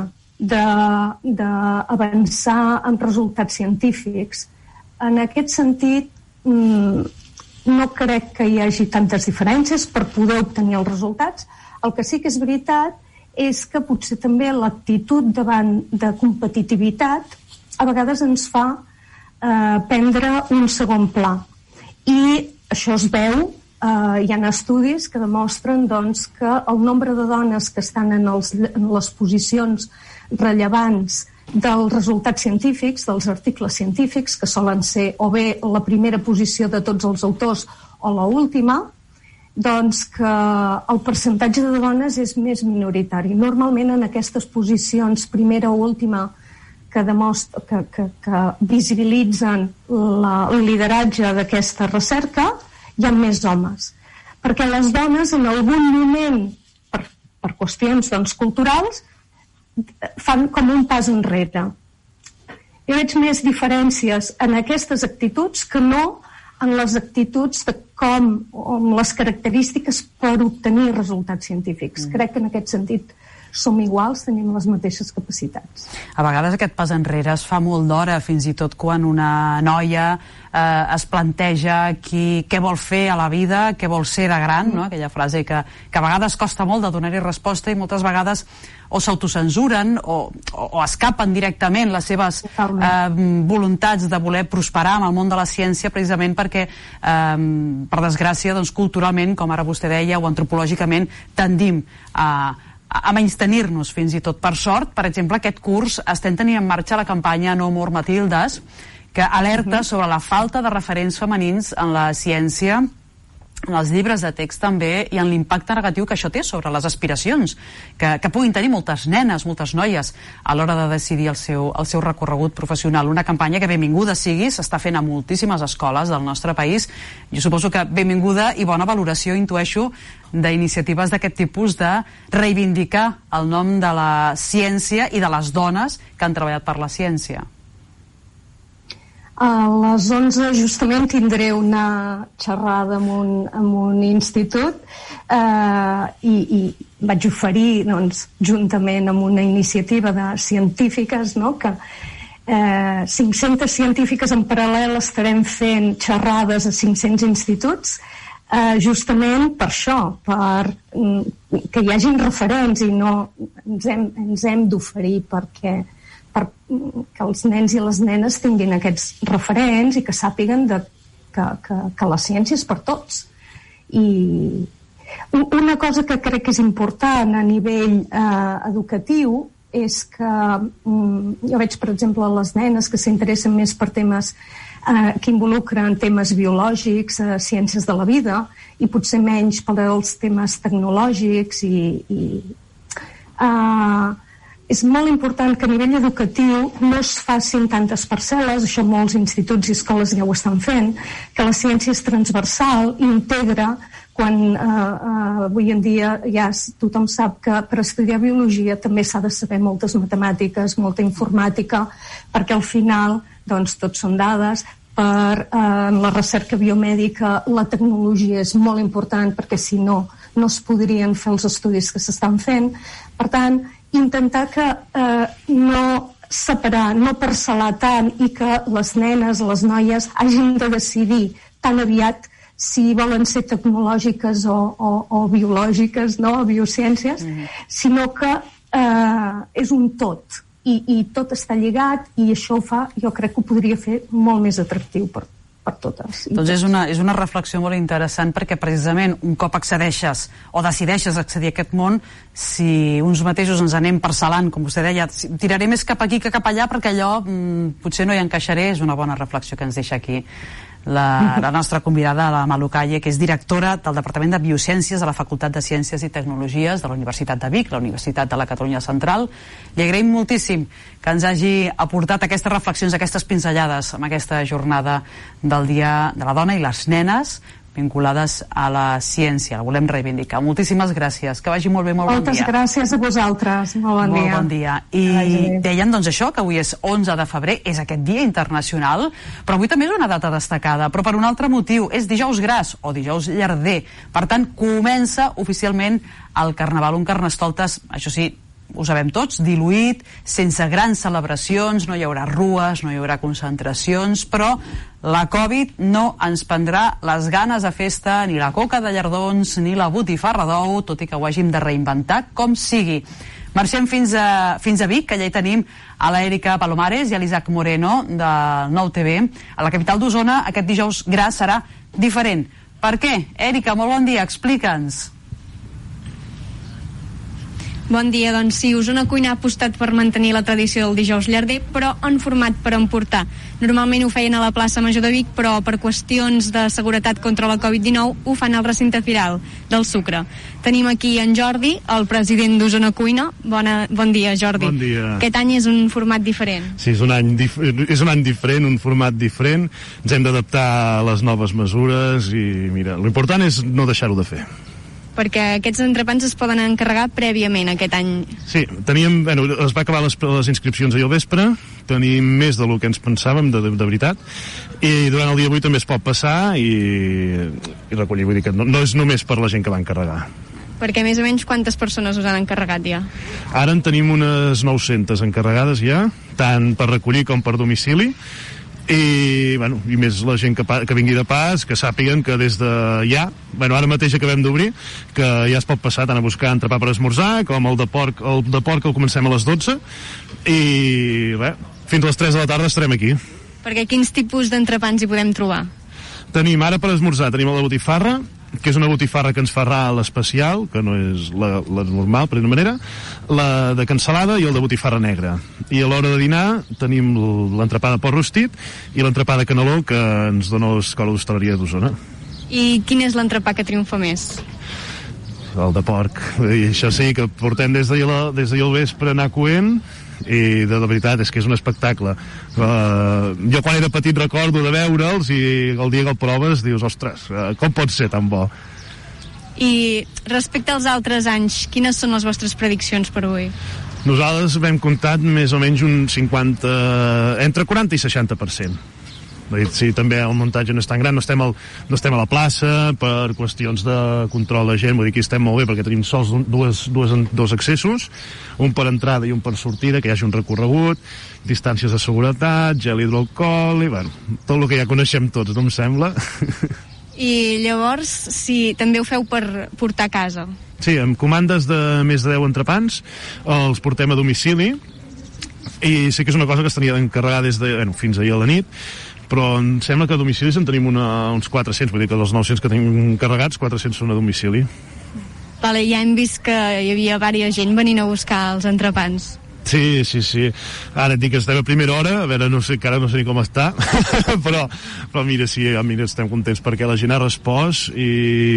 d'avançar en resultats científics, en aquest sentit mm, no crec que hi hagi tantes diferències per poder obtenir els resultats. El que sí que és veritat és que potser també l'actitud davant de competitivitat a vegades ens fa eh, prendre un segon pla. I això es veu, eh, hi ha estudis que demostren doncs, que el nombre de dones que estan en, els, en les posicions rellevants dels resultats científics, dels articles científics, que solen ser o bé la primera posició de tots els autors o la última, doncs que el percentatge de dones és més minoritari. Normalment en aquestes posicions primera o última que, demostra, que, que, que visibilitzen la, el lideratge d'aquesta recerca, hi ha més homes. Perquè les dones en algun moment, per, per qüestions doncs, culturals, fan com un pas enrere. Jo veig més diferències en aquestes actituds que no en les actituds de com, o en les característiques per obtenir resultats científics. Mm. Crec que en aquest sentit som iguals, tenim les mateixes capacitats. A vegades aquest pas enrere es fa molt d'hora, fins i tot quan una noia eh, es planteja qui, què vol fer a la vida, què vol ser de gran, no? Aquella frase que, que a vegades costa molt de donar-hi resposta i moltes vegades o s'autocensuren o, o, o escapen directament les seves eh, voluntats de voler prosperar en el món de la ciència, precisament perquè, eh, per desgràcia, doncs, culturalment, com ara vostè deia, o antropològicament, tendim a a menystenir-nos fins i tot. Per sort, per exemple, aquest curs estem tenint en marxa la campanya No More Matildes, que alerta sobre la falta de referents femenins en la ciència, en els llibres de text també, i en l'impacte negatiu que això té sobre les aspiracions que, que puguin tenir moltes nenes, moltes noies a l'hora de decidir el seu, el seu recorregut professional. Una campanya que benvinguda sigui, s'està fent a moltíssimes escoles del nostre país. Jo suposo que benvinguda i bona valoració, intueixo, d'iniciatives d'aquest tipus de reivindicar el nom de la ciència i de les dones que han treballat per la ciència. A les onze justament tindré una xerrada en un, en un institut eh, i, i vaig oferir, doncs, juntament amb una iniciativa de científiques, no?, que eh, cinc-centes científiques en paral·lel estarem fent xerrades a cinc-cents instituts, eh, justament per això, per que hi hagin referents i no ens hem, ens hem d'oferir perquè que els nens i les nenes tinguin aquests referents i que sàpiguen de, que, que, que la ciència és per tots. I una cosa que crec que és important a nivell eh, educatiu és que mm, jo veig, per exemple, les nenes que s'interessen més per temes eh, que involucren temes biològics, eh, ciències de la vida, i potser menys per als temes tecnològics i... i eh, és molt important que a nivell educatiu no es facin tantes parcel·les, això molts instituts i escoles ja ho estan fent, que la ciència és transversal i integra, quan eh, eh, avui en dia ja tothom sap que per estudiar biologia també s'ha de saber moltes matemàtiques, molta informàtica, perquè al final doncs, tot són dades. Per eh, la recerca biomèdica la tecnologia és molt important perquè si no, no es podrien fer els estudis que s'estan fent. Per tant, intentar que eh, no separar, no parcel·lar tant i que les nenes, les noies hagin de decidir tan aviat si volen ser tecnològiques o, o, o biològiques, no? O biociències, mm-hmm. sinó que eh, és un tot i, i tot està lligat i això ho fa, jo crec que ho podria fer molt més atractiu per per totes. Doncs és una, és una reflexió molt interessant perquè precisament un cop accedeixes o decideixes accedir a aquest món, si uns mateixos ens anem parcel·lant, com vostè deia, tiraré més cap aquí que cap allà perquè allò mm, potser no hi encaixaré, és una bona reflexió que ens deixa aquí la, la nostra convidada, la Malu Calle, que és directora del Departament de Biociències de la Facultat de Ciències i Tecnologies de la Universitat de Vic, la Universitat de la Catalunya Central. Li agraïm moltíssim que ens hagi aportat aquestes reflexions, aquestes pinzellades amb aquesta jornada del Dia de la Dona i les nenes vinculades a la ciència. La volem reivindicar. Moltíssimes gràcies. Que vagi molt bé, molt Moltes bon dia. Moltes gràcies a vosaltres. Molt bon molt dia. bon dia. I deien doncs això, que avui és onze de febrer, és aquest dia internacional, però avui també és una data destacada, però per un altre motiu. És dijous gras o dijous llarder. Per tant, comença oficialment el Carnaval, un Carnestoltes, això sí, ho sabem tots, diluït, sense grans celebracions, no hi haurà rues, no hi haurà concentracions, però la Covid no ens prendrà les ganes de festa, ni la coca de llardons, ni la botifarra d'ou, tot i que ho hàgim de reinventar com sigui. Marxem fins a, fins a Vic, que allà hi tenim a l'Èrica Palomares i a l'Isaac Moreno de Nou T V. A la capital d'Osona aquest dijous gras serà diferent. Per què? Èrica, molt bon dia, explica'ns. Bon dia, doncs sí, Osona Cuina ha apostat per mantenir la tradició del dijous llarder, però en format per emportar. Normalment ho feien a la plaça Major de Vic, però per qüestions de seguretat contra la covid dinou ho fan al recinte firal del Sucre. Tenim aquí en Jordi, el president d'Osona Cuina. Bona, bon dia, Jordi. Bon dia. Aquest any és un format diferent. Sí, és un any, dif és un any diferent, un format diferent. Ens hem d'adaptar a les noves mesures i, mira, l'important és no deixar-ho de fer. Perquè aquests entrepans es poden encarregar prèviament aquest any. Sí, teníem, bueno, es va acabar les, les inscripcions ahir al vespre, tenim més del que ens pensàvem, de, de, de veritat, i durant el dia avui també es pot passar i, i recollir, vull dir que no, no és només per la gent que va encarregar. Perquè més o menys quantes persones us han encarregat ja? Ara en tenim unes nou-centes encarregades ja, tant per recollir com per domicili, i, bueno, i més la gent que, pa, que vingui de pas, que sàpiguen que des de ja, bueno, ara mateix acabem d'obrir, que ja es pot passar tant a buscar entrepà per esmorzar, com el de porc, el de porc el comencem a les dotze, i bé, fins a les tres de la tarda estarem aquí. Perquè quins tipus d'entrepans hi podem trobar? Tenim ara per esmorzar, tenim la botifarra, que és una botifarra que ens fa ral especial, que no és la, la normal, per una manera, la de cansalada i el de botifarra negra. I a l'hora de dinar tenim l'entrepà de porc rostit i l'entrepà de caneló que ens dona l'Escola d'Hostaleria d'Osona. I quin és l'entrepà que triomfa més? El de porc. I això sí, que portem des d'ahir al vespre anar coent, i de la veritat és que és un espectacle. Uh, jo quan era petit recordo de veure'ls i el dia que el proves dius, ostres, uh, com pot ser tan bo? I respecte als altres anys, quines són les vostres prediccions per avui? Nosaltres hem comptat més o menys un cinquanta, entre quaranta i seixanta per cent. Sí, també el muntatge no és tan gran, no estem, al, no estem a la plaça per qüestions de control de gent, vull dir que estem molt bé perquè tenim sols dues, dues, dos accessos, un per entrada i un per sortida, que hi hagi un recorregut, distàncies de seguretat, gel hidroalcohol, i bueno, tot el que ja coneixem tots, no em sembla? I llavors, si també ho feu per portar a casa? Sí, amb comandes de més de deu entrepans, els portem a domicili, i sí que és una cosa que es tenia d'encarregar des de, bueno, fins ahir a la nit, però em sembla que a domicili en tenim una, uns quatre-cents, vull dir que dels nou-cents que tenim carregats, quatre-cents són a domicili. Vale, ja hem vist que hi havia diversa gent venint a buscar els entrepans. Sí, sí, sí. Ara et dic que estem a primera hora, a veure, no sé, encara no sé ni com està, però, però mira, sí, mira, estem contents perquè la gent ha respost i,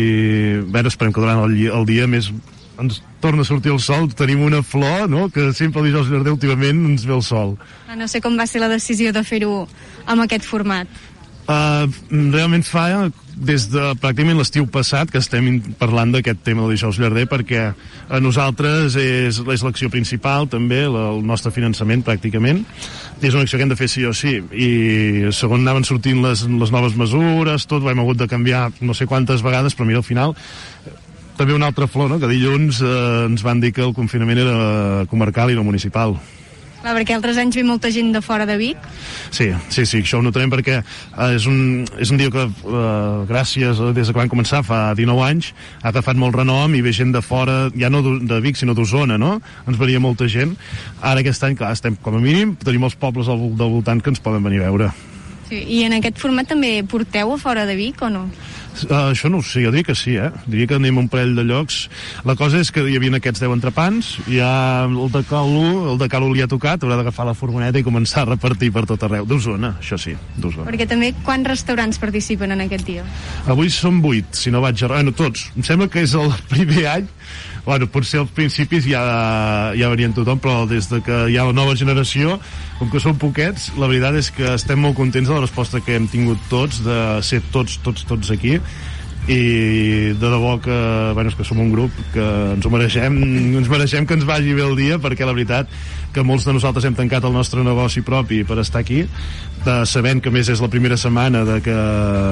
a veure, esperem que durant el, el dia més ens torna a sortir el sol, tenim una flor, no?, que sempre el dijous llarder últimament ens ve el sol. No sé com va ser la decisió de fer-ho amb aquest format. Uh, realment fa des de pràcticament l'estiu passat que estem parlant d'aquest tema del dijous llarder, perquè a nosaltres és, és l'acció principal també, la, el nostre finançament pràcticament, i és una acció que hem de fer sí o sí, i segons anaven sortint les, les noves mesures, tot ho hem hagut de canviar no sé quantes vegades, però mira, al final també una altra flor, no?, que dilluns eh, ens van dir que el confinament era comarcal i no municipal. Clar, perquè altres anys ve molta gent de fora de Vic. Sí, sí, sí, això ho notarem perquè eh, és, un, és un dia que, eh, gràcies, des de quan vam començar, fa dinou anys, ha agafat molt renom i ve gent de fora, ja no de Vic, sinó d'Osona, no? Ens venia molta gent. Ara aquest any, clar, estem com a mínim, tenim els pobles al, del voltant que ens poden venir a veure. Sí, i en aquest format també porteu a fora de Vic o no? Uh, això no ho sé, jo diria que sí, eh? Diria que anem a un parell de llocs. La cosa és que hi havia aquests deu entrepans, ja el de Cal u, el de Cal u li ha tocat, haurà d'agafar la furgoneta i començar a repartir per tot arreu. D'Osona, això sí, d'Osona. Perquè també quants restaurants participen en aquest dia? Avui són vuit, si no vaig errar, no tots. Em sembla que és el primer any. Bueno, potser als principis ja, ja venien tothom, però des de que hi ha la nova generació, com que són poquets, la veritat és que estem molt contents de la resposta que hem tingut tots, de ser tots, tots, tots aquí, i de debò que, bueno, és que som un grup que ens ho mereixem, ens mereixem que ens vagi bé el dia, perquè la veritat que molts de nosaltres hem tancat el nostre negoci propi per estar aquí, de, sabent que més és la primera setmana de que,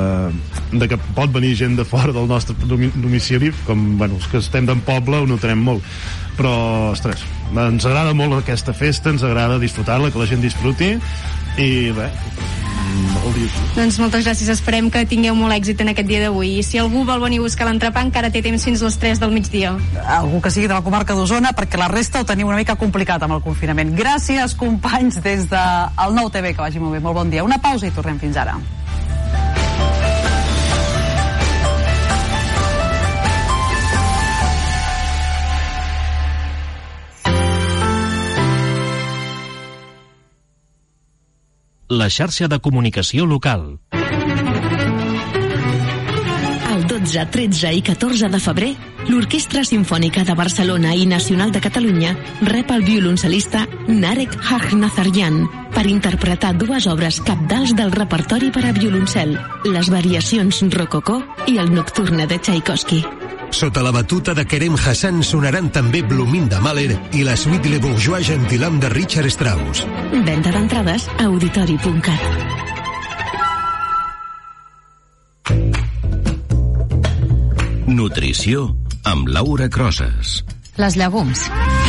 de que pot venir gent de fora del nostre domicili, com, bueno, els que estem d'en poble ho notarem molt, però, ostres, ens agrada molt aquesta festa, ens agrada disfrutar-la, que la gent disfruti, i bé, doncs moltes gràcies, esperem que tingueu molt èxit en aquest dia d'avui, i si algú vol venir a buscar l'entrepà encara té temps fins a les tres del migdia. Algú que sigui de la comarca d'Osona, perquè la resta ho teniu una mica complicat amb el confinament. Gràcies, companys, des del Nou T V, que vagi molt bé, molt bon dia. Una pausa i tornem fins ara. La xarxa de comunicació local. El dotze, tretze i catorze de febrer, l'Orquestra Simfònica de Barcelona i Nacional de Catalunya rep el violoncel·lista Narek Hachnazaryan per interpretar dues obres cabdals del repertori per a violoncel, les variacions Rococó i el Nocturne de Tchaikovsky. Sota la batuta de Kerem Hassan sonaran també Blooming de Mahler i la suite Le Bourgeois Gentilhomme de Richard Strauss. Venda d'entrades a auditori punt cat. Nutrició amb Laura Crosas. Les llegums.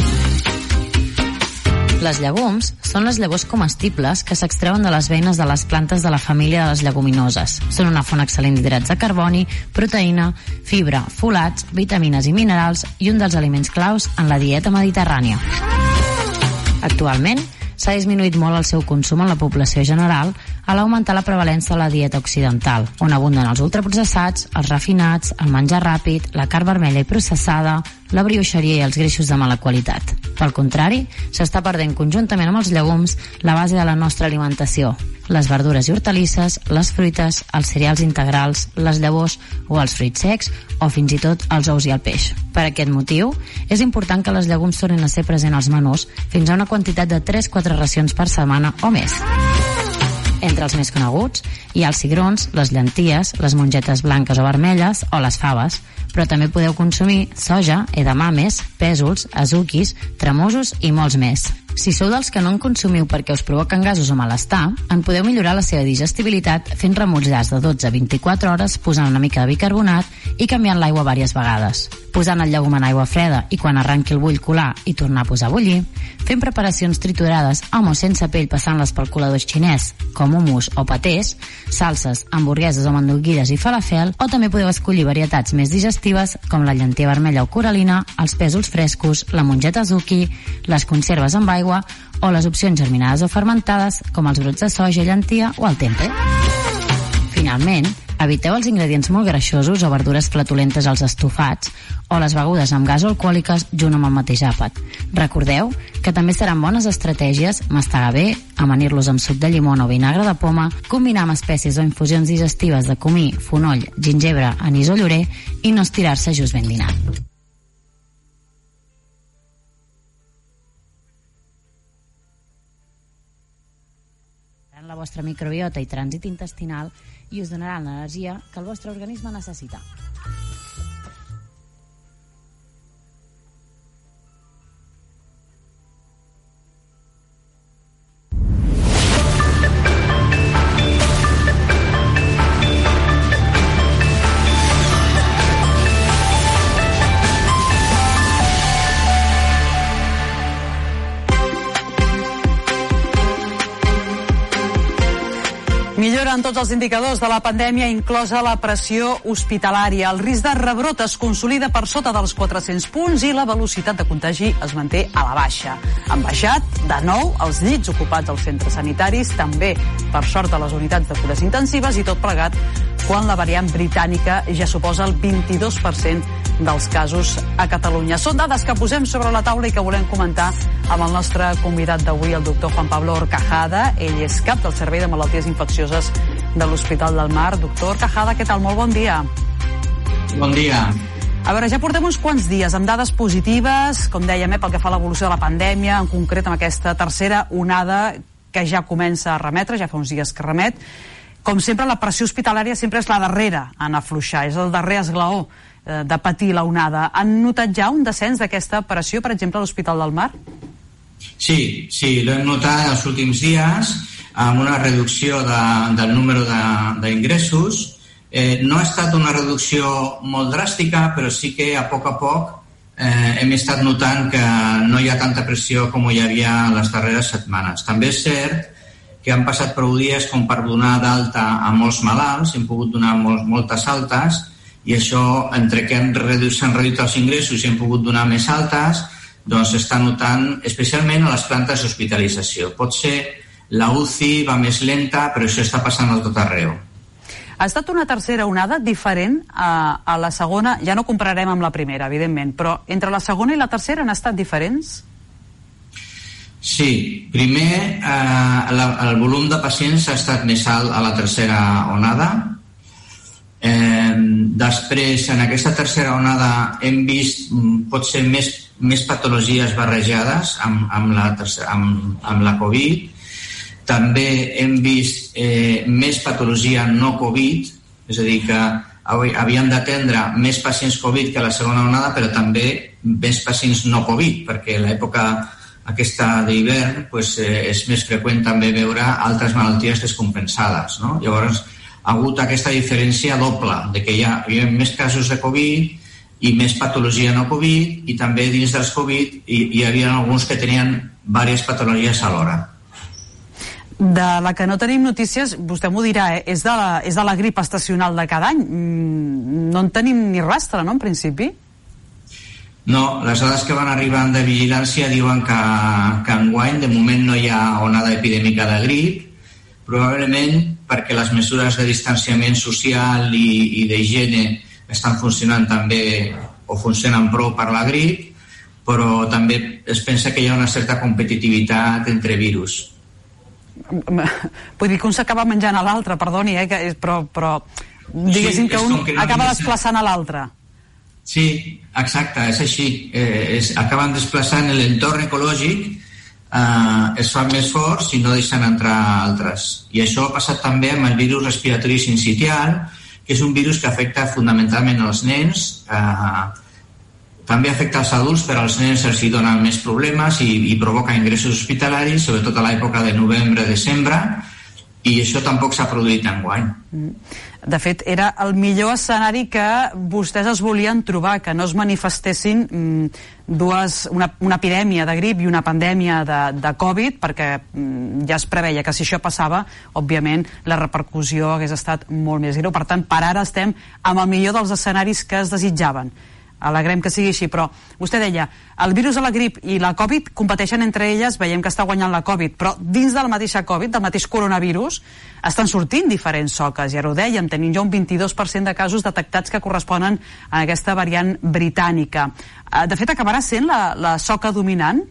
Les llegums són les llavors comestibles que s'extreuen de les beines de les plantes de la família de les lleguminoses. Són una font excel·lent d'hidrats de carboni, proteïna, fibra, folats, vitamines i minerals i un dels aliments claus en la dieta mediterrània. Actualment, s'ha disminuït molt el seu consum en la població general a l'augmentar la prevalència de la dieta occidental, on abunden els ultraprocessats, els refinats, el menjar ràpid, la carn vermella i processada, la brioixeria i els greixos de mala qualitat. Pel contrari, s'està perdent conjuntament amb els llegums la base de la nostra alimentació, les verdures i hortalisses, les fruites, els cereals integrals, les llavors o els fruits secs, o fins i tot els ous i el peix. Per aquest motiu, és important que les llegums tornin a ser presents als menús fins a una quantitat de tres a quatre racions per setmana o més. Entre els més coneguts hi ha els cigrons, les llenties, les mongetes blanques o vermelles o les faves, però també podeu consumir soja, edamames, pèsols, azuquis, tremosos i molts més. Si sou dels que no en consumiu perquè us provoquen gasos o malestar, en podeu millorar la seva digestibilitat fent remuts llargs de dotze a vint-i-quatre hores, posant una mica de bicarbonat i canviant l'aigua diverses vegades. Posant el llegum en aigua freda i quan arranqui el bull colar i tornar a posar a bullir, fent preparacions triturades amb o sense pell passant-les pel colador xinès, com hummus o patés, salses, hamburgueses o mandonguilles i falafel, o també podeu escollir varietats més digestives com la llentia vermella o coralina, els pèsols frescos, la mongeta azuki, les conserves amb aigua o les opcions germinades o fermentades com els brots de soja, llentia o el tempeh. Finalment, eviteu els ingredients molt greixosos o verdures flatulentes als estofats o les begudes amb gas o alcohòliques junt amb el mateix àpat. Recordeu que també seran bones estratègies mastegar bé, amanir-los amb suc de llimona o vinagre de poma, combinar amb espècies o infusions digestives de comí, fonoll, gingebre, anís o llorer i no estirar-se just ben dinant. La vostra microbiota i trànsit intestinal i us donarà l'energia que el vostre organisme necessita. Milloren tots els indicadors de la pandèmia, inclosa la pressió hospitalària. El risc de rebrot es consolida per sota dels quatre-cents punts i la velocitat de contagi es manté a la baixa. Han baixat, de nou, els llits ocupats als centres sanitaris, també, per sort, a les unitats de cures intensives i tot plegat quan la variant britànica ja suposa el vint-i-dos per cent dels casos a Catalunya. Són dades que posem sobre la taula i que volem comentar amb el nostre convidat d'avui, el doctor Juan Pablo Horcajada. Ell és cap del Servei de Malalties Infeccioses de l'Hospital del Mar. Doctor Horcajada, què tal? Molt bon dia. Bon dia. A veure, ja portem uns quants dies amb dades positives, com dèiem, eh, pel que fa a l'evolució de la pandèmia, en concret amb aquesta tercera onada que ja comença a remetre, ja fa uns dies que remet. Com sempre, la pressió hospitalària sempre és la darrera en afluixar, és el darrer esglaó eh, de patir la onada. Han notat ja un descens d'aquesta pressió, per exemple, a l'Hospital del Mar? Sí, sí, l'hem notat els últims dies, amb una reducció de, del número d'ingressos. Eh, no ha estat una reducció molt dràstica, però sí que a poc a poc eh, hem estat notant que no hi ha tanta pressió com hi havia les darreres setmanes. També és cert que han passat prou dies com per donar d'alta a molts malalts, hem pogut donar molt, moltes altes, i això, entre que s'han reduït, reduït els ingressos i hem pogut donar més altes, doncs s'està notant especialment a les plantes d'hospitalització. Pot ser la U C I va més lenta, però això està passant a tot arreu. Ha estat una tercera onada diferent a, a la segona, ja no compararem amb la primera, evidentment, però entre la segona i la tercera han estat diferents? Sí, primer eh, la, el volum de pacients ha estat més alt a la tercera onada. Eh, després, en aquesta tercera onada hem vist potser més, més patologies barrejades amb, amb, la, tercera, amb, amb la Covid. També hem vist eh, més patologia no Covid, és a dir, que havíem d'atendre més pacients Covid que la segona onada, però també més pacients no Covid, perquè a l'època aquesta d'hivern pues, eh, és més freqüent també veure altres malalties descompensades, no? Llavors ha hagut aquesta diferència doble, de que hi ha, hi ha més casos de Covid i més patologia no Covid, i també dins dels Covid hi, hi havia alguns que tenien diverses patologies alhora. De la que no tenim notícies, vostè m'ho dirà, eh? és, de la, és de la grip estacional de cada any. Mm, no en tenim ni rastre, no, en principi? No, les dades que van arribant de vigilància diuen que, que enguany de moment no hi ha onada epidèmica de grip, probablement perquè les mesures de distanciament social i, i d'higiene estan funcionant també o funcionen prou per la grip, però també es pensa que hi ha una certa competitivitat entre virus. Vull dir que un s'acaba menjant a l'altre, perdoni, eh, que és, però, però diguéssim sí, que un que no acaba desplaçant a l'altre. Sí, exacte, és així. Eh, és, acaben desplaçant l'entorn ecològic, eh, es fan més forts i no deixen entrar altres. I això ha passat també amb el virus respiratori sincitial, que és un virus que afecta fonamentalment als nens, eh, també afecta als adults, però als nens els hi donen més problemes i, i provoca ingressos hospitalaris, sobretot a l'època de novembre-desembre, i això tampoc s'ha produït enguany. De fet, era el millor escenari que vostès es volien trobar, que no es manifestessin mm, dues, una, una epidèmia de grip i una pandèmia de, de Covid, perquè mm, ja es preveia que si això passava, òbviament la repercussió hagués estat molt més greu. Per tant, per ara estem amb el millor dels escenaris que es desitjaven. Alegrem que sigui així, però vostè deia, el virus de la grip i la Covid competeixen entre elles, veiem que està guanyant la Covid, però dins de la mateixa Covid, del mateix coronavirus, estan sortint diferents soques, i ara ho dèiem, tenim ja un vint-i-dos per cent de casos detectats que corresponen a aquesta variant britànica. De fet, acabarà sent la, la soca dominant?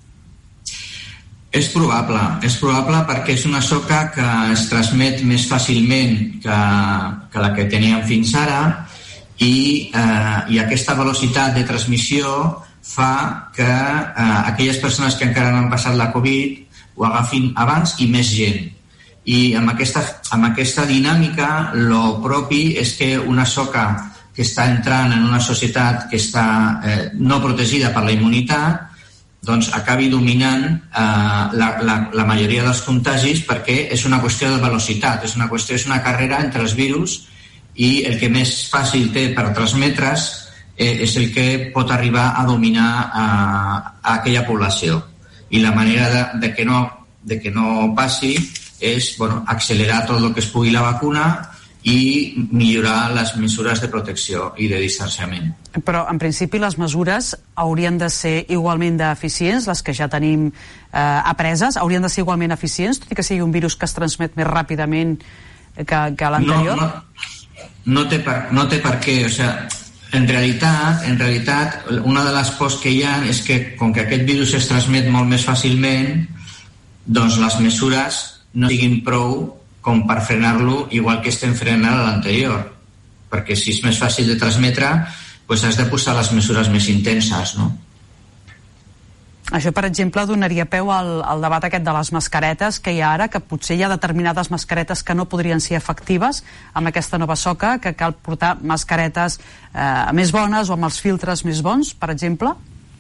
És probable, és probable perquè és una soca que es transmet més fàcilment que, que la que teníem fins ara, i, eh, i aquesta velocitat de transmissió fa que eh, aquelles persones que encara no han passat la Covid ho agafin abans i més gent. I amb aquesta, amb aquesta dinàmica lo propi és que una soca que està entrant en una societat que està eh, no protegida per la immunitat doncs acabi dominant eh, la, la, la majoria dels contagis, perquè és una qüestió de velocitat, és una qüestió, és una carrera entre els virus, i el que més fàcil té per transmetre's eh, és el que pot arribar a dominar a, a aquella població. I la manera de, de, que, no, de que no passi és bueno, accelerar tot el que es pugui la vacuna i millorar les mesures de protecció i de distanciament. Però, en principi, les mesures haurien de ser igualment eficients, les que ja tenim eh, apreses, haurien de ser igualment eficients, tot i que sigui un virus que es transmet més ràpidament que, que l'anterior? No, no. No té, per, no té per què, o sea, en realitat, en realitat, una de les pors que hi ha és que, com que aquest virus es transmet molt més fàcilment, doncs les mesures no siguin prou com per frenar-lo, igual que estem frenant l'anterior. Perquè si és més fàcil de transmetre, doncs has de posar les mesures més intenses, no? Això, per exemple, donaria peu al, al debat aquest de les mascaretes que hi ha ara, que potser hi ha determinades mascaretes que no podrien ser efectives amb aquesta nova soca, que cal portar mascaretes eh, més bones o amb els filtres més bons, per exemple?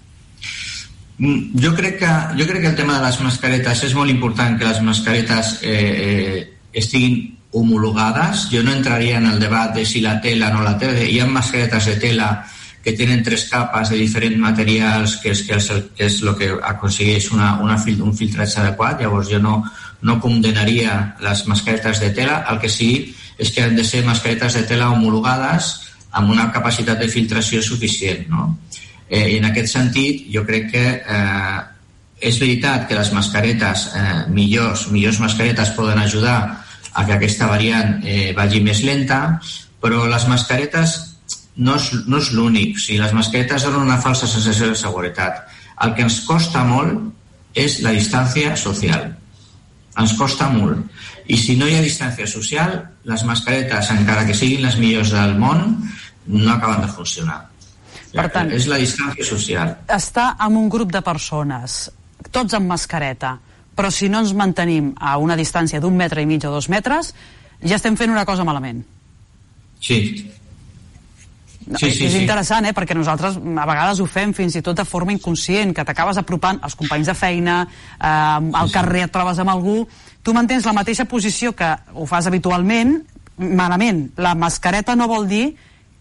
Jo crec que, jo crec que el tema de les mascaretes és molt important, que les mascaretes eh, eh, estiguin homologades. Jo no entraria en el debat de si la tela o no la tela. Hi ha mascaretes de tela que tenen tres capes de diferents materials, que és, que és, el, que és el que aconsegueix una, una fil, un filtratge adequat. Llavors jo no, no condenaria les mascaretes de tela. El que sí és que han de ser mascaretes de tela homologades amb una capacitat de filtració suficient, no? Eh, I en aquest sentit jo crec que eh, és veritat que les mascaretes eh, millors, millors mascaretes poden ajudar a que aquesta variant eh, vagi més lenta, però les mascaretes no és, no és l'únic. O sigui, les mascaretes donen una falsa sensació de seguretat. El que ens costa molt és la distància social. Ens costa molt. I si no hi ha distància social, les mascaretes, encara que siguin les millors del món, no acaben de funcionar. Per tant, és la distància social. Està amb un grup de persones, tots amb mascareta, però si no ens mantenim a una distància d'un metre i mig o dos metres, ja estem fent una cosa malament. Sí. No, sí, sí, és sí. interessant, eh? Perquè nosaltres a vegades ho fem fins i tot de forma inconscient, que t'acabes apropant als companys de feina, eh, al sí, carrer et trobes amb algú, tu mantens la mateixa posició que ho fas habitualment, malament. La mascareta no vol dir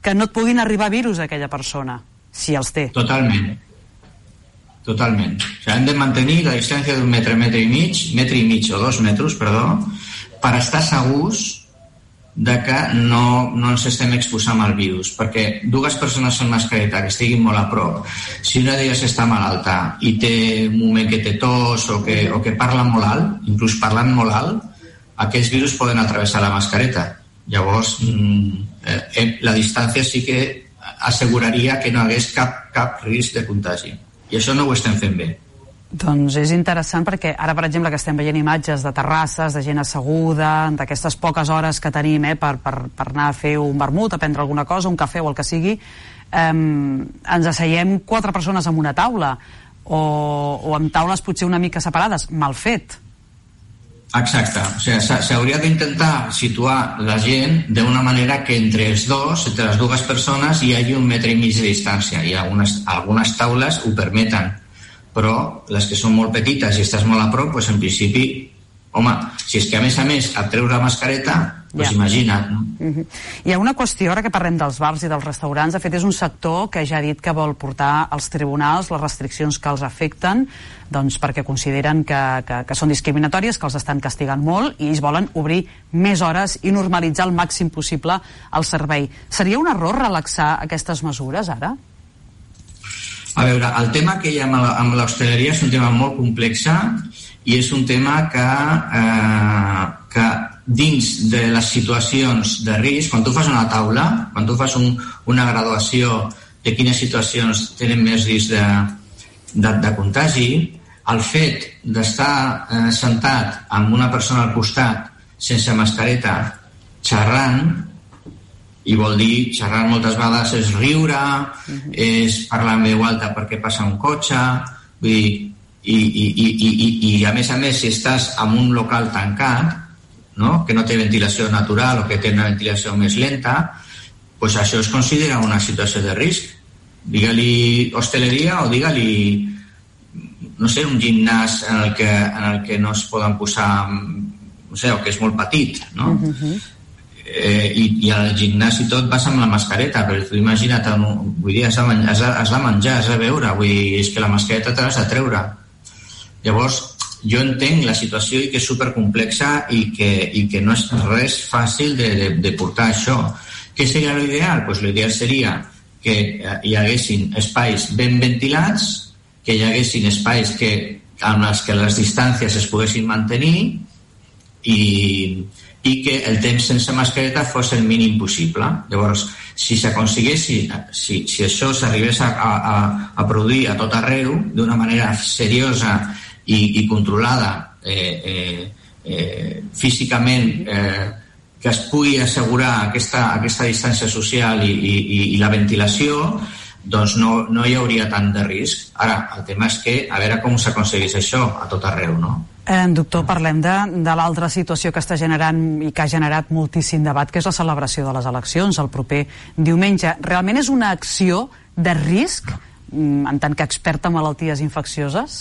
que no et puguin arribar virus a aquella persona, si els té. Totalment. Totalment. O sigui, hem de mantenir la distància d'un metre, metre i mig, metre i mig o dos metres, perdó, per estar segurs de que no, no ens estem exposant al virus, perquè dues persones amb mascareta que estiguin molt a prop, si una d'elles està malalta i té un moment que té tos o que, o que parla molt alt, inclús parlant molt alt, aquests virus poden atravessar la mascareta. Llavors, eh, la distància sí que asseguraria que no hagués cap, cap risc de contagi. I això no ho estem fent bé. Doncs és interessant perquè ara, per exemple, que estem veient imatges de terrasses, de gent asseguda, d'aquestes poques hores que tenim eh, per, per, per anar a fer un vermut, a prendre alguna cosa, un cafè o el que sigui, eh, ens asseiem quatre persones en una taula o, o amb taules potser una mica separades. Mal fet. Exacte. O sigui, s'hauria d'intentar situar la gent d'una manera que entre els dos, entre les dues persones, hi hagi un metre i mig de distància, i algunes, algunes taules ho permeten, però les que són molt petites i estàs molt a prop, doncs en principi, home, si és que a més a més et treus la mascareta, doncs ja. Imagina't, no? Uh-huh. Hi ha una qüestió, ara que parlem dels bars i dels restaurants, de fet és un sector que ja ha dit que vol portar als tribunals les restriccions que els afecten, doncs perquè consideren que, que, que són discriminatòries, que els estan castigant molt i ells volen obrir més hores i normalitzar el màxim possible el servei. Seria un error relaxar aquestes mesures ara? A veure, el tema que hi ha amb l'hostaleria és un tema molt complex i és un tema que, eh, que dins de les situacions de risc, quan tu fas una taula, quan tu fas un, una graduació de quines situacions tenen més risc de, de, de contagi, el fet d'estar eh, sentat amb una persona al costat sense mascareta xerrant, i vol dir, xerrar moltes vegades és riure, uh-huh. és parlar en veu alta perquè passa un cotxe, vull dir, i, i, i, i, i a més a més si estàs en un local tancat, no? Que no té ventilació natural o que té una ventilació més lenta, pues això es considera una situació de risc. Digue-li hostaleria o digue-li, no sé, un gimnàs en el que, en el que no es poden posar, no sé, o que és molt petit, no? Uh-huh. Eh, i, i al gimnàs i tot vas amb la mascareta, però tu imagina't, vull dir, has de, menjar, has, de, has de menjar, has de beure, vull dir, és que la mascareta te l'has de treure. Llavors, jo entenc la situació i que és supercomplexa i que, i que no és res fàcil de, de, de portar això. Què seria l'ideal? Pues l'ideal seria que hi haguessin espais ben ventilats, que hi haguessin espais que, amb els que les distàncies es poguessin mantenir i i que el temps sense mascareta fos el mínim possible. Llavors, si s'aconsegués, si, si, si això s'arribés a, a, a produir a tot arreu, d'una manera seriosa i, i controlada eh, eh, eh, físicament, eh, que es pugui assegurar aquesta, aquesta distància social i, i, i la ventilació, doncs no, no hi hauria tant de risc. Ara, el tema és que, a veure com s'aconsegueix això a tot arreu, no? Eh, doctor, parlem de, de l'altra situació que està generant i que ha generat moltíssim debat, que és la celebració de les eleccions el proper diumenge. Realment és una acció de risc en tant que expert en malalties infeccioses?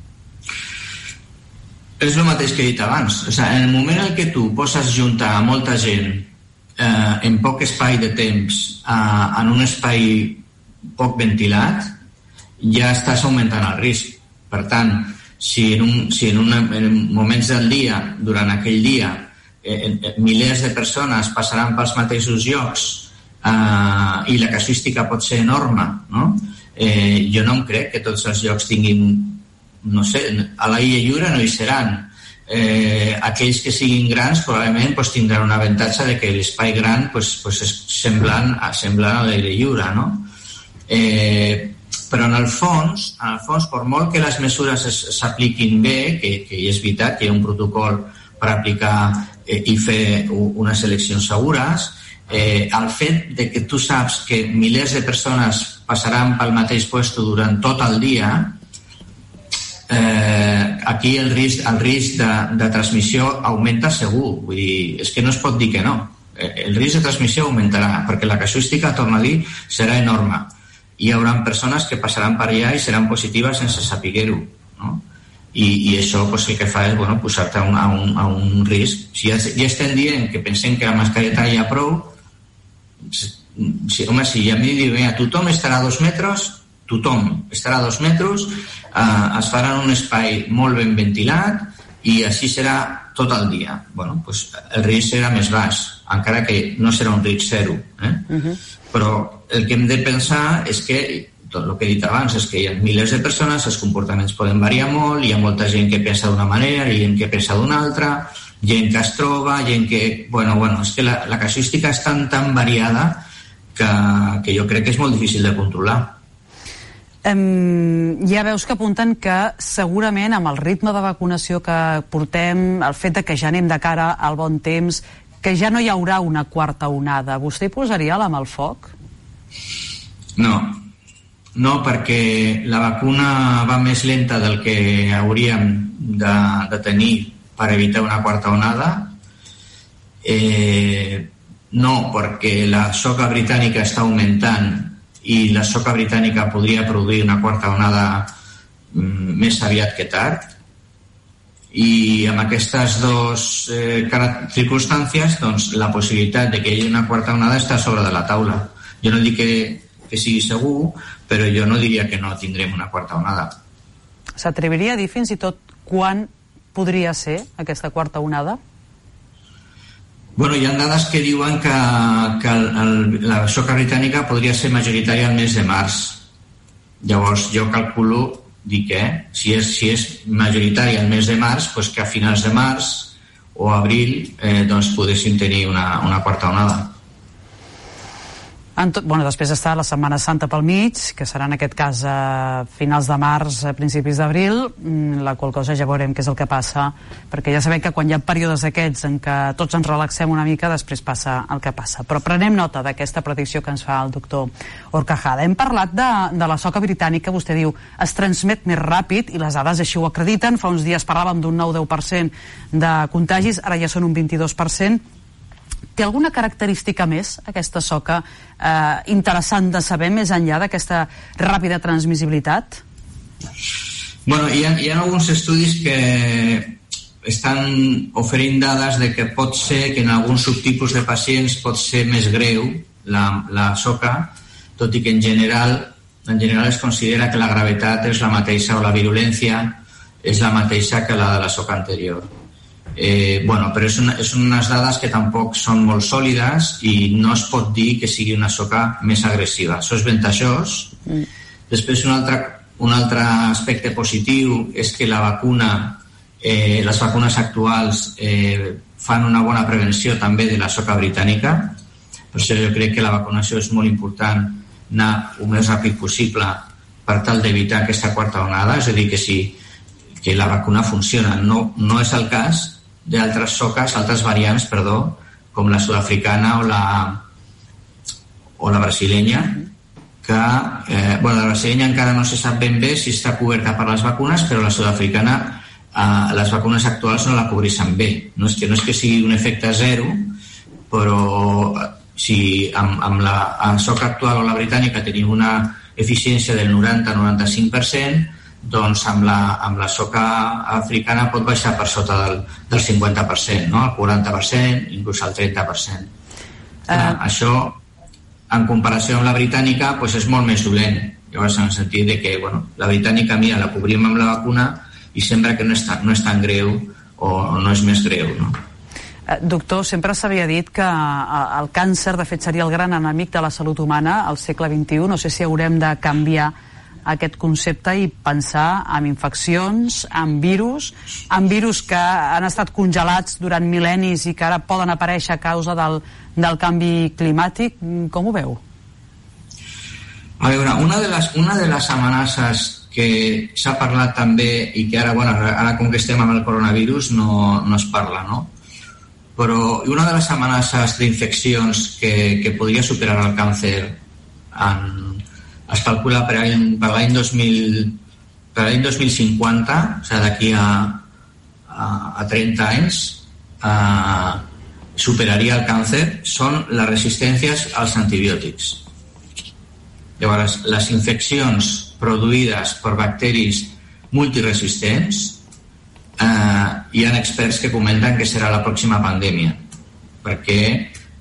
És el mateix que he dit abans. O sigui, en el moment en què tu poses juntar a molta gent eh, en poc espai de temps eh, en un espai poc ventilat, ja estàs augmentant el risc. Per tant, si en, un, si en, una, en moments del dia, durant aquell dia, eh, eh, milers de persones passaran pels mateixos llocs eh, i la casuística pot ser enorme, no? Eh, jo no em crec que tots els llocs tinguin, no sé, a l'aire lliure no hi seran. Eh, aquells que siguin grans probablement pues, tindran un avantatge de que l'espai gran pues, pues, és semblant, semblant a l'aire lliure, no? Eh, però en el fons, en el fons, per molt que les mesures s'apliquin bé, que, que és veritat que hi ha un protocol per aplicar eh, i fer unes eleccions segures, eh, el fet de que tu saps que milers de persones passaran pel mateix puesto durant tot el dia, eh, aquí el risc, el risc de, de transmissió augmenta segur. Vull dir, és que no es pot dir que no. El risc de transmissió augmentarà, perquè la casuística, torno a dir, serà enorme. Hi haurà persones que passaran per allà i seran positives sense saber-ho, no? I, i això pues, el que fa és bueno, posar-te a, un, a, un, a un risc. Si ja, ja estem dient que pensem que la mascareta hi ha prou, sí, home, si a mi diu, mira, tothom estarà a dos metres, tothom estarà a dos metres, eh, es farà en un espai molt ben ventilat i així serà tot el dia. Bueno, pues el risc serà més baix, encara que no serà un risc zero. Eh? Uh-huh. Però el que hem de pensar és que, tot el que he dit abans, és que hi ha milers de persones, els comportaments poden variar molt, hi ha molta gent que pensa d'una manera i gent que pensa d'una altra, gent que es troba, gent que... Bueno, bueno, és que la, la casuística és tan, tan variada que, que jo crec que és molt difícil de controlar. Um, ja veus que apunten que segurament amb el ritme de vacunació que portem, el fet de que ja anem de cara al bon temps, que ja no hi haurà una quarta onada. Vostè hi posaria la mà al foc? No, no, perquè la vacuna va més lenta del que hauríem de, de tenir per evitar una quarta onada. Eh, no, perquè la soca britànica està augmentant i la soca britànica podria produir una quarta onada mm, més aviat que tard, i amb aquestes dues eh, circumstàncies, doncs la possibilitat de que hi hagi una quarta onada està sobre de la taula. Jo no dic que, que sigui segur, però jo no diria que no tindrem una quarta onada. S'atreviria a dir fins i tot quan podria ser aquesta quarta onada? Bueno, hi ha dades que diuen que, que el, el, la soca britànica podria ser majoritària al mes de març. Llavors jo calculo, dic que si és, si és majoritària al mes de març, doncs que a finals de març o abril eh, doncs podéssim tenir una, una quarta onada. En tot, bueno, després està la Setmana Santa pel mig, que serà en aquest cas a finals de març, a principis d'abril, la qual cosa ja veurem què és el que passa, perquè ja sabem que quan hi ha períodes d'aquests en què tots ens relaxem una mica, després passa el que passa. Però prenem nota d'aquesta predicció que ens fa el doctor Horcajada. Hem parlat de, de la soca britànica, vostè diu, es transmet més ràpid, i les dades així ho acrediten. Fa uns dies parlàvem d'un nou deu per cent de contagis, ara ja són un vint-i-dos per cent. Té alguna característica més, aquesta soca, eh, interessant de saber, més enllà d'aquesta ràpida transmissibilitat? Bueno, hi ha, hi ha alguns estudis que estan oferint dades de que pot ser que en alguns subtipus de pacients pot ser més greu la, la soca, tot i que en general, en general es considera que la gravetat és la mateixa o la virulència és la mateixa que la de la soca anterior. Eh, bueno, però és, una, és unes dades que tampoc són molt sòlides i no es pot dir que sigui una soca més agressiva. Això és ventajós. Mm. Després un altre, un altre aspecte positiu és que la vacuna, eh, les vacunes actuals eh, fan una bona prevenció també de la soca britànica. Per això jo crec que la vacunació és molt important, anar el més ràpid possible per tal d'evitar aquesta quarta onada, és a dir, que si que la vacuna funciona. No, no és el cas d'altres soques, altres variants, perdó, com la sud-africana o la, o la brasilenya, que, eh, bueno, la brasilenya encara no se sap ben bé si està coberta per les vacunes, però la sud-africana, eh, les vacunes actuals no la cobreixen bé. No és que, no és que sigui un efecte zero, però si amb, amb la amb soca actual o la britànica tenim una eficiència del noranta a noranta-cinc per cent, doncs amb la, amb la soca africana pot baixar per sota del, del cinquanta per cent, no? El quaranta per cent, inclús el trenta per cent. Uh... Uh, això, en comparació amb la britànica, doncs és molt més dolent. Llavors, en el sentit de que, bueno, la britànica, mira, la cobrim amb la vacuna i sembla que no és tan, no és tan greu o no és més greu, no? Uh, doctor, sempre s'havia dit que el càncer, de fet, seria el gran enemic de la salut humana al segle vint-i-u. No sé si haurem de canviar aquest concepte i pensar en infeccions, en virus, en virus que han estat congelats durant mil·lennis i que ara poden aparèixer a causa del, del canvi climàtic. Com ho veu? A veure, una de les, una de les amenaces que s'ha parlat també i que ara, bueno, ara com que estem amb el coronavirus no, no es parla, no? Però una de les amenaces d'infeccions que, que podria superar el càncer en es calcula per l'any dos mil per l'any dos mil cinquanta, o sigui, d'aquí a, a, a trenta anys, eh, superaria el càncer, són les resistències als antibiòtics. Llavors, les infeccions produïdes per bacteris multiresistents, eh, hi ha experts que comenten que serà la pròxima pandèmia, perquè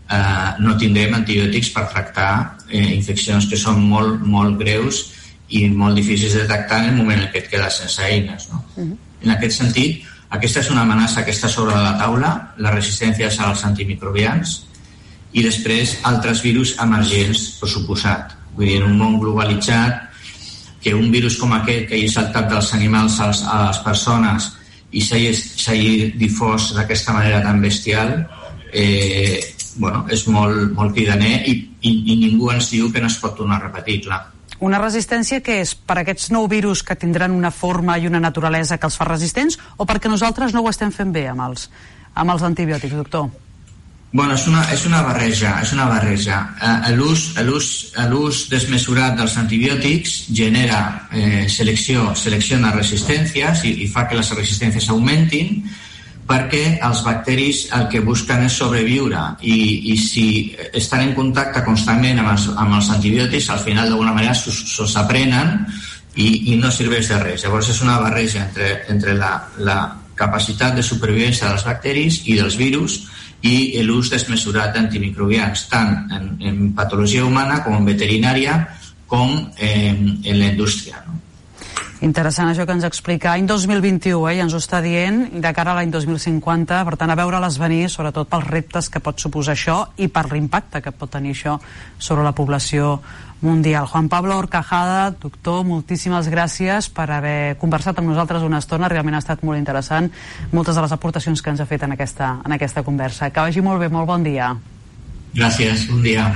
eh, no tindrem antibiòtics per tractar eh, infeccions que són molt, molt greus i molt difícils de detectar en el moment en què et quedes sense eines, no? Uh-huh. En aquest sentit, aquesta és una amenaça que està sobre la taula, la resistència als antimicrobians, i després altres virus emergents, per suposat. Vull dir, en un món globalitzat, que un virus com aquest, que hagi saltat dels animals als, a les persones i s'hagi difós d'aquesta manera tan bestial, eh, bueno, és molt, molt cridaner i, i, i ningú ens diu que no es pot tornar a repetir, clar. Una resistència que és per aquests nou virus que tindran una forma i una naturalesa que els fa resistents, o perquè nosaltres no ho estem fent bé amb els, amb els antibiòtics, doctor? Bueno, és una, és una barreja, és una barreja. Eh, l'ús, l'ús, l'ús desmesurat dels antibiòtics genera eh, selecció, selecciona resistències i, i fa que les resistències augmentin, perquè els bacteris el que busquen és sobreviure i, i si estan en contacte constantment amb els, amb els antibiòtics, al final d'alguna manera se'ls aprenen i, i no serveix de res. Llavors és una barreja entre, entre la, la capacitat de supervivència dels bacteris i dels virus i l'ús desmesurat d'antimicrobians, tant en, en patologia humana com en veterinària com eh, en la indústria, no? Interessant això que ens explica. Any dos mil vint-i-u, eh, ja ens ho està dient, de cara a l'any dos mil cinquanta, per tant, a veure-les venir, sobretot pels reptes que pot suposar això i per l'impacte que pot tenir això sobre la població mundial. Juan Pablo Horcajada, doctor, moltíssimes gràcies per haver conversat amb nosaltres una estona, realment ha estat molt interessant moltes de les aportacions que ens ha fet en aquesta, en aquesta conversa. Que vagi molt bé, molt bon dia. Gràcies, bon dia.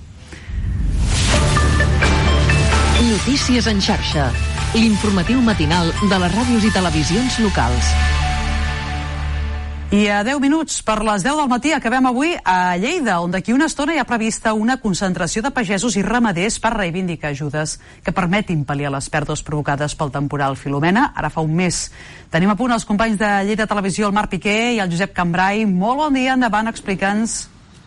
Notícies en xarxa, l'informatiu matinal de les ràdios i televisions locals. I a deu minuts per les deu del matí acabem avui a Lleida, on d'aquí una estona hi ha prevista una concentració de pagesos i ramaders per reivindicar ajudes que permetin pal·liar les pèrdues provocades pel temporal Filomena. Ara fa un mes. Tenim a punt els companys de Lleida Televisió, el Marc Piqué i el Josep Cambrai. Molt bon dia, endavant, explica'ns.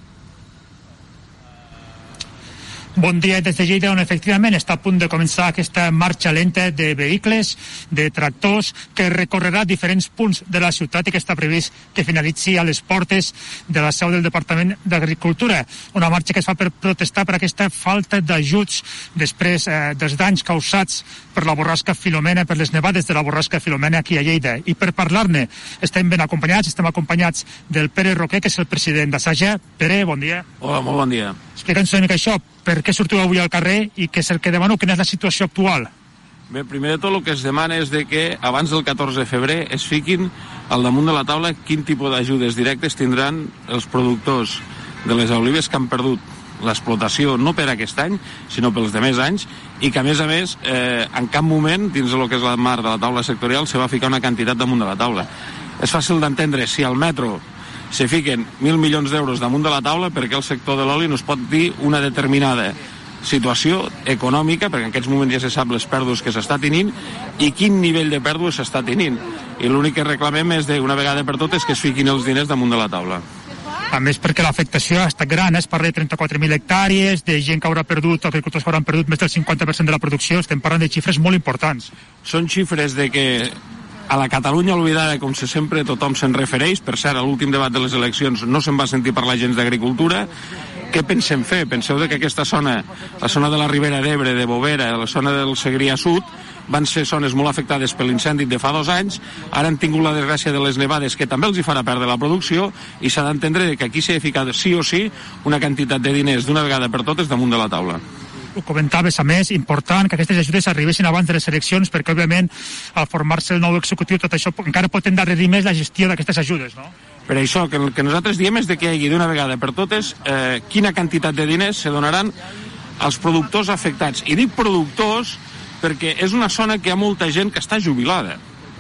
Bon dia des de Lleida, on efectivament està a punt de començar aquesta marxa lenta de vehicles, de tractors, que recorrerà diferents punts de la ciutat i que està previst que finalitzi a les portes de la seu del Departament d'Agricultura. Una marxa que es fa per protestar per aquesta falta d'ajuts després eh, dels danys causats per la borrasca Filomena, per les nevades de la borrasca Filomena aquí a Lleida. I per parlar-ne estem ben acompanyats, estem acompanyats del Pere Roquer, que és el president d'Assaja. Pere, bon dia. Hola, molt bon dia. Explica'ns una mica això, per què sortiu avui al carrer i què és el que demaneu, quina és la situació actual? Bé, primer de tot el que es demana és de que abans del catorze de febrer es fiquin al damunt de la taula quin tipus d'ajudes directes tindran els productors de les olives que han perdut l'explotació no per aquest any, sinó pels de més anys, i que a més a més eh, en cap moment dins del que és la marc de la taula sectorial se va ficar una quantitat damunt de la taula. És fàcil d'entendre si al metro se fiquen mil milions d'euros damunt de la taula perquè el sector de l'oli no es pot dir una determinada situació econòmica, perquè en aquests moments ja se sap les pèrdues que s'està tenint i quin nivell de pèrdues s'està tenint. I l'únic que reclamem és d'una vegada per totes que es fiquin els diners damunt de la taula. A més, perquè l'afectació ha estat gran, es parla de trenta-quatre mil hectàrees, de gent que haurà perdut, agricultors que hauran perdut més del cinquanta per cent de la producció, estem parlant de xifres molt importants. Són xifres de que a la Catalunya oblidada, com se sempre tothom se'n refereix, per cert, a l'últim debat de les eleccions no se'n va sentir parlar gens d'agricultura. Què pensem fer? Penseu que aquesta zona, la zona de la Ribera d'Ebre, de Bovera, la zona del Segrià Sud, van ser zones molt afectades per l'incendi de fa dos anys, ara han tingut la desgràcia de les nevades que també els hi farà perdre la producció i s'ha d'entendre que aquí s'ha de ficar sí o sí una quantitat de diners d'una vegada per totes damunt de la taula. Ho comentaves, a més, important que aquestes ajudes arribessin abans de les eleccions perquè, òbviament, al formar-se el nou executiu tot això encara pot endarrerir més la gestió d'aquestes ajudes, no? Per això, que el que nosaltres diem és de que hi hagi d'una vegada per totes eh, quina quantitat de diners se donaran als productors afectats. I dic productors perquè és una zona que hi ha molta gent que està jubilada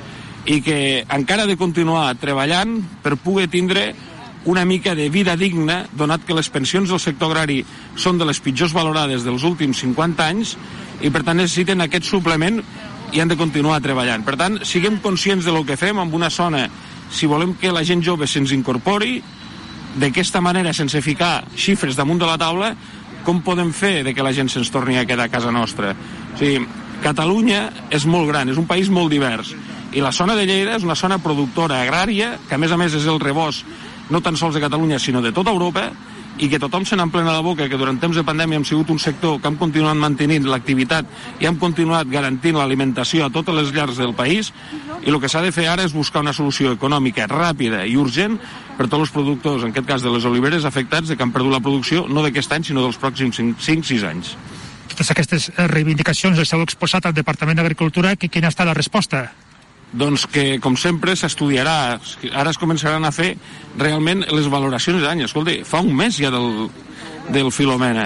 i que encara ha de continuar treballant per poder tindre una mica de vida digna, donat que les pensions del sector agrari són de les pitjors valorades dels últims cinquanta anys i per tant necessiten aquest suplement i han de continuar treballant. Per tant, siguem conscients de lo que fem amb una zona, si volem que la gent jove se'ns incorpori, d'aquesta manera, sense ficar xifres damunt de la taula, com podem fer de que la gent se'ns torni a quedar a casa nostra? O sigui, Catalunya és molt gran, és un país molt divers, i la zona de Lleida és una zona productora agrària, que a més a més és el rebost no tan sols de Catalunya, sinó de tota Europa, i que tothom se n'emplena la boca, que durant temps de pandèmia hem sigut un sector que hem continuat mantenint l'activitat i hem continuat garantint l'alimentació a totes les llars del país, i el que s'ha de fer ara és buscar una solució econòmica ràpida i urgent per tots els productors, en aquest cas de les oliveres, afectats de que han perdut la producció no d'aquest any, sinó dels pròxims cinc sis anys. Totes aquestes reivindicacions les heu exposat al Departament d'Agricultura, quina ha estat la resposta? Doncs que, com sempre, s'estudiarà. Ara es començaran a fer realment les valoracions d'any. Escolta, fa un mes ja del, del Filomena.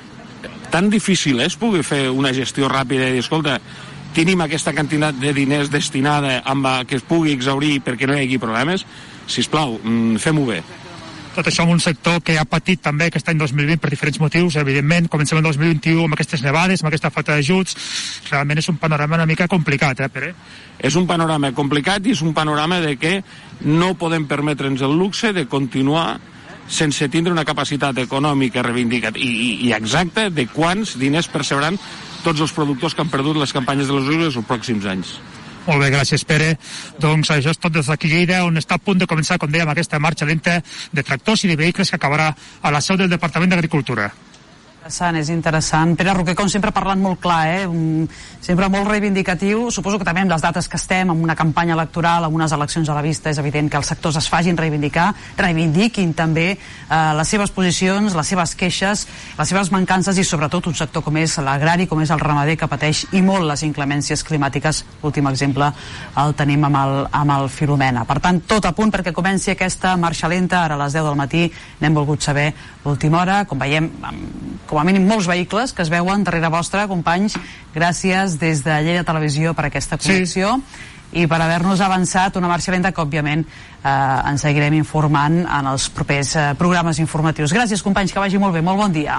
Tan difícil és poder fer una gestió ràpida i dir, escolta, tenim aquesta quantitat de diners destinada amb a que es pugui exhaurir perquè no hi hagi problemes. Sisplau, fem-ho bé. Tot això en un sector que ha patit també aquest any dos mil vint per diferents motius, evidentment. Comencem el dos mil vint-i-u amb aquestes nevades, amb aquesta falta d'ajuts. Realment és un panorama una mica complicat, eh, Pere? És un panorama complicat i és un panorama de que no podem permetre'ns el luxe de continuar sense tindre una capacitat econòmica reivindicat i, i, i exacta de quants diners percebran tots els productors que han perdut les campanyes de les olives els pròxims anys. Molt bé, gràcies, Pere. Doncs això és tot des d'aquí Lleida, on està a punt de començar, com dèiem, aquesta marxa lenta de tractors i de vehicles que acabarà a la seu del Departament d'Agricultura. Interessant, és interessant. Pere Roquer, com sempre, parlant molt clar, eh? Um, sempre molt reivindicatiu. Suposo que també amb les dates que estem, amb una campanya electoral, amb unes eleccions a la vista, és evident que els sectors es facin reivindicar, reivindiquin també eh, les seves posicions, les seves queixes, les seves mancances i sobretot un sector com és l'agrari, com és el ramader, que pateix i molt les inclemències climàtiques. L'últim exemple el tenim amb el, amb el Filomena. Per tant, tot a punt perquè comenci aquesta marxa lenta. Ara a les deu del matí n'hem volgut saber l'última hora. Com veiem, com a mínim molts vehicles que es veuen darrere vostra, companys. Gràcies des de Lleida Televisió per aquesta connexió sí. i per haver-nos avançat una marxa lenta que òbviament eh, ens seguirem informant en els propers eh, programes informatius. Gràcies, companys, que vagi molt bé, molt bon dia.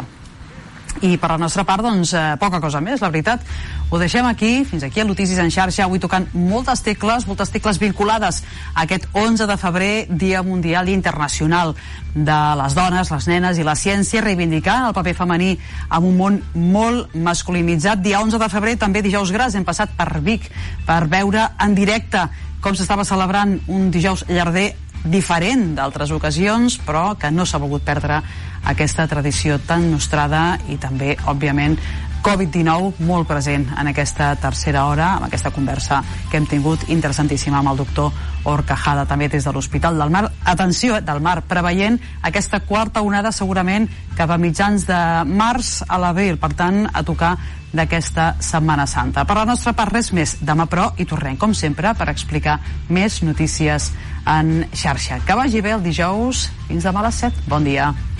I per la nostra part, doncs, eh, poca cosa més, la veritat. Ho deixem aquí, fins aquí a Notícies en xarxa, avui tocant moltes tecles, moltes tecles vinculades a aquest onze de febrer, Dia Mundial i Internacional de les dones, les nenes i la ciència, reivindicant el paper femení en un món molt masculinitzat. Dia onze de febrer, també dijous gras, hem passat per Vic per veure en directe com s'estava celebrant un dijous llarder diferent d'altres ocasions, però que no s'ha volgut perdre aquesta tradició tan nostrada i també, òbviament, covid dinou molt present en aquesta tercera hora, amb aquesta conversa que hem tingut interessantíssima amb el doctor Orcajada, també des de l'Hospital del Mar. Atenció, del Mar, preveient aquesta quarta onada segurament cap a mitjans de març a l'abril, per tant, a tocar d'aquesta Setmana Santa. Per la nostra part, res més. Demà, però, hi tornem, com sempre, per explicar més notícies en xarxa. Que vagi bé el dijous. Fins demà a les set. Bon dia.